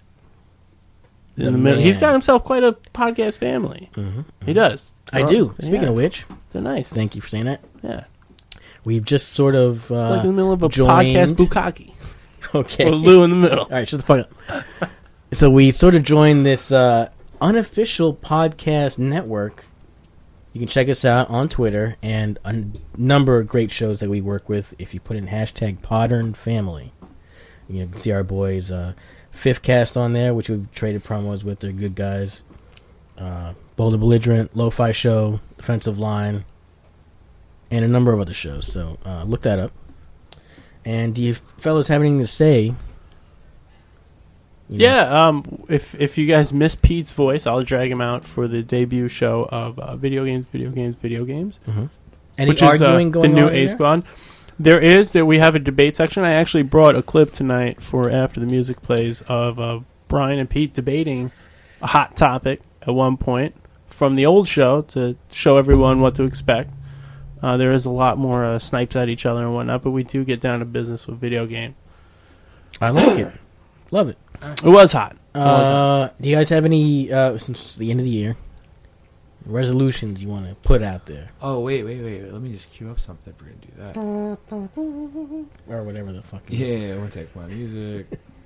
in The the, middle. He's man. got himself quite a podcast family. Mhm. He does. I They're- do. yeah. Speaking of which, they're nice. thank you for saying that. Yeah, We've just sort of uh, it's like in the middle of a joined- podcast bukkake okay. with Lou in the middle. All right, shut the fuck up. So we sort of joined this uh, unofficial podcast network. You can check us out on Twitter and a n- number of great shows that we work with. If you put in hashtag Podern Family, you can see our boys uh, Fifth Cast on there, which we've traded promos with. They're good guys. Uh, Boulder Belligerent, Lo-Fi Show, Defensive Line, and a number of other shows. So uh, look that up. And do you fellas have anything to say? You know, Yeah, um, if if you guys miss Pete's voice, I'll drag him out for the debut show of uh, video games, video games, video games. Mhm. Any which is uh, arguing going the new on A there? Squad. There is that we have a debate section. I actually brought a clip tonight for after the music plays of uh, Brian and Pete debating a hot topic at one point from the old show to show everyone what to expect. Uh, there is a lot more uh, snipes at each other and whatnot, but we do get down to business with video games. I like it. Love it. It was hot. It was hot. Uh, do you guys have any, uh, since it's the end of the year, resolutions you want to put out there? Oh, wait, wait, wait. Let me just cue up something if we're going to do that. Or whatever the fuck. it is. Yeah, I want to take my music.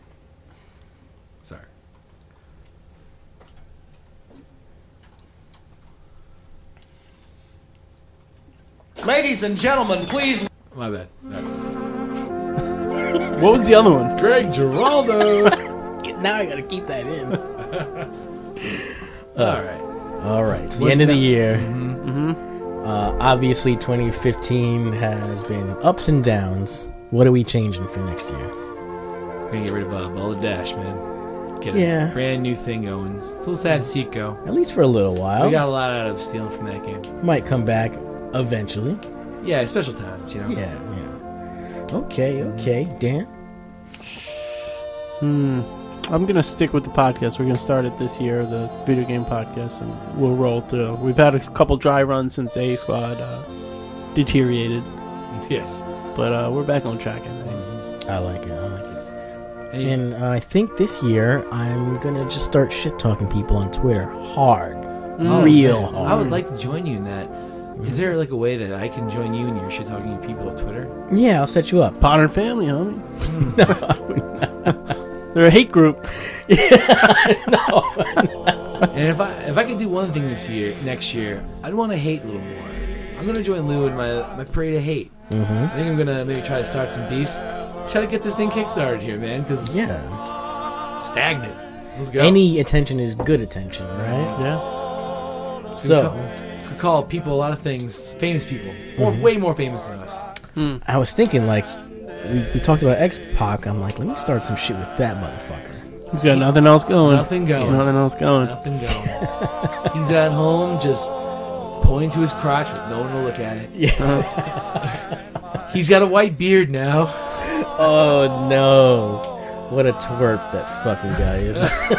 Sorry. Ladies and gentlemen, please. My bad. No. What was the other one? Greg Giraldo. Now I got to keep that in. All right. All right. It's the What end of the now? year. Mm-hmm. Uh, obviously, twenty fifteen has been ups and downs. What are we changing for next year? We're going to get rid of uh, Ball of Dash, man. Get Yeah. a brand new thing going. It's a little sad to see it go. At least for a little while. We got a lot out of stealing from that game. Might come back eventually. Yeah, special times, you know? Yeah, yeah. Okay, okay. Dan? Hmm. I'm going to stick with the podcast. We're going to start it this year, the video game podcast, and we'll roll through. We've had a couple dry runs since A Squad uh, deteriorated. Yes. But uh, we're back on track, I think. I like it. I like it. And uh, I think this year I'm going to just start shit-talking people on Twitter hard. Oh, Real man. hard. I would like to join you in that. Is there like a way that I can join you in your shit talking to people on Twitter? Yeah, I'll set you up. Potter family, homie. They're a hate group. And if I if I could do one thing this year, next year, I'd want to hate a little more. I'm gonna join Lou in my my parade of hate. Mm-hmm. I think I'm gonna maybe try to start some beefs. Try to get this thing kickstarted here, man. Because yeah, stagnant. Let's go. Any attention is good attention, right? Yeah. So. Could call people a lot of things, famous people, more, Mhm. way more famous than us. Hmm. I was thinking, like, we, we talked about X-Pac. I'm like, let me start some shit with that motherfucker. He's got nothing else going. Nothing going. Nothing else going. Nothing going. He's at home just pointing to his crotch with no one to look at it. Yeah. He's got a white beard now. Oh, no. What a twerp that fucking guy is.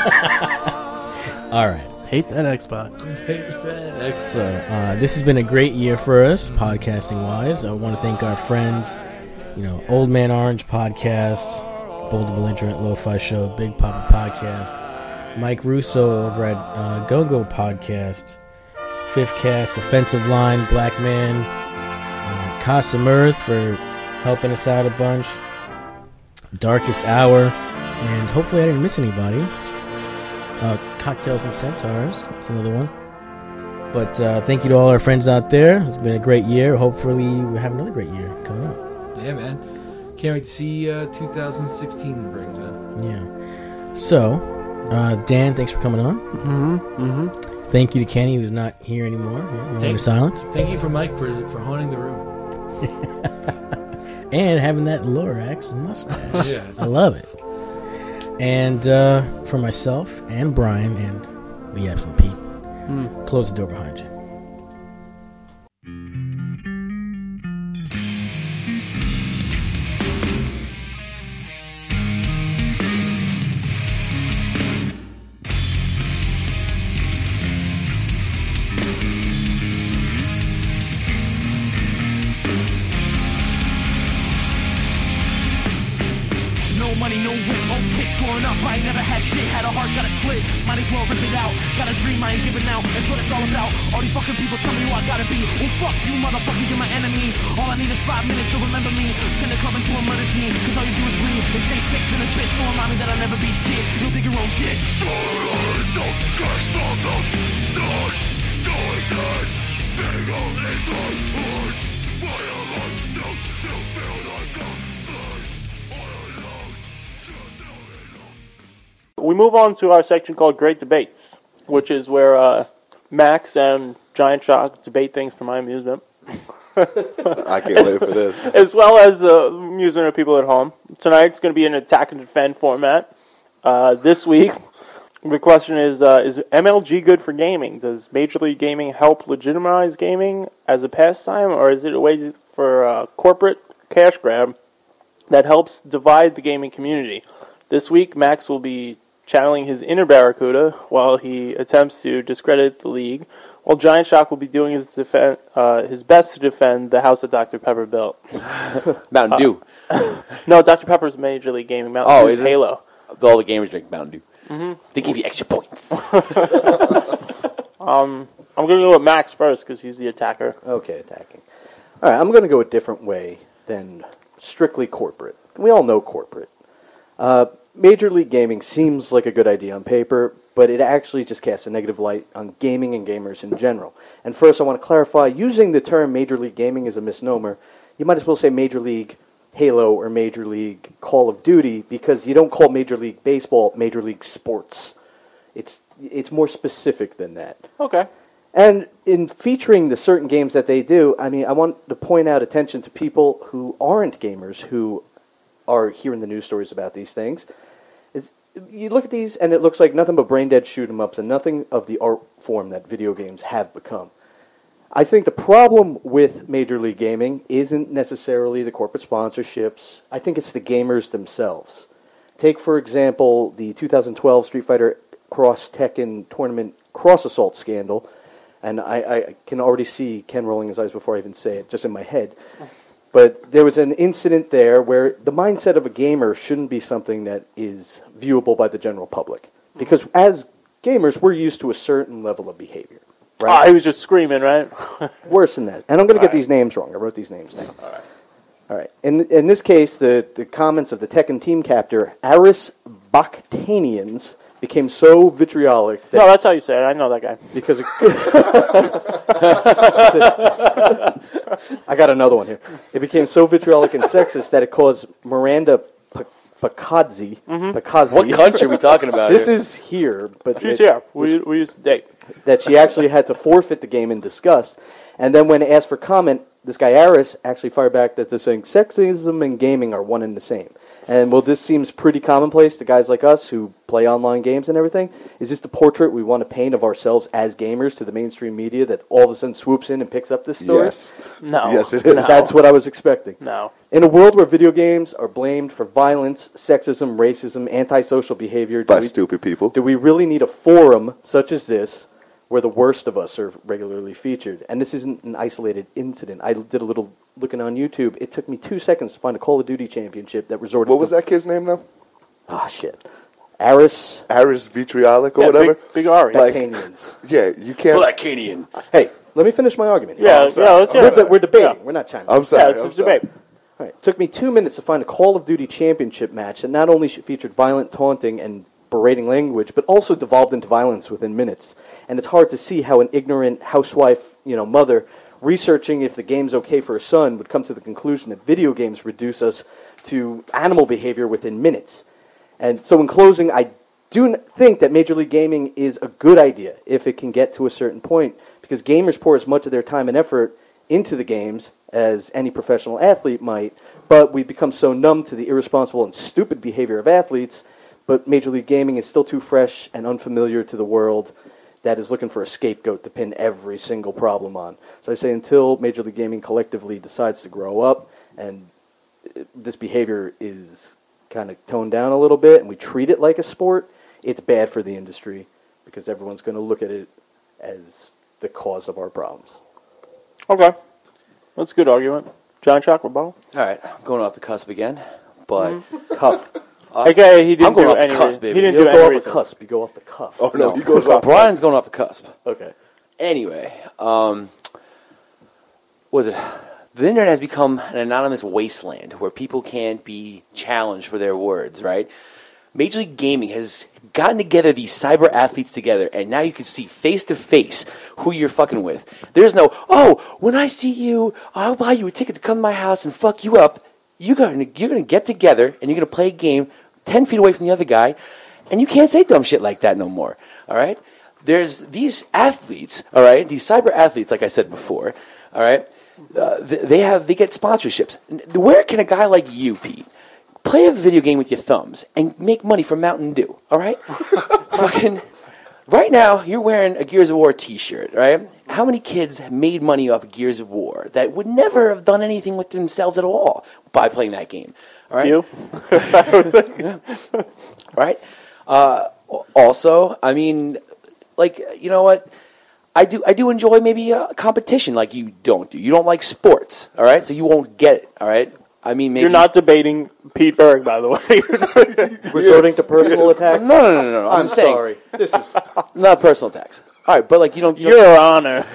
All right. Hate that Xbox. So, uh, this has been a great year for us, podcasting-wise. I want to thank our friends, you know, Old Man Orange Podcast, Boulder Belligerent Lo-Fi Show, Big Papa Podcast, Mike Russo over at uh, Go-Go Podcast, Fifth Cast, Offensive Line, Black Man, uh, Casa Mirth for helping us out a bunch, Darkest Hour, and hopefully I didn't miss anybody. Uh, Cocktails and Centaurs. That's another one. But uh, thank you to all our friends out there. It's been a great year. Hopefully we'll have another great year coming up. Yeah, man. Can't wait to see uh, two thousand sixteen brings, man. Yeah. So, uh, Dan, thanks for coming on. Mm-hmm. Mm-hmm. Thank you to Kenny, who's not here anymore. Yeah, Thank, silence. Thank you for Mike for, for honing the room. And having that Lorax mustache. Yes. I love it. And uh, for myself and Brian and the absent Pete, Mm. close the door behind you. No money, no win, okay, scoring up. I ain't never had shit, had a heart, got a slit. Might as well rip it out. Got a dream, I ain't giving out. That's what it's all about. All these fucking people tell me who I gotta be. Oh fuck you, motherfucker, you're my enemy. All I need is five minutes to remember me. Finna come into a murder scene, cause all you do is bleed. It's J six and this bitch to remind me that I'll never be shit. You'll dig your own ditch. We move on to our section called Great Debates, which is where uh, Max and Giant Shock debate things for my amusement. I can't wait for this. As well as the amusement of people at home. Tonight's going to be an attack and defend format. Uh, this week, the question is, uh, is M L G good for gaming? Does Major League Gaming help legitimize gaming as a pastime, or is it a way for uh, corporate cash grab that helps divide the gaming community? This week, Max will be channeling his inner Barracuda while he attempts to discredit the league, while Giant Shock will be doing his defen- uh, his best to defend the house that Doctor Pepper built. Mountain Dew. Uh, no, Doctor Pepper's Major League Gaming. Mountain Oh, Dew's is it? Halo. All the gamers drink Mountain Dew. Mhm. They give you extra points. um, I'm going to go with Max first because he's the attacker. Okay, attacking. All right, I'm going to go a different way than strictly corporate. We all know corporate. Uh, Major League Gaming seems like a good idea on paper, but it actually just casts a negative light on gaming and gamers in general. And first, I want to clarify, using the term Major League Gaming is a misnomer. You might as well say Major League Halo or Major League Call of Duty, because you don't call Major League Baseball Major League Sports. It's it's more specific than that. Okay. And in featuring the certain games that they do, I mean, I want to point out attention to people who aren't gamers, who are hearing the news stories about these things. It's, you look at these, and it looks like nothing but brain-dead shoot-'em-ups and nothing of the art form that video games have become. I think the problem with Major League Gaming isn't necessarily the corporate sponsorships. I think it's the gamers themselves. Take, for example, the two thousand twelve Street Fighter Cross Tekken Tournament Cross Assault scandal. And I, I can already see Ken rolling his eyes before I even say it, just in my head. But there was an incident there where the mindset of a gamer shouldn't be something that is viewable by the general public. Because as gamers, we're used to a certain level of behavior. Right? Oh, he was just screaming, right? Worse than that. And I'm going to get All right. these names wrong. I wrote these names down. All right. All right. In in this case, the, the comments of the Tekken team captor, Aris Bakhtanians, became so vitriolic that... No, that's how you say it. I know that guy. Because it, I got another one here. It became so vitriolic and sexist that it caused Miranda P- Picazzi... Mhm. Picazzi What country are we talking about This here? is here, but... She's it- here. We, we used to date. that she actually had to forfeit the game in disgust. And then when asked for comment, this guy Aris actually fired back that they're saying sexism and gaming are one and the same. And well, this seems pretty commonplace to guys like us who play online games and everything. Is this the portrait we want to paint of ourselves as gamers to the mainstream media that all of a sudden swoops in and picks up this story? Yes. No. Yes, it is. No. That's what I was expecting. No. In a world where video games are blamed for violence, sexism, racism, antisocial behavior, do By we, stupid people. do we really need a forum such as this where the worst of us are regularly featured? And this isn't an isolated incident. I did a little looking on YouTube. It took me two seconds to find a Call of Duty championship that resorted What to... was that kid's name, though? Ah, shit. Aris... Aris Vitriolic or Yeah, whatever? Big, big Ari. Like- Bacanians. Yeah, you can't... Blackidian. Hey, let me finish my argument. Yeah, I'm sorry. yeah, let's I'm hear We're, it. de- we're debating. Yeah. We're not chiming. I'm sorry. Yeah, it's I'm a sorry. debate. All right. It took me two minutes to find a Call of Duty championship match that not only featured violent taunting and berating language, but also devolved into violence within minutes. And it's hard to see how an ignorant housewife, you know, mother, researching if the game's okay for her son, would come to the conclusion that video games reduce us to animal behavior within minutes. And so in closing, I do n- think that Major League Gaming is a good idea if it can get to a certain point, because gamers pour as much of their time and effort into the games as any professional athlete might, but we become so numb to the irresponsible and stupid behavior of athletes, but Major League Gaming is still too fresh and unfamiliar to the world that is looking for a scapegoat to pin every single problem on. So I say until Major League Gaming collectively decides to grow up and uh, this behavior is kind of toned down a little bit and we treat it like a sport, it's bad for the industry because everyone's going to look at it as the cause of our problems. Okay. That's a good argument. John Chuck, rebuttal? All right, I'm going off the cusp again, but Cuff. uh, Okay, he didn't I'm going do off the any cusp, re- baby. he didn't You do don't go any off the research. cusp, you go off the cuff. Oh, no, No. he goes off. Brian's going off the cusp. Okay. Anyway, um, was it? The internet has become an anonymous wasteland where people can't be challenged for their words, right? Major League Gaming has gotten together these cyber athletes together, and now you can see face to face who you're fucking with. There's no, oh, when I see you, I'll buy you a ticket to come to my house and fuck you up. You're gonna, you're gonna get together and you're gonna play a game ten feet away from the other guy, and you can't say dumb shit like that no more. All right? There's these athletes, all right, these cyber athletes, like I said before, all right. Uh, they have they get sponsorships. Where can a guy like you, Pete, play a video game with your thumbs and make money from Mountain Dew? All right, fucking. Right now, you're wearing a Gears of War T-shirt, right? How many kids have made money off of Gears of War that would never have done anything with themselves at all by playing that game? All right, You? Yeah. Right. Uh, also, I mean, like, you know what? I do I do enjoy maybe a competition like you don't do. You don't like sports, all right? So you won't get it, all right? I mean, maybe You're not debating Pete Berg, by the way. Resorting to personal attacks? No, no, no, no. no. I'm, I'm saying, sorry. This is not personal attacks. All right, but like you don't. You Your don't, Honor.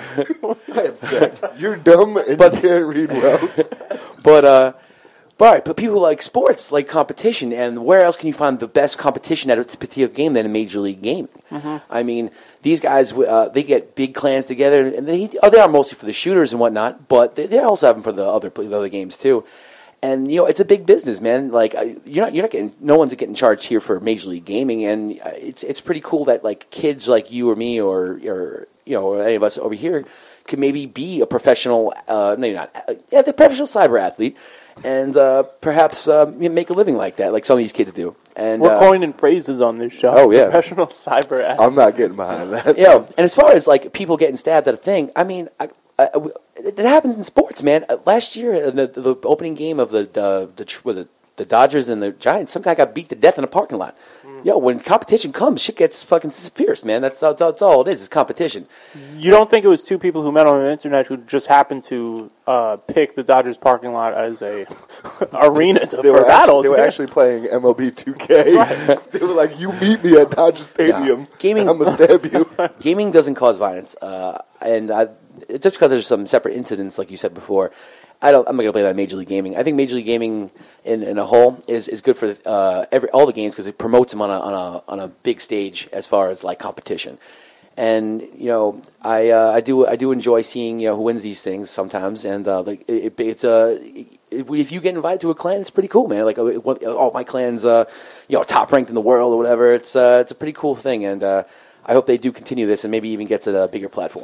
You're dumb and But- you can't read well. but uh, but all right, but people like sports, like competition, and where else can you find the best competition at a particular game than in Major League Gaming? Mm-hmm. I mean, these guys, uh, they get big clans together, and they oh, they are mostly for the shooters and whatnot, but they, they're also having for the other the other games too. And you know, it's a big business, man. Like uh, you're not you're not getting no one's getting charged here for Major League Gaming, and uh, it's it's pretty cool that like kids like you or me or or you know or any of us over here could maybe be a professional. Uh, no, you're not. Uh, yeah, the professional cyber athlete. And uh, perhaps uh, make a living like that, like some of these kids do. And We're uh, coining phrases on this show. Oh, yeah. Professional cyber athlete. I'm not getting behind that. Yeah, and as far as like people getting stabbed at a thing, I mean, I, I, it happens in sports, man. Uh, last year, uh, the, the opening game of the the, the tr- was it the Dodgers and the Giants, some guy got beat to death in a parking lot. Yo, when competition comes, shit gets fucking fierce, man. That's, that's, that's all it is, it's competition. You don't think it was two people who met on the internet who just happened to uh, pick the Dodgers parking lot as a arena to, They for were, actually, battles? they were man. actually playing M L B two K. Right. They were like, you meet me at Dodger Stadium, Gaming, I'm going to stab you. Gaming doesn't cause violence. Uh, and I, just because there's some separate incidents, like you said before, I don't, I'm not going to play that Major League Gaming. I think Major League Gaming in, in a whole is, is good for uh, every all the games because it promotes them on a on a on a big stage as far as like competition. And you know, I uh, I do I do enjoy seeing you know who wins these things sometimes. And uh, like it, it, it's a uh, it, if you get invited to a clan, it's pretty cool, man. Like uh, oh my clan's uh, you know top ranked in the world or whatever. It's uh, it's a pretty cool thing, and uh, I hope they do continue this and maybe even get to the bigger platforms.